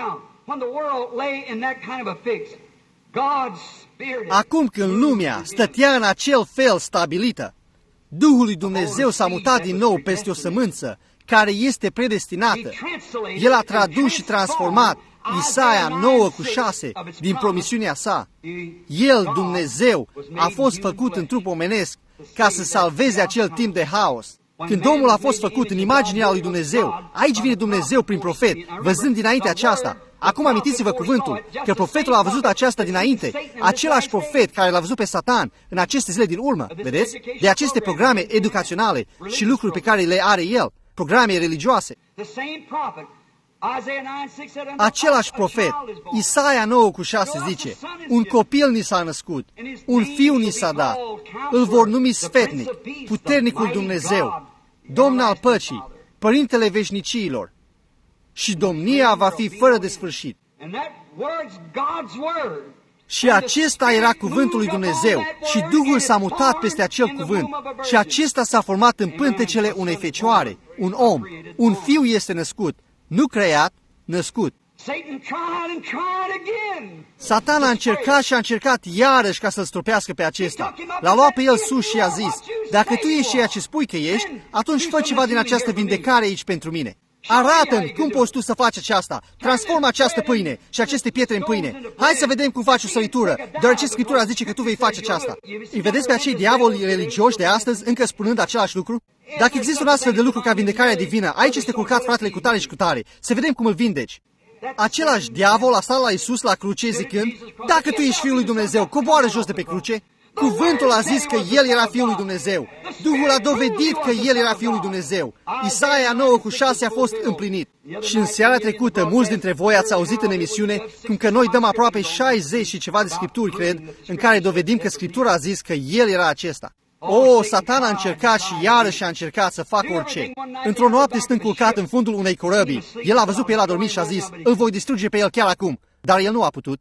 Acum când lumea stătea în acel fel stabilită, Duhul lui Dumnezeu s-a mutat din nou peste o sămânță care este predestinată. El a tradus și transformat Isaia nouă cu șase, din promisiunea sa. El, Dumnezeu, a fost făcut în trup omenesc ca să salveze acel timp de haos. Când omul a fost făcut în imaginea lui Dumnezeu, aici vine Dumnezeu prin profet, văzând dinainte aceasta. Acum amintiți-vă cuvântul, că profetul a văzut aceasta dinainte, același profet care l-a văzut pe Satan în aceste zile din urmă, vedeți? De aceste programe educaționale și lucruri pe care le are el, programe religioase. Același profet, Isaia nouă cu șase zice, un copil ni s-a născut, un fiu ni s-a dat, îl vor numi sfetnic, puternicul Dumnezeu, Domn al păcii, Părintele veșniciilor, și domnia va fi fără de sfârșit. Și acesta era cuvântul lui Dumnezeu și Duhul s-a mutat peste acel cuvânt și acesta s-a format în pântecele unei fecioare, un om, un fiu este născut, nu creat, născut. Satan a încercat și a încercat iarăși ca să-l stropească pe acesta. L-a luat pe el sus și a zis, dacă tu ești ceea ce spui că ești, atunci fă ceva din această vindecare aici pentru mine. Arată-mi cum poți tu să faci aceasta. Transformă această pâine și aceste pietre în pâine. Hai să vedem cum faci o săritură, deoarece Scriptura zice că tu vei face aceasta. Îi vedeți pe acei diavoli religioși de astăzi încă spunând același lucru? Dacă există un astfel de lucru ca vindecarea divină, aici este culcat fratele cu tare și cu tare. Să vedem cum îl vindeci. Același diavol a stat la Iisus la cruce zicând, dacă tu ești Fiul lui Dumnezeu, coboară jos de pe cruce. Cuvântul a zis că El era Fiul lui Dumnezeu. Duhul a dovedit că El era Fiul lui Dumnezeu. Isaia nouă cu șase a fost împlinit. Și în seara trecută, mulți dintre voi ați auzit în emisiune cum că noi dăm aproape șaizeci și ceva de scripturi, cred, în care dovedim că Scriptura a zis că El era acesta. O, Satan a încercat și iarăși a încercat să facă orice. Într-o noapte stând culcat în fundul unei corăbii, el a văzut pe el adormit și a zis, îl voi distruge pe el chiar acum, dar el nu a putut.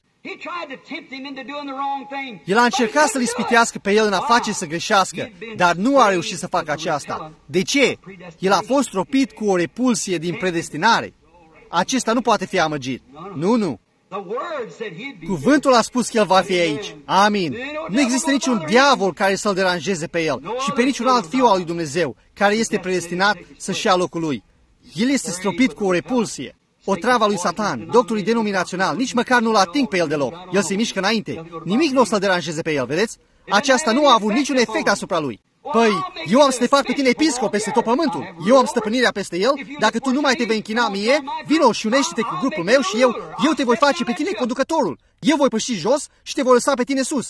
El a încercat să-l ispitească pe el în a face să greșească, dar nu a reușit să facă aceasta. De ce? El a fost tropit cu o repulsie din predestinare. Acesta nu poate fi amăgit. Nu, nu. Cuvântul a spus că el va fi aici. Amin. Nu există niciun diavol care să-l deranjeze pe el și pe niciun alt fiu al lui Dumnezeu care este predestinat să-și ia locul lui. El este stropit cu o repulsie. O travă lui Satan, doctorii denominaționali, nici măcar nu-l ating pe el deloc. El se mișcă înainte. Nimic nu o să-l deranjeze pe el, vedeți? Aceasta nu a avut niciun efect asupra lui. Păi, eu am să te fac pe tine episcop peste tot pământul. Eu am stăpânirea peste el. Dacă tu nu mai te vei închina mie, vino și unește-te cu grupul meu și eu, eu te voi face pe tine conducătorul. Eu voi păși jos și te voi lăsa pe tine sus.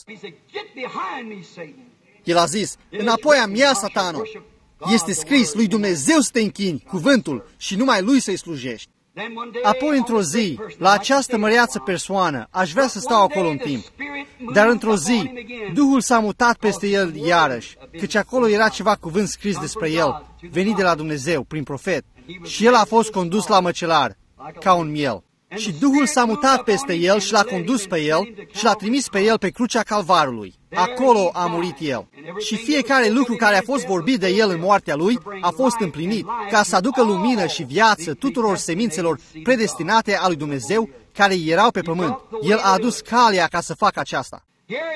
El a zis, înapoi a mea, Satano. Este scris, lui Dumnezeu să te închini, cuvântul, și numai lui să-i slujești. Apoi, într-o zi, la această măreață persoană, aș vrea să stau acolo un timp. Dar într-o zi, Duhul s-a mutat peste el iarăși, căci acolo era ceva cuvânt scris despre el, venit de la Dumnezeu, prin profet. Și el a fost condus la măcelar, ca un miel. Și Duhul s-a mutat peste el și l-a condus pe el și l-a trimis pe el pe crucea Calvarului. Acolo a murit el. Și fiecare lucru care a fost vorbit de el în moartea lui a fost împlinit, ca să aducă lumină și viață tuturor semințelor predestinate a lui Dumnezeu care erau pe pământ. El a adus calea ca să facă aceasta.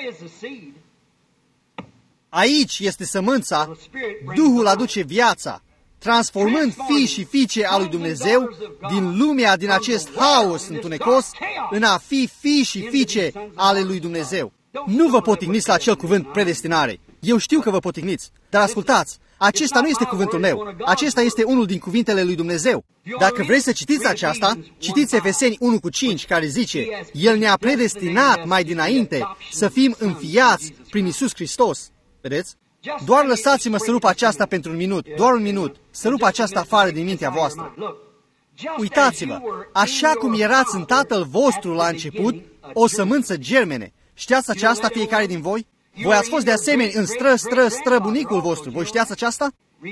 Aici este sămânța, Duhul aduce viața, transformând fii și fiice a lui Dumnezeu din lumea, din acest haos întunecos, în a fi fii și fiice ale lui Dumnezeu. Nu vă potigniți la acel cuvânt predestinare. Eu știu că vă potigniți, dar ascultați, acesta nu este cuvântul meu, acesta este unul din cuvintele lui Dumnezeu. Dacă vreți să citiți aceasta, citiți Efeseni unu cu cinci, care zice, El ne-a predestinat mai dinainte să fim înfiați prin Iisus Hristos. Vedeți? Doar lăsați-mă să rup aceasta pentru un minut, doar un minut, să rup aceasta afară din mintea voastră. Uitați-vă, așa cum erați în Tatăl vostru la început, o sămânță germene. Știați aceasta fiecare din voi? Voi ați fost de asemenea în stră, stră, străbunicul vostru. Voi știați aceasta?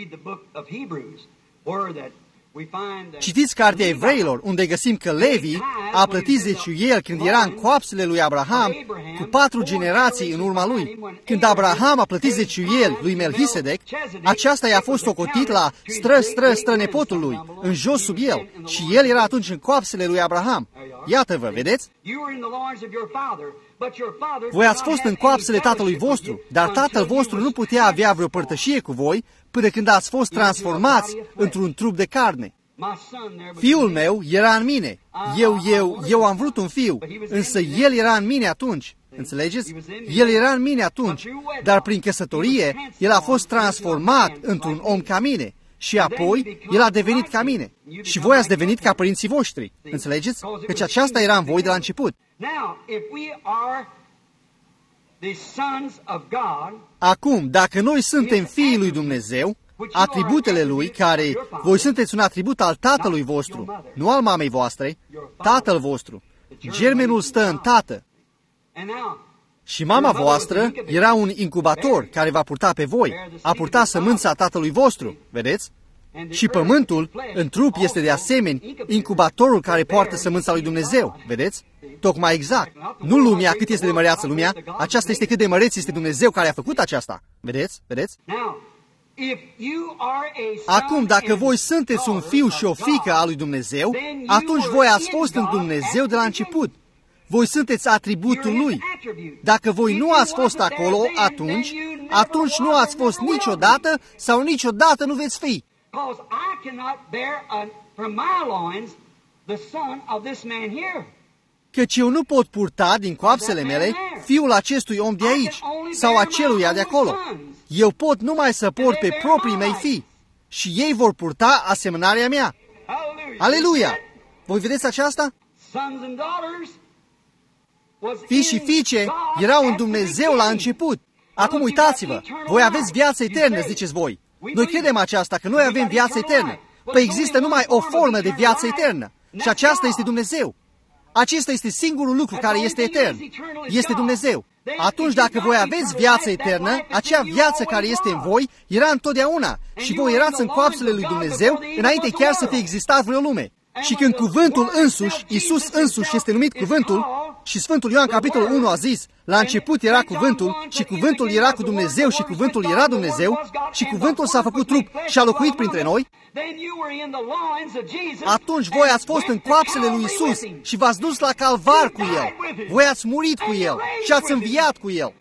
Citiți cartea Evreilor, unde găsim că Levi a plătit zeciuiel când era în coapsele lui Abraham cu patru generații în urma lui. Când Abraham a plătit zeciuiel lui Melchisedec, aceasta i-a fost socotit la stră, stră, stră nepotul lui, în jos sub el, și el era atunci în coapsele lui Abraham. Iată-vă, vedeți? Voi ați fost în coapsele tatălui vostru, dar tatăl vostru nu putea avea vreo părtășie cu voi până când ați fost transformați într-un trup de carne. Fiul meu era în mine. Eu, eu, eu am vrut un fiu, însă el era în mine atunci. Înțelegeți? El era în mine atunci, dar prin căsătorie, el a fost transformat într-un om ca mine. Și apoi, el a devenit ca mine. Și voi ați devenit ca părinții voștri. Înțelegeți? Căci aceasta era în voi de la început. Acum, dacă noi suntem fiii lui Dumnezeu, atributele lui, care voi sunteți un atribut al tatălui vostru, nu al mamei voastre, tatăl vostru. Germenul stă în tată. Și mama voastră era un incubator care va purta pe voi, a purta sămânța tatălui vostru, vedeți? Și pământul, în trup, este de asemenea incubatorul care poartă sămânța lui Dumnezeu, vedeți? Tocmai exact. Nu lumea, cât este de măreață lumea, aceasta este cât de măreț este Dumnezeu care a făcut aceasta. Vedeți? Vedeți? Acum, dacă voi sunteți un fiu și o fiică a lui Dumnezeu, atunci voi ați fost în Dumnezeu de la început. Voi sunteți atributul lui. Dacă voi nu ați fost acolo atunci, atunci nu ați fost niciodată sau niciodată nu veți fi. Căci eu nu pot purta din coapsele mele fiul acestui om de aici sau aceluia de acolo. Eu pot numai să port pe proprii mei fii și ei vor purta asemănarea mea. Aleluia! Voi vedeți aceasta? Fii și fiice erau în Dumnezeu la început. Acum uitați-vă, voi aveți viață eternă, ziceți voi. Noi credem aceasta, că noi avem viață eternă. Păi există numai o formă de viață eternă și aceasta este Dumnezeu. Acesta este singurul lucru care este etern. Este Dumnezeu. Atunci dacă voi aveți viață eternă, acea viață care este în voi era întotdeauna și voi erați în coapsele lui Dumnezeu înainte chiar să fie existat vreo lume. Și când cuvântul însuși, Iisus însuși este numit cuvântul, și Sfântul Ioan capitolul unu a zis, la început era cuvântul și cuvântul era cu Dumnezeu și cuvântul era Dumnezeu și cuvântul s-a făcut trup și a locuit printre noi, atunci voi ați fost în coapsele lui Iisus și v-ați dus la calvar cu El. Voi ați murit cu El și ați înviat cu El.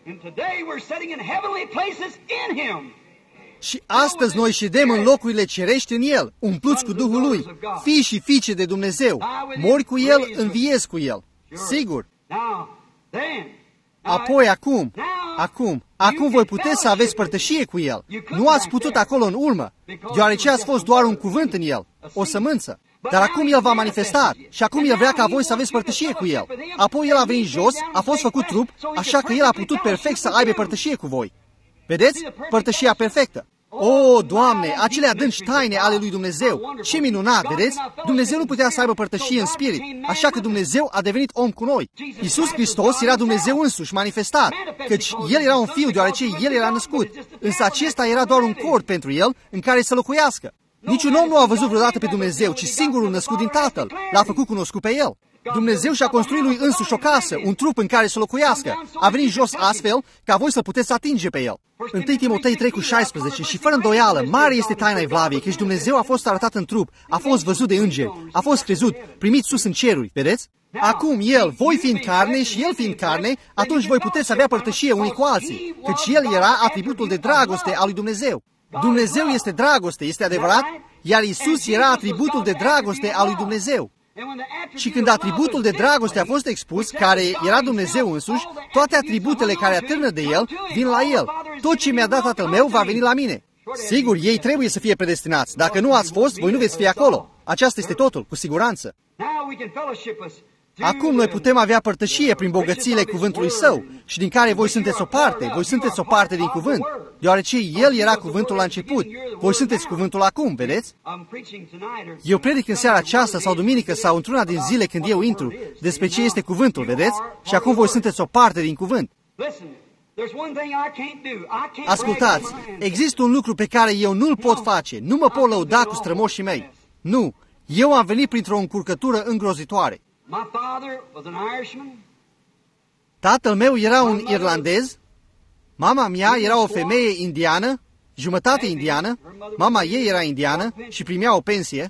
Și astăzi noi ședem în locurile cerești în El, umpluți cu Duhul Lui, fii și fiice de Dumnezeu. Mori cu El, înviezi cu El. Sigur. Apoi, acum, acum, acum voi puteți să aveți părtășie cu El. Nu ați putut acolo în urmă, deoarece ați fost doar un cuvânt în El, o sămânță. Dar acum El v-a manifestat și acum El vrea ca voi să aveți părtășie cu El. Apoi El a venit jos, a fost făcut trup, așa că El a putut perfect să aibă părtășie cu voi. Vedeți? Părtășia perfectă. O, Doamne, acele adânci taine ale lui Dumnezeu. Ce minunat, vedeți? Dumnezeu nu putea să aibă părtășie în spirit, așa că Dumnezeu a devenit om cu noi. Iisus Hristos era Dumnezeu însuși manifestat, căci El era un fiu deoarece El era născut, însă acesta era doar un corp pentru El în care să locuiască. Niciun om nu a văzut vreodată pe Dumnezeu, ci singurul născut din Tatăl l-a făcut cunoscut pe El. Dumnezeu și-a construit lui însuși o casă, un trup în care să locuiască. A venit jos astfel ca voi să puteți atinge pe El. întâi Timotei trei cu șaisprezece și fără îndoială, mare este taina evlaviei, căci Dumnezeu a fost arătat în trup, a fost văzut de îngeri, a fost crezut, primit sus în ceruri, vedeți? Acum El, voi fiind carne și El fiind carne, atunci voi puteți avea părtășie unii cu alții, căci El era atributul de dragoste al lui Dumnezeu. Dumnezeu este dragoste, este adevărat? Iar Iisus era atributul de dragoste al lui Dumnezeu. Și când atributul de dragoste a fost expus, care era Dumnezeu însuși, toate atributele care atârnă de El vin la El. Tot ce mi-a dat Tatăl meu va veni la mine. Sigur, ei trebuie să fie predestinați. Dacă nu ați fost, voi nu veți fi acolo. Aceasta este totul, cu siguranță. Acum noi putem avea părtășie prin bogățiile cuvântului Său și din care voi sunteți o parte, voi sunteți o parte din cuvânt, deoarece El era cuvântul la început, voi sunteți cuvântul acum, vedeți? Eu predic în seara aceasta sau duminică sau într-una din zile când eu intru despre ce este cuvântul, vedeți? Și acum voi sunteți o parte din cuvânt. Ascultați, există un lucru pe care eu nu-l pot face, nu mă pot lăuda cu strămoșii mei. Nu, eu am venit printr-o încurcătură îngrozitoare. Tatăl meu era un irlandez, mama mea era o femeie indiană, jumătate indiană, mama ei era indiană și primea o pensie.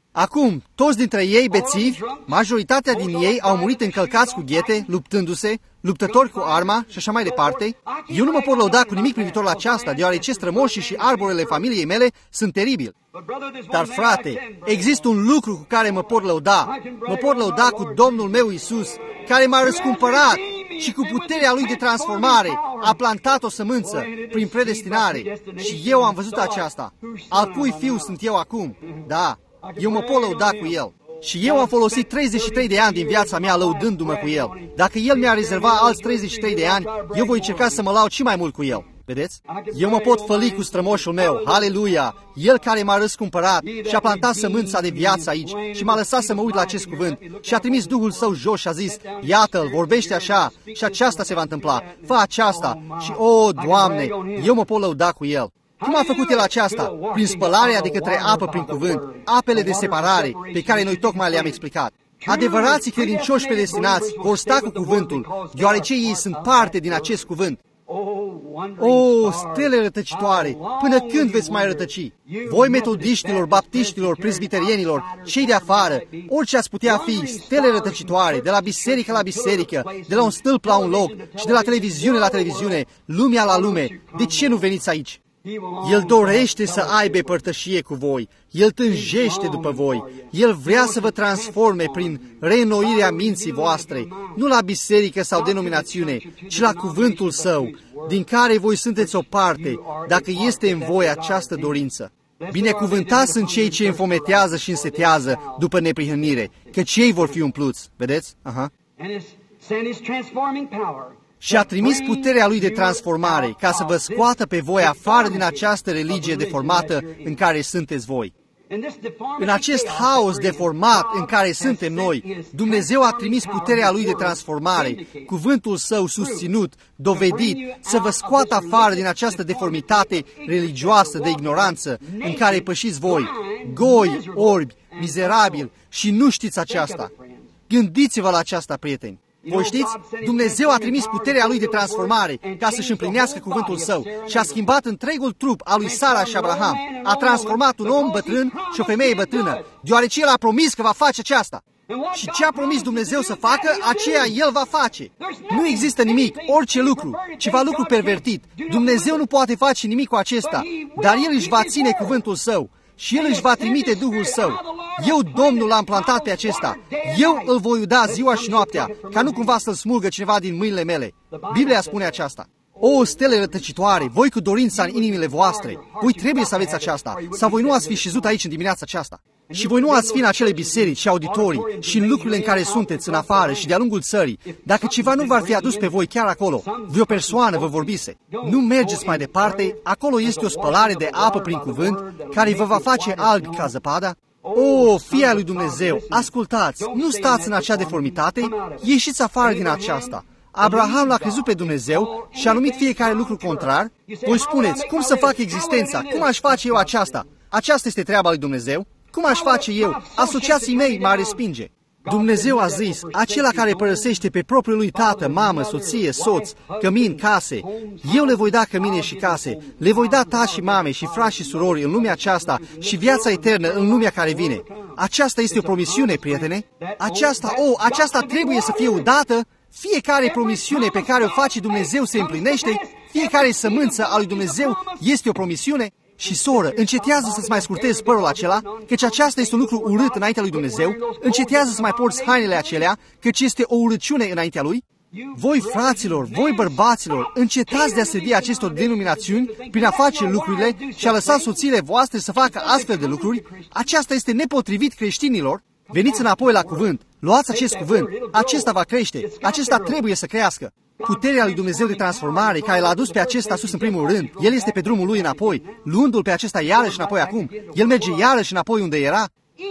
Acum, toți dintre ei bețivi, majoritatea din ei au murit încălcați cu ghete, luptându-se, luptători cu arma și așa mai departe. Eu nu mă pot lăuda cu nimic privitor la aceasta, deoarece strămoșii și arborele familiei mele sunt teribili. Dar, frate, există un lucru cu care mă pot lăuda. Mă pot lăuda cu Domnul meu Iisus, care m-a răscumpărat și cu puterea Lui de transformare a plantat o sămânță prin predestinare. Și eu am văzut aceasta. Al cui fiu sunt eu acum? Da, eu mă pot lăuda cu El. Și eu am folosit treizeci și trei de ani din viața mea lăudându-mă cu El. Dacă El mi-a rezervat alți treizeci și trei de ani, eu voi încerca să mă laud și mai mult cu El. Vedeți? Eu mă pot făli cu strămoșul meu, haleluia, El care m-a răscumpărat și a plantat sămânța de viață aici și m-a lăsat să mă uit la acest cuvânt și a trimis Duhul Său jos și a zis, iată-l, vorbește așa și aceasta se va întâmpla, fă aceasta și, o, Doamne, eu mă pot lăuda cu El. Cum a făcut El aceasta? Prin spălarea de către apă prin cuvânt, apele de separare pe care noi tocmai le-am explicat. Adevărații credincioși predestinați vor sta cu cuvântul, deoarece ei sunt parte din acest cuvânt. O, stele rătăcitoare, până când veți mai rătăci? Voi metodiștilor, baptiștilor, prezbiterienilor, cei de afară, orice ați putea fi, stele rătăcitoare, de la biserică la biserică, de la un stâlp la un loc și de la televiziune la televiziune, lumea la lume, de ce nu veniți aici? El dorește să aibă părtășie cu voi. El tânjește după voi. El vrea să vă transforme prin reînnoirea minții voastre, nu la biserică sau denominațiune, ci la cuvântul Său, din care voi sunteți o parte, dacă este în voi această dorință. Binecuvântați sunt cei ce înfometează și însetează după neprihănire, căci ei vor fi umpluți. Vedeți? Aha. Și a trimis puterea Lui de transformare ca să vă scoată pe voi afară din această religie deformată în care sunteți voi. În acest haos deformat în care suntem noi, Dumnezeu a trimis puterea Lui de transformare, cuvântul Său susținut, dovedit, să vă scoată afară din această deformitate religioasă de ignoranță în care pășiți voi, goi, orbi, mizerabili, și nu știți aceasta. Gândiți-vă la aceasta, prieteni. Voi știți, Dumnezeu a trimis puterea Lui de transformare ca să-și împlinească cuvântul Său și a schimbat întregul trup al lui Sara și Abraham. A transformat un om bătrân și o femeie bătrână, deoarece El a promis că va face aceasta. Și ce a promis Dumnezeu să facă, aceea El va face. Nu există nimic, orice lucru, ceva lucru pervertit. Dumnezeu nu poate face nimic cu acesta, dar El își va ține cuvântul Său și El își va trimite Duhul Său. Eu, Domnul, l-am plantat pe acesta. Eu îl voi uda ziua și noaptea, ca nu cumva să-l smulgă cineva din mâinile mele. Biblia spune aceasta. O, stele rătăcitoare, voi cu dorința în inimile voastre, voi trebuie să aveți aceasta, sau voi nu ați fi șezut aici în dimineața aceasta. Și voi nu ați fi în acele biserici și auditorii și în lucrurile în care sunteți în afară și de-a lungul țării, dacă ceva nu v-ar fi adus pe voi chiar acolo, vreo persoană vă vorbise. Nu mergeți mai departe, acolo este o spălare de apă prin cuvânt care vă va face albi ca zăpada. O, fii al lui Dumnezeu, ascultați, nu stați în acea deformitate, ieșiți afară din aceasta. Abraham l-a crezut pe Dumnezeu și a numit fiecare lucru contrar. Voi spuneți, cum să fac existența? Cum aș face eu aceasta? Aceasta este treaba lui Dumnezeu. Cum aș face eu? Asociații mei m-ar respinge. Dumnezeu a zis, acela care părăsește pe propriul lui tată, mamă, soție, soț, cămin, case, eu le voi da cămine și case, le voi da tați și mame și frați și surori în lumea aceasta și viața eternă în lumea care vine. Aceasta este o promisiune, prietene. Aceasta, o, aceasta trebuie să fie udată. Fiecare promisiune pe care o face Dumnezeu se împlinește, fiecare sămânță a lui Dumnezeu este o promisiune. Și, soră, încetează să-ți mai scurtezi părul acela, căci aceasta este un lucru urât înaintea lui Dumnezeu, încetează să mai porți hainele acelea, căci este o urăciune înaintea lui. Voi, fraților, voi, bărbaților, încetați de a sădi acestor denominațiuni prin a face lucrurile și a lăsa soțiile voastre să facă astfel de lucruri. Aceasta este nepotrivit creștinilor. Veniți înapoi la cuvânt, luați acest cuvânt, acesta va crește, acesta trebuie să crească. Puterea lui Dumnezeu de transformare, care l-a adus pe acesta sus în primul rând, El este pe drumul lui înapoi, luându-l pe acesta iarăși înapoi acum. El merge iarăși înapoi unde era.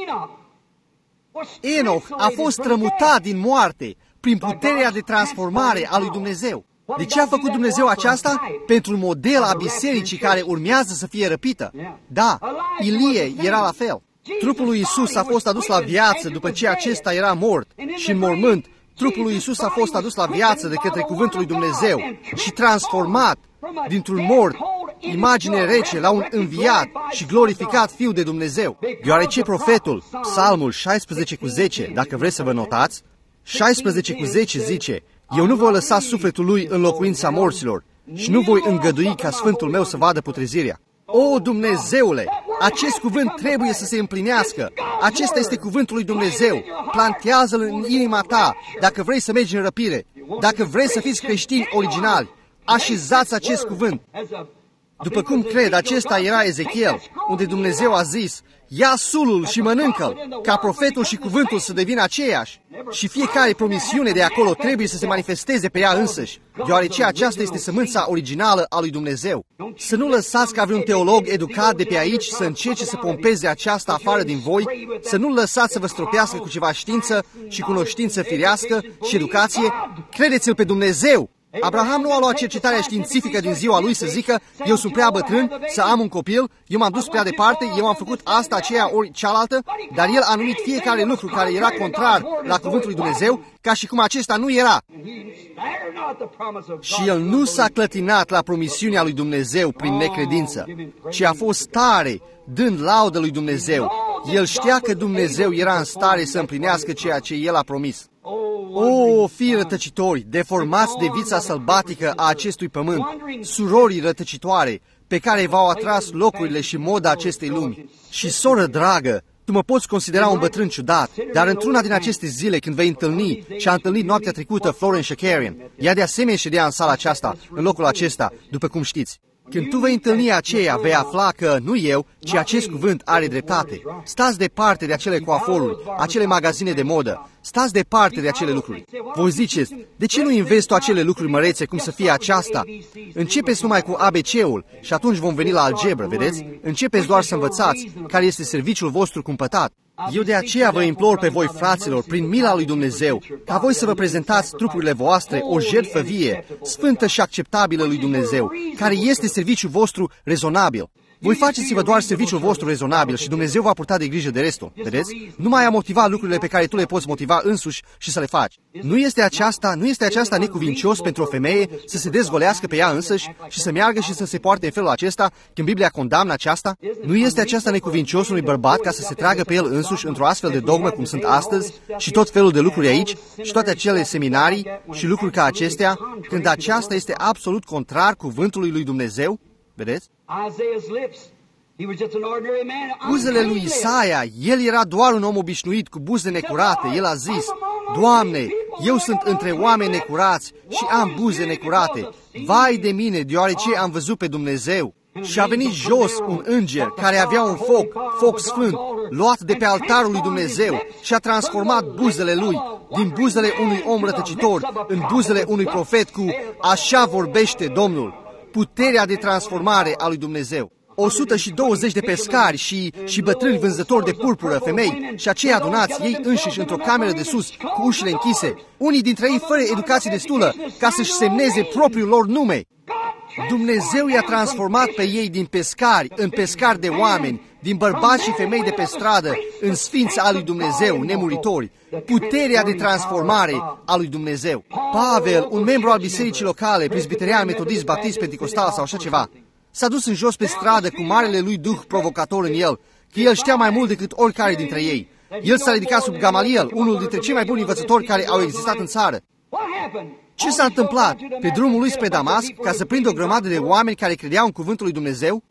Enoch a fost strămutat din moarte prin puterea de transformare a lui Dumnezeu. De ce a făcut Dumnezeu aceasta? Pentru un model a bisericii care urmează să fie răpită. Da, Ilie era la fel. Trupul lui Isus a fost adus la viață după ce acesta era mort și în mormânt. Trupul lui Isus a fost adus la viață de către cuvântul lui Dumnezeu și transformat dintr-un mort, imagine rece, la un înviat și glorificat Fiu de Dumnezeu. Deoarece profetul, Psalmul șaisprezece cu zece, dacă vreți să vă notați, șaisprezece cu zece zice, Eu nu voi lăsa sufletul lui în locuința morților și nu voi îngădui ca sfântul meu să vadă putrezirea. O, Dumnezeule, acest cuvânt trebuie să se împlinească. Acesta este cuvântul lui Dumnezeu. Plantează-l în inima ta dacă vrei să mergi în răpire. Dacă vrei să fiți creștini originali, așezați acest cuvânt. După cum cred, acesta era Ezechiel, unde Dumnezeu a zis, ia sulul și mănâncă-l, ca profetul și cuvântul să devină aceeași. Și fiecare promisiune de acolo trebuie să se manifesteze pe ea însăși, deoarece aceasta este sămânța originală a lui Dumnezeu. Să nu lăsați ca vreun teolog educat de pe aici să încerce să pompeze aceasta afară din voi, să nu lăsați să vă stropească cu ceva știință și cunoștință firească și educație. Credeți-l pe Dumnezeu! Abraham nu a luat cercetarea științifică din ziua lui să zică, eu sunt prea bătrân să am un copil, eu m-am dus prea departe, eu am făcut asta, aceea ori cealaltă, dar el a numit fiecare lucru care era contrar la cuvântul lui Dumnezeu, ca și cum acesta nu era. Și el nu s-a clătinat la promisiunea lui Dumnezeu prin necredință, ci a fost tare, dând laudă lui Dumnezeu. El știa că Dumnezeu era în stare să împlinească ceea ce el a promis. O, fii rătăcitori, deformați de vița sălbatică a acestui pământ, surorii rătăcitoare, pe care v-au atras locurile și moda acestei lumi. Și, soră dragă, tu mă poți considera un bătrân ciudat, dar într-una din aceste zile când vei întâlni, și a întâlnit noaptea trecută Florence Shakarian, ea de asemenea ședea în sala aceasta, în locul acesta, după cum știți. Când tu vei întâlni aceea, vei afla că nu eu, ci acest cuvânt are dreptate. Stați departe de acele coaforuri, acele magazine de modă. Stați departe de acele lucruri. Voi ziceți, de ce nu investi tu acele lucruri mărețe cum să fie aceasta? Începeți numai cu A B C-ul și atunci vom veni la algebră, vedeți? Începeți doar să învățați care este serviciul vostru cumpătat. Eu de aceea vă implor pe voi, fraților, prin mila lui Dumnezeu, ca voi să vă prezentați trupurile voastre o jertfă vie, sfântă și acceptabilă lui Dumnezeu, care este serviciul vostru rezonabil. Voi faceți-vă doar serviciul vostru rezonabil și Dumnezeu va purta de grijă de restul. Vedeți? Nu mai a motiva lucrurile pe care tu le poți motiva însuși și să le faci. Nu este aceasta, nu este aceasta necuvincios pentru o femeie să se dezgolească pe ea însăși și să meargă și să se poarte în felul acesta când Biblia condamnă aceasta? Nu este aceasta necuvincios unui bărbat ca să se tragă pe el însuși într-o astfel de dogmă cum sunt astăzi și tot felul de lucruri aici și toate acele seminarii și lucruri ca acestea, când aceasta este absolut contrar cuvântului lui Dumnezeu? Vedeți? Buzele lui Isaia, el era doar un om obișnuit cu buze necurate. El a zis, Doamne, eu sunt între oameni necurați și am buze necurate. Vai de mine, deoarece am văzut pe Dumnezeu. Și a venit jos un înger care avea un foc, foc sfânt, luat de pe altarul lui Dumnezeu și a transformat buzele lui din buzele unui om rătăcitor în buzele unui profet cu așa vorbește Domnul. Puterea de transformare a lui Dumnezeu. o sută douăzeci de pescari și, și bătrâni vânzători de purpură, femei, și aceia adunați ei înșiși într-o cameră de sus, cu ușile închise, unii dintre ei fără educație destulă, ca să-și semneze propriul lor nume. Dumnezeu i-a transformat pe ei din pescari în pescari de oameni, din bărbați și femei de pe stradă, în sfinți al lui Dumnezeu, nemuritori. Puterea de transformare a lui Dumnezeu. Pavel, un membru al bisericii locale, presbiterian, metodist, baptist, pentecostal sau așa ceva, s-a dus în jos pe stradă cu marele lui duh provocator în el, că el știa mai mult decât oricare dintre ei. El s-a ridicat sub Gamaliel, unul dintre cei mai buni învățători care au existat în țară. Ce s-a întâmplat? Pe drumul lui spre Damasc, ca să prindă o grămadă de oameni care credeau în cuvântul lui Dumnezeu,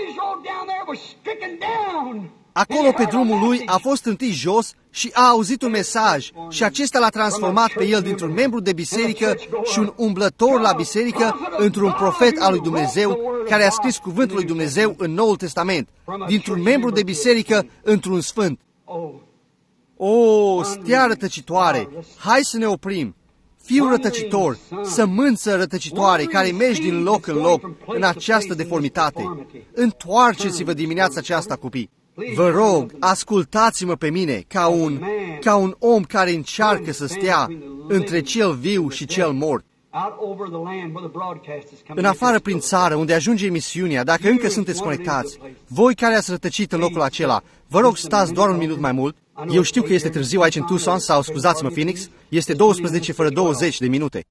acolo pe drumul lui a fost întâi jos și a auzit un mesaj și acesta l-a transformat pe el dintr-un membru de biserică și un umblător la biserică într-un profet al lui Dumnezeu care a scris cuvântul lui Dumnezeu în Noul Testament, dintr-un membru de biserică într-un sfânt. O, stea rătăcitoare, hai să ne oprim. Fiu rătăcitor, sămânță rătăcitoare care mergi din loc în loc în această deformitate. Întoarceți-vă dimineața aceasta, copii. Vă rog, ascultați-mă pe mine ca un, ca un om care încearcă să stea între cel viu și cel mort. În afară prin țară, unde ajunge emisiunea, dacă încă sunteți conectați, voi care ați rătăcit în locul acela, vă rog stați doar un minut mai mult. Eu știu că este târziu aici în Tucson, sau scuzați-mă, Phoenix, este douăsprezece fără douăzeci de minute.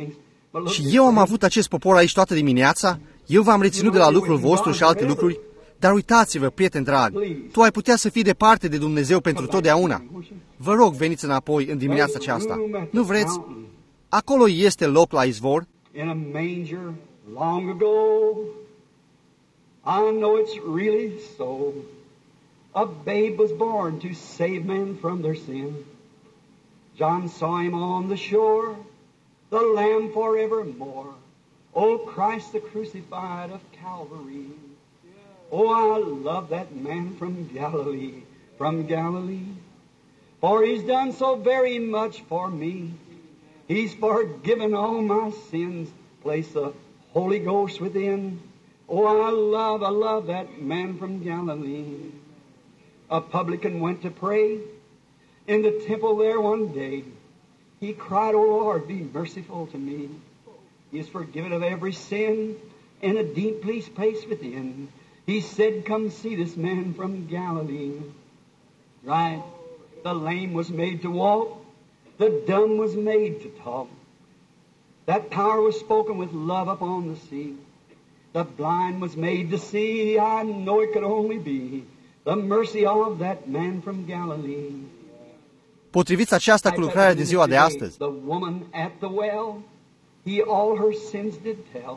Și eu am avut acest popor aici toată dimineața, eu v-am reținut de la lucrul vostru și alte lucruri. Dar uitați-vă, prieten drag, tu ai putea să fii departe de Dumnezeu pentru totdeauna. Vă rog, veniți înapoi în dimineața aceasta. Nu vreți? Acolo este loc la izvor. In a manger long ago, I know it's really so. A babe was born to save men from their sin. John saw him on the shore, the Lamb forevermore. Oh, Christ the crucified of Calvary. Oh, I love that man from Galilee, from Galilee. For he's done so very much for me. He's forgiven all my sins, placed the Holy Ghost within. Oh, I love, I love that man from Galilee. A publican went to pray in the temple there one day. He cried, "Oh Lord, be merciful to me." He is forgiven of every sin in a deep place within. He said, "Come see this man from Galilee." Right. The lame was made to walk. The dumb was made to talk. That power was spoken with love upon the sea. The blind was made to see. I know it could only be the mercy of that man from Galilee. Potriviți aceasta cu lucrarea din ziua de astăzi. The woman at the well, he all her sins did tell.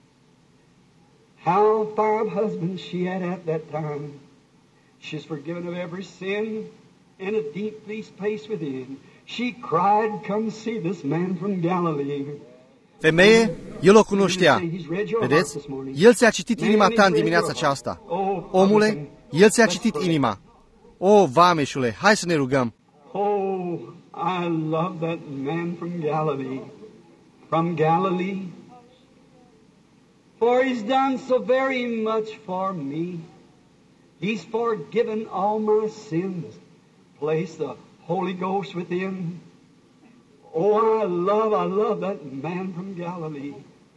How five husbands she had at that time. She's forgiven of every sin in a deep place within. She cried, "Come see this man from Galilee." Femeie, el o cunoștea. Vedeți? El ți-a citit inima ta în dimineața aceasta. Omule, el ți-a citit inima. O, vameșule, hai să ne rugăm. Oh, I love that man from Galilee, from Galilee. For he's done so very much for me. He's forgiven all my sins, placed the Holy Ghost within. Oh, I love, I love that man from Galilee.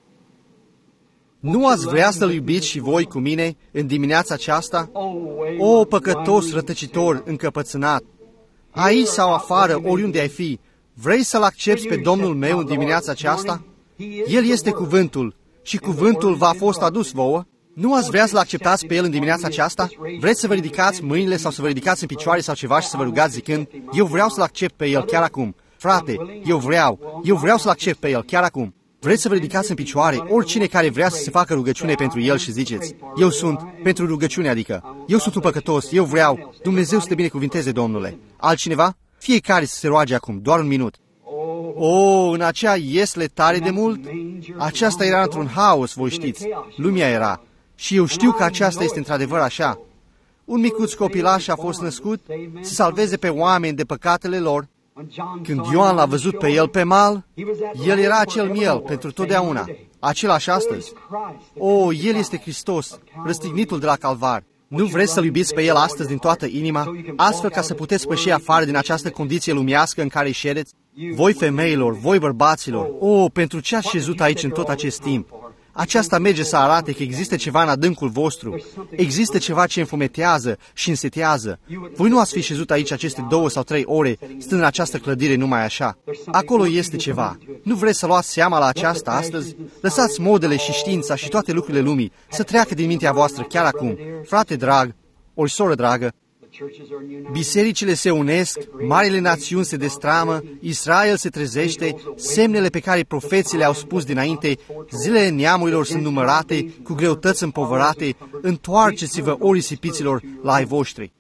Nu ați vrea să-L iubiți și voi cu mine în dimineața aceasta? O, păcătos rătăcitor încăpățânat! Aici sau afară, oriunde ai fi, vrei să-L accepți pe Domnul meu în dimineața aceasta? El este cuvântul și cuvântul v-a fost adus vouă. Nu ați vrea să-L acceptați pe El în dimineața aceasta? Vreți să vă ridicați mâinile sau să vă ridicați în picioare sau ceva și să vă rugați zicând, eu vreau să-L accept pe El chiar acum. Frate, eu vreau, eu vreau să-L accept pe El chiar acum. Vreți să vă ridicați în picioare, oricine care vrea să se facă rugăciune pentru el și ziceți, eu sunt pentru rugăciune, adică, eu sunt un păcătos, eu vreau, Dumnezeu să te binecuvinteze, Domnule. Altcineva? Fiecare să se roage acum, doar un minut. O, în acea iesle tare de mult? Aceasta era într-un haos, voi știți. Lumea era. Și eu știu că aceasta este într-adevăr așa. Un micuț copilaș a fost născut să salveze pe oameni de păcatele lor. Când Ioan l-a văzut pe el pe mal, el era acel miel pentru totdeauna, același astăzi. O, el este Hristos, răstignitul de la Calvar. Nu vreți să-L iubiți pe El astăzi din toată inima, astfel ca să puteți păși afară din această condiție lumească în care ședeți? Voi femeilor, voi bărbaților, o, pentru ce ați șezut aici în tot acest timp? Aceasta merge să arate că există ceva în adâncul vostru, există ceva ce înfometează și însetează. Voi nu ați fi șezut aici aceste două sau trei ore, stând în această clădire numai așa. Acolo este ceva. Nu vreți să luați seama la aceasta astăzi? Lăsați modele și știința și toate lucrurile lumii să treacă din mintea voastră chiar acum. Frate drag, ori soră dragă, bisericile se unesc, marile națiuni se destramă, Israel se trezește, semnele pe care profeții le-au spus dinainte, zilele neamurilor sunt numărate, cu greutăți împovărate, întoarceți-vă, o risipiților, la ai voștri.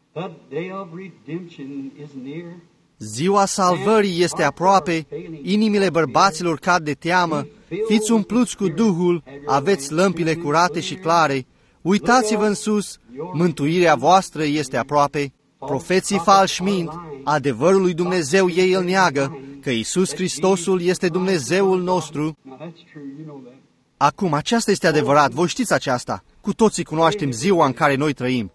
Ziua salvării este aproape, inimile bărbaților cad de teamă, fiți umpluți cu Duhul, aveți lămpile curate și clare, uitați-vă în sus, mântuirea voastră este aproape. Profeții falși mint, adevărul lui Dumnezeu ei îl neagă, că Iisus Hristosul este Dumnezeul nostru. Acum, aceasta este adevărat, voi știți aceasta. Cu toții cunoaștem ziua în care noi trăim.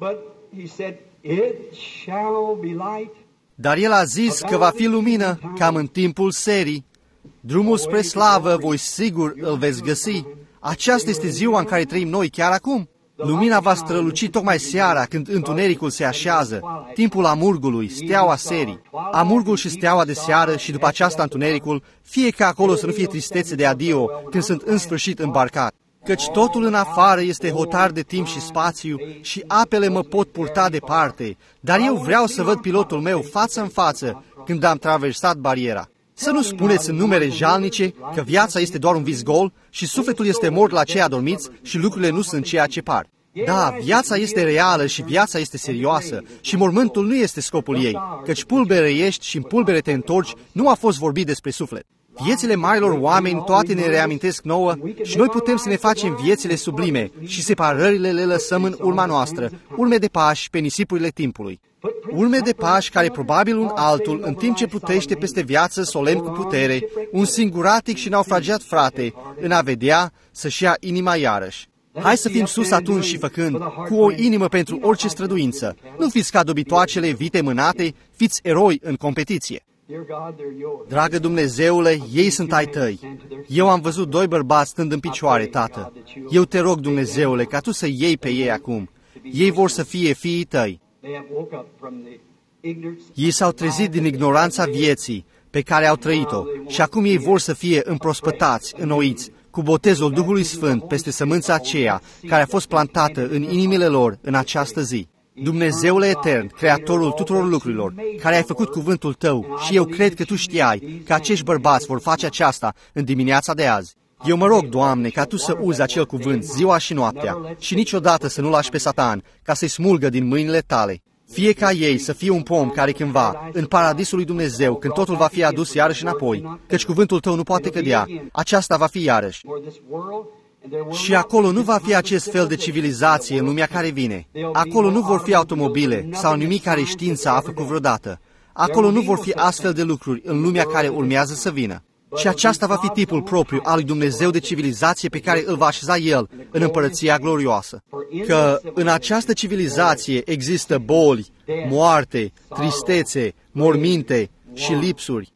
Dar El a zis că va fi lumină cam în timpul serii. Drumul spre slavă voi sigur îl veți găsi. Aceasta este ziua în care trăim noi chiar acum. Lumina va străluci tocmai seara, când întunericul se așează, timpul amurgului, steaua serii. Amurgul și steaua de seară și după aceasta întunericul, fie ca acolo să nu fie tristețe de adio când sunt în sfârșit îmbarcat. Căci totul în afară este hotar de timp și spațiu și apele mă pot purta departe, dar eu vreau să văd pilotul meu față în față când am traversat bariera. Să nu spuneți în numere jalnice că viața este doar un vis gol și sufletul este mort la cei adormiți și lucrurile nu sunt ceea ce par. Da, viața este reală și viața este serioasă și mormântul nu este scopul ei, căci pulbere ești și în pulbere te întorci, nu a fost vorbit despre suflet. Viețile marilor oameni toate ne reamintesc nouă și noi putem să ne facem viețile sublime și separările le lăsăm în urma noastră, urme de pași pe nisipurile timpului. Urme de pași care probabil un altul, în timp ce plutește peste viață solemn cu putere, un singuratic și naufragiat frate, în a vedea să-și ia inima iarăși. Hai să fim sus atunci și făcând, cu o inimă pentru orice străduință. Nu fiți ca dobitoacele vite mânate, fiți eroi în competiție. Dragă Dumnezeule, ei sunt ai tăi. Eu am văzut doi bărbați stând în picioare, Tată. Eu te rog, Dumnezeule, ca Tu să iei pe ei acum. Ei vor să fie fiii tăi. Ei s-au trezit din ignoranța vieții pe care au trăit-o și acum ei vor să fie împrospătați, înnoiți, cu botezul Duhului Sfânt peste sămânța aceea care a fost plantată în inimile lor în această zi. Dumnezeule etern, Creatorul tuturor lucrurilor, care ai făcut cuvântul Tău și eu cred că Tu știai că acești bărbați vor face aceasta în dimineața de azi. Eu mă rog, Doamne, ca Tu să uzi acel cuvânt ziua și noaptea și niciodată să nu lași pe Satan ca să-i smulgă din mâinile Tale. Fie ca ei să fie un pom care cândva, în paradisul lui Dumnezeu, când totul va fi adus iarăși înapoi, căci cuvântul Tău nu poate cădea, aceasta va fi iarăși. Și acolo nu va fi acest fel de civilizație în lumea care vine. Acolo nu vor fi automobile sau nimic care știința a făcut vreodată. Acolo nu vor fi astfel de lucruri în lumea care urmează să vină. Și aceasta va fi tipul propriu al lui Dumnezeu de civilizație pe care îl va așeza El în împărăția glorioasă. Că în această civilizație există boli, moarte, tristețe, morminte și lipsuri.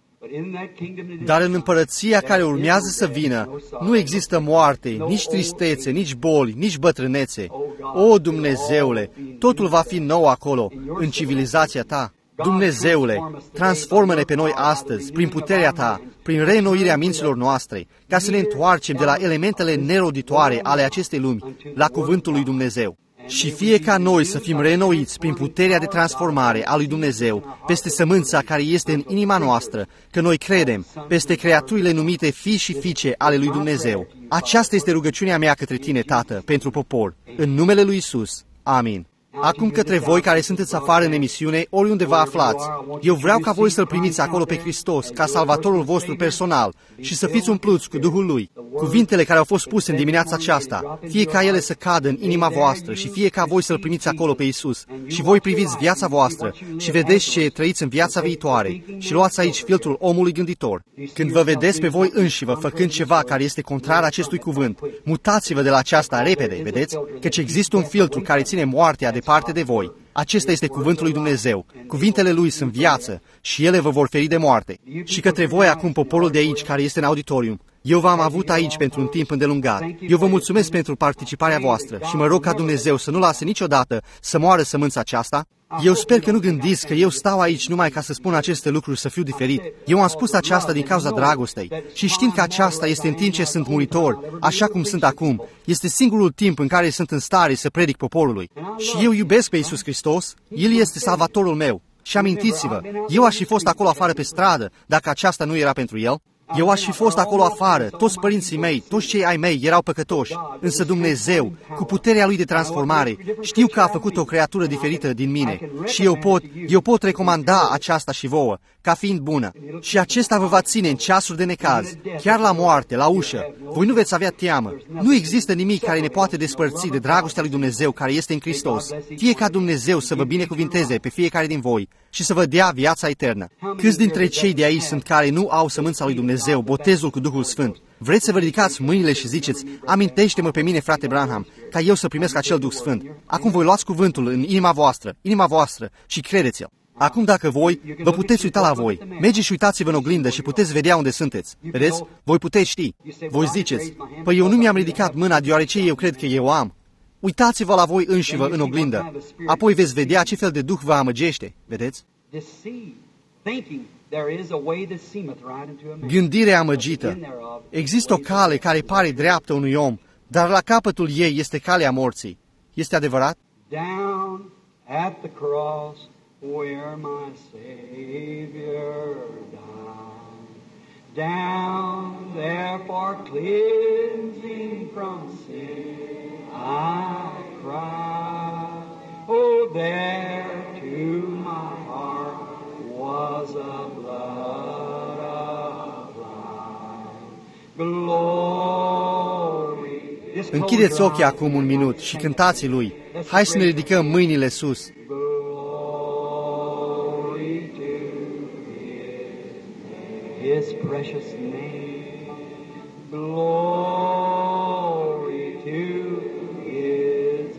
Dar în împărăția care urmează să vină, nu există moarte, nici tristețe, nici boli, nici bătrânețe. O, Dumnezeule, totul va fi nou acolo, în civilizația Ta. Dumnezeule, transformă-ne pe noi astăzi, prin puterea Ta, prin reînnoirea minților noastre, ca să ne întoarcem de la elementele neroditoare ale acestei lumi, la cuvântul lui Dumnezeu. Și fie ca noi să fim reînnoiți prin puterea de transformare a lui Dumnezeu, peste sămânța care este în inima noastră, că noi credem, peste creaturile numite fii și fiice ale lui Dumnezeu. Aceasta este rugăciunea mea către Tine, Tată, pentru popor, în numele lui Iisus. Amin. Acum către voi care sunteți afară în emisiune, oriunde vă aflați, eu vreau ca voi să-L primiți acolo pe Hristos ca salvatorul vostru personal și să fiți umpluți cu Duhul Lui. Cuvintele care au fost spuse în dimineața aceasta, fie ca ele să cadă în inima voastră și fie ca voi să-L primiți acolo pe Iisus și voi priviți viața voastră și vedeți ce trăiți în viața viitoare și luați aici filtrul omului gânditor. Când vă vedeți pe voi înșivă făcând ceva care este contrar acestui cuvânt, mutați-vă de la aceasta repede, vedeți? Căci există un filtru care ține moartea departe de voi. Acesta este cuvântul lui Dumnezeu. Cuvintele Lui sunt viață și ele vă vor feri de moarte. Și către voi acum, poporul de aici care este în auditorium, eu v-am avut aici pentru un timp îndelungat. Eu vă mulțumesc pentru participarea voastră și mă rog ca Dumnezeu să nu lase niciodată să moară sămânța aceasta. Eu sper că nu gândiți că eu stau aici numai ca să spun aceste lucruri să fiu diferit. Eu am spus aceasta din cauza dragostei și știind că aceasta este în timp ce sunt muritor, așa cum sunt acum, este singurul timp în care sunt în stare să predic poporului. Și eu iubesc pe Iisus Hristos, El este salvatorul meu. Și amintiți-vă, eu aș fi fost acolo afară pe stradă dacă aceasta nu era pentru El. Eu aș fi fost acolo afară, toți părinții mei, toți cei ai mei erau păcătoși, însă Dumnezeu, cu puterea Lui de transformare, știu că a făcut o creatură diferită din mine și eu pot, eu pot recomanda aceasta și vouă, ca fiind bună. Și acesta vă va ține în ceasuri de necaz, chiar la moarte, la ușă. Voi nu veți avea teamă. Nu există nimic care ne poate despărți de dragostea lui Dumnezeu care este în Hristos. Fie ca Dumnezeu să vă binecuvinteze pe fiecare din voi și să vă dea viața eternă. Câți dintre cei de aici sunt care nu au sămânța lui Dumnezeu, botezul cu Duhul Sfânt? Vreți să vă ridicați mâinile și ziceți, amintește-mă pe mine, frate Branham, ca eu să primesc acel Duh Sfânt. Acum voi luați cuvântul în inima voastră, inima voastră și credeți-l. Acum dacă voi, vă puteți uita la voi, mergeți și uitați-vă în oglindă și puteți vedea unde sunteți. Vedeți? Voi puteți ști. Voi ziceți, păi eu nu mi-am ridicat mâna deoarece eu cred că eu am. Uitați-vă la voi înșivă în oglindă. Apoi veți vedea ce fel de duh vă amăgește. Vedeți? Gândire amăgită. Există o cale care pare dreaptă unui om, dar la capătul ei este calea morții. Este adevărat? Down at the cross where my Savior died. Down there for cleansing from sin I cried. Oh, there to my heart was a blood applied. Glory. Închideți ochii acum un minut și cântați lui. Hai să ne ridicăm mâinile sus. Glory to His precious name. Glory to His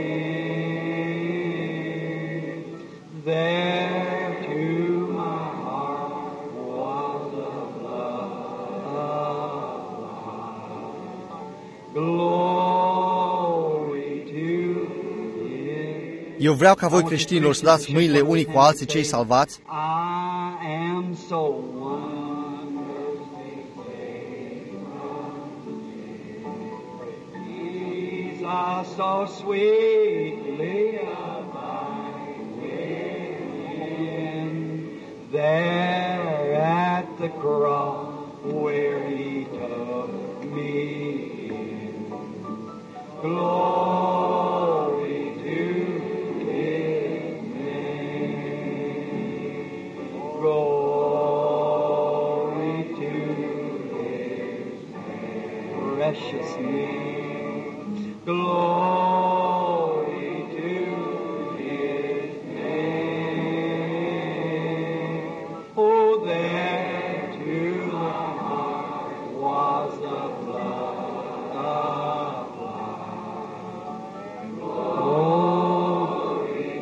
name. There to my heart was a blood applied. Glory to His. Eu vreau ca voi creștinilor să dați mâinile unii cu alții cei salvați. I am so wonderfully saved from Jesus, so sweetly abide within. There at the cross where He took me in. Glory to His name. Glory to His precious name. Glory to His name. Oh, there to my heart was the blood applied. Glory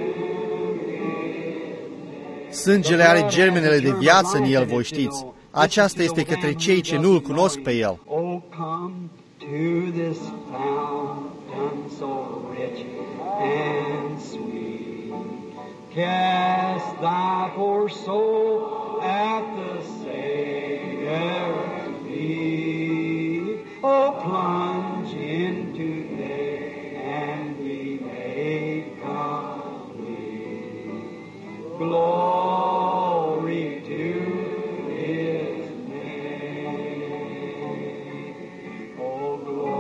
Sângele are germenele de viață în el, voi știți. Aceasta este către cei ce nu-L cunosc pe El. Oh, come to this fountain so rich and sweet. Cast thy poor soul at the Savior's feet. Oh, plunge into there and be made complete. Glory to His name. Oh,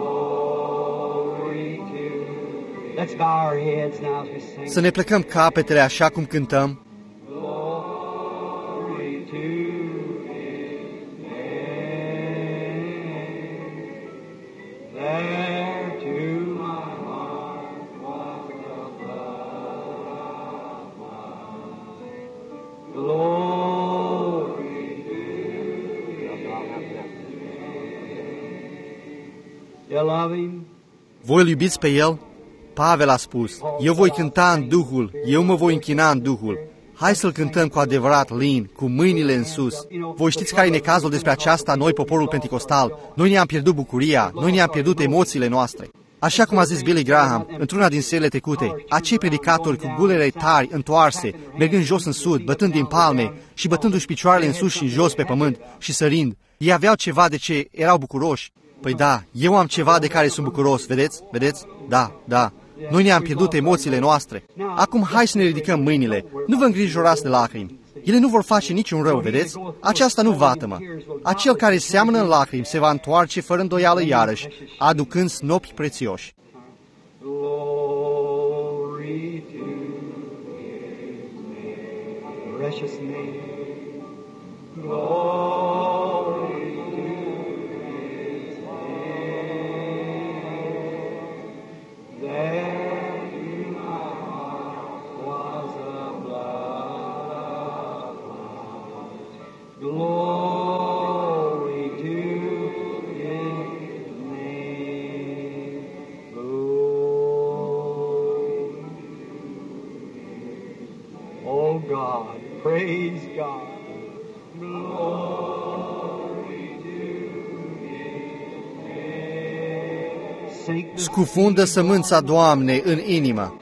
glory to. Let's bow our heads now as we sing. Să ne plecăm capetele așa cum cântăm. Glory to His name. There to my heart was the blood applied. Glory to His name. You love Him? Voi îl iubiți pe El? Pavel a spus, eu voi cânta în Duhul, eu mă voi închina în Duhul. Hai să-L cântăm cu adevărat lin, cu mâinile în sus. Voi știți care e necazul despre aceasta, noi, poporul penticostal? Noi ne-am pierdut bucuria, noi ne-am pierdut emoțiile noastre. Așa cum a zis Billy Graham într-una din serile trecute, acei predicatori cu gulele tari, întoarse, mergând jos în sud, bătând din palme și bătându-și picioarele în sus și în jos pe pământ și sărind, ei aveau ceva de ce erau bucuroși. Păi da, eu am ceva de care sunt bucuros, vedeți? Vedeți? Da, da. Noi ne-am pierdut emoțiile noastre. Acum hai să ne ridicăm mâinile. Nu vă îngrijorați de lacrimi. Ele nu vor face niciun rău, vedeți? Aceasta nu vatămă. Acel care seamănă în lacrimi se va întoarce fără îndoială iarăși, aducând snopi prețioși. Glory to His precious name. Glory to His name. There to my heart was a blood applied. Glory to His name. Glory. Oh God, praise God. Glory to His name. Sink the Scufundă sămânța, Doamne, în inimă.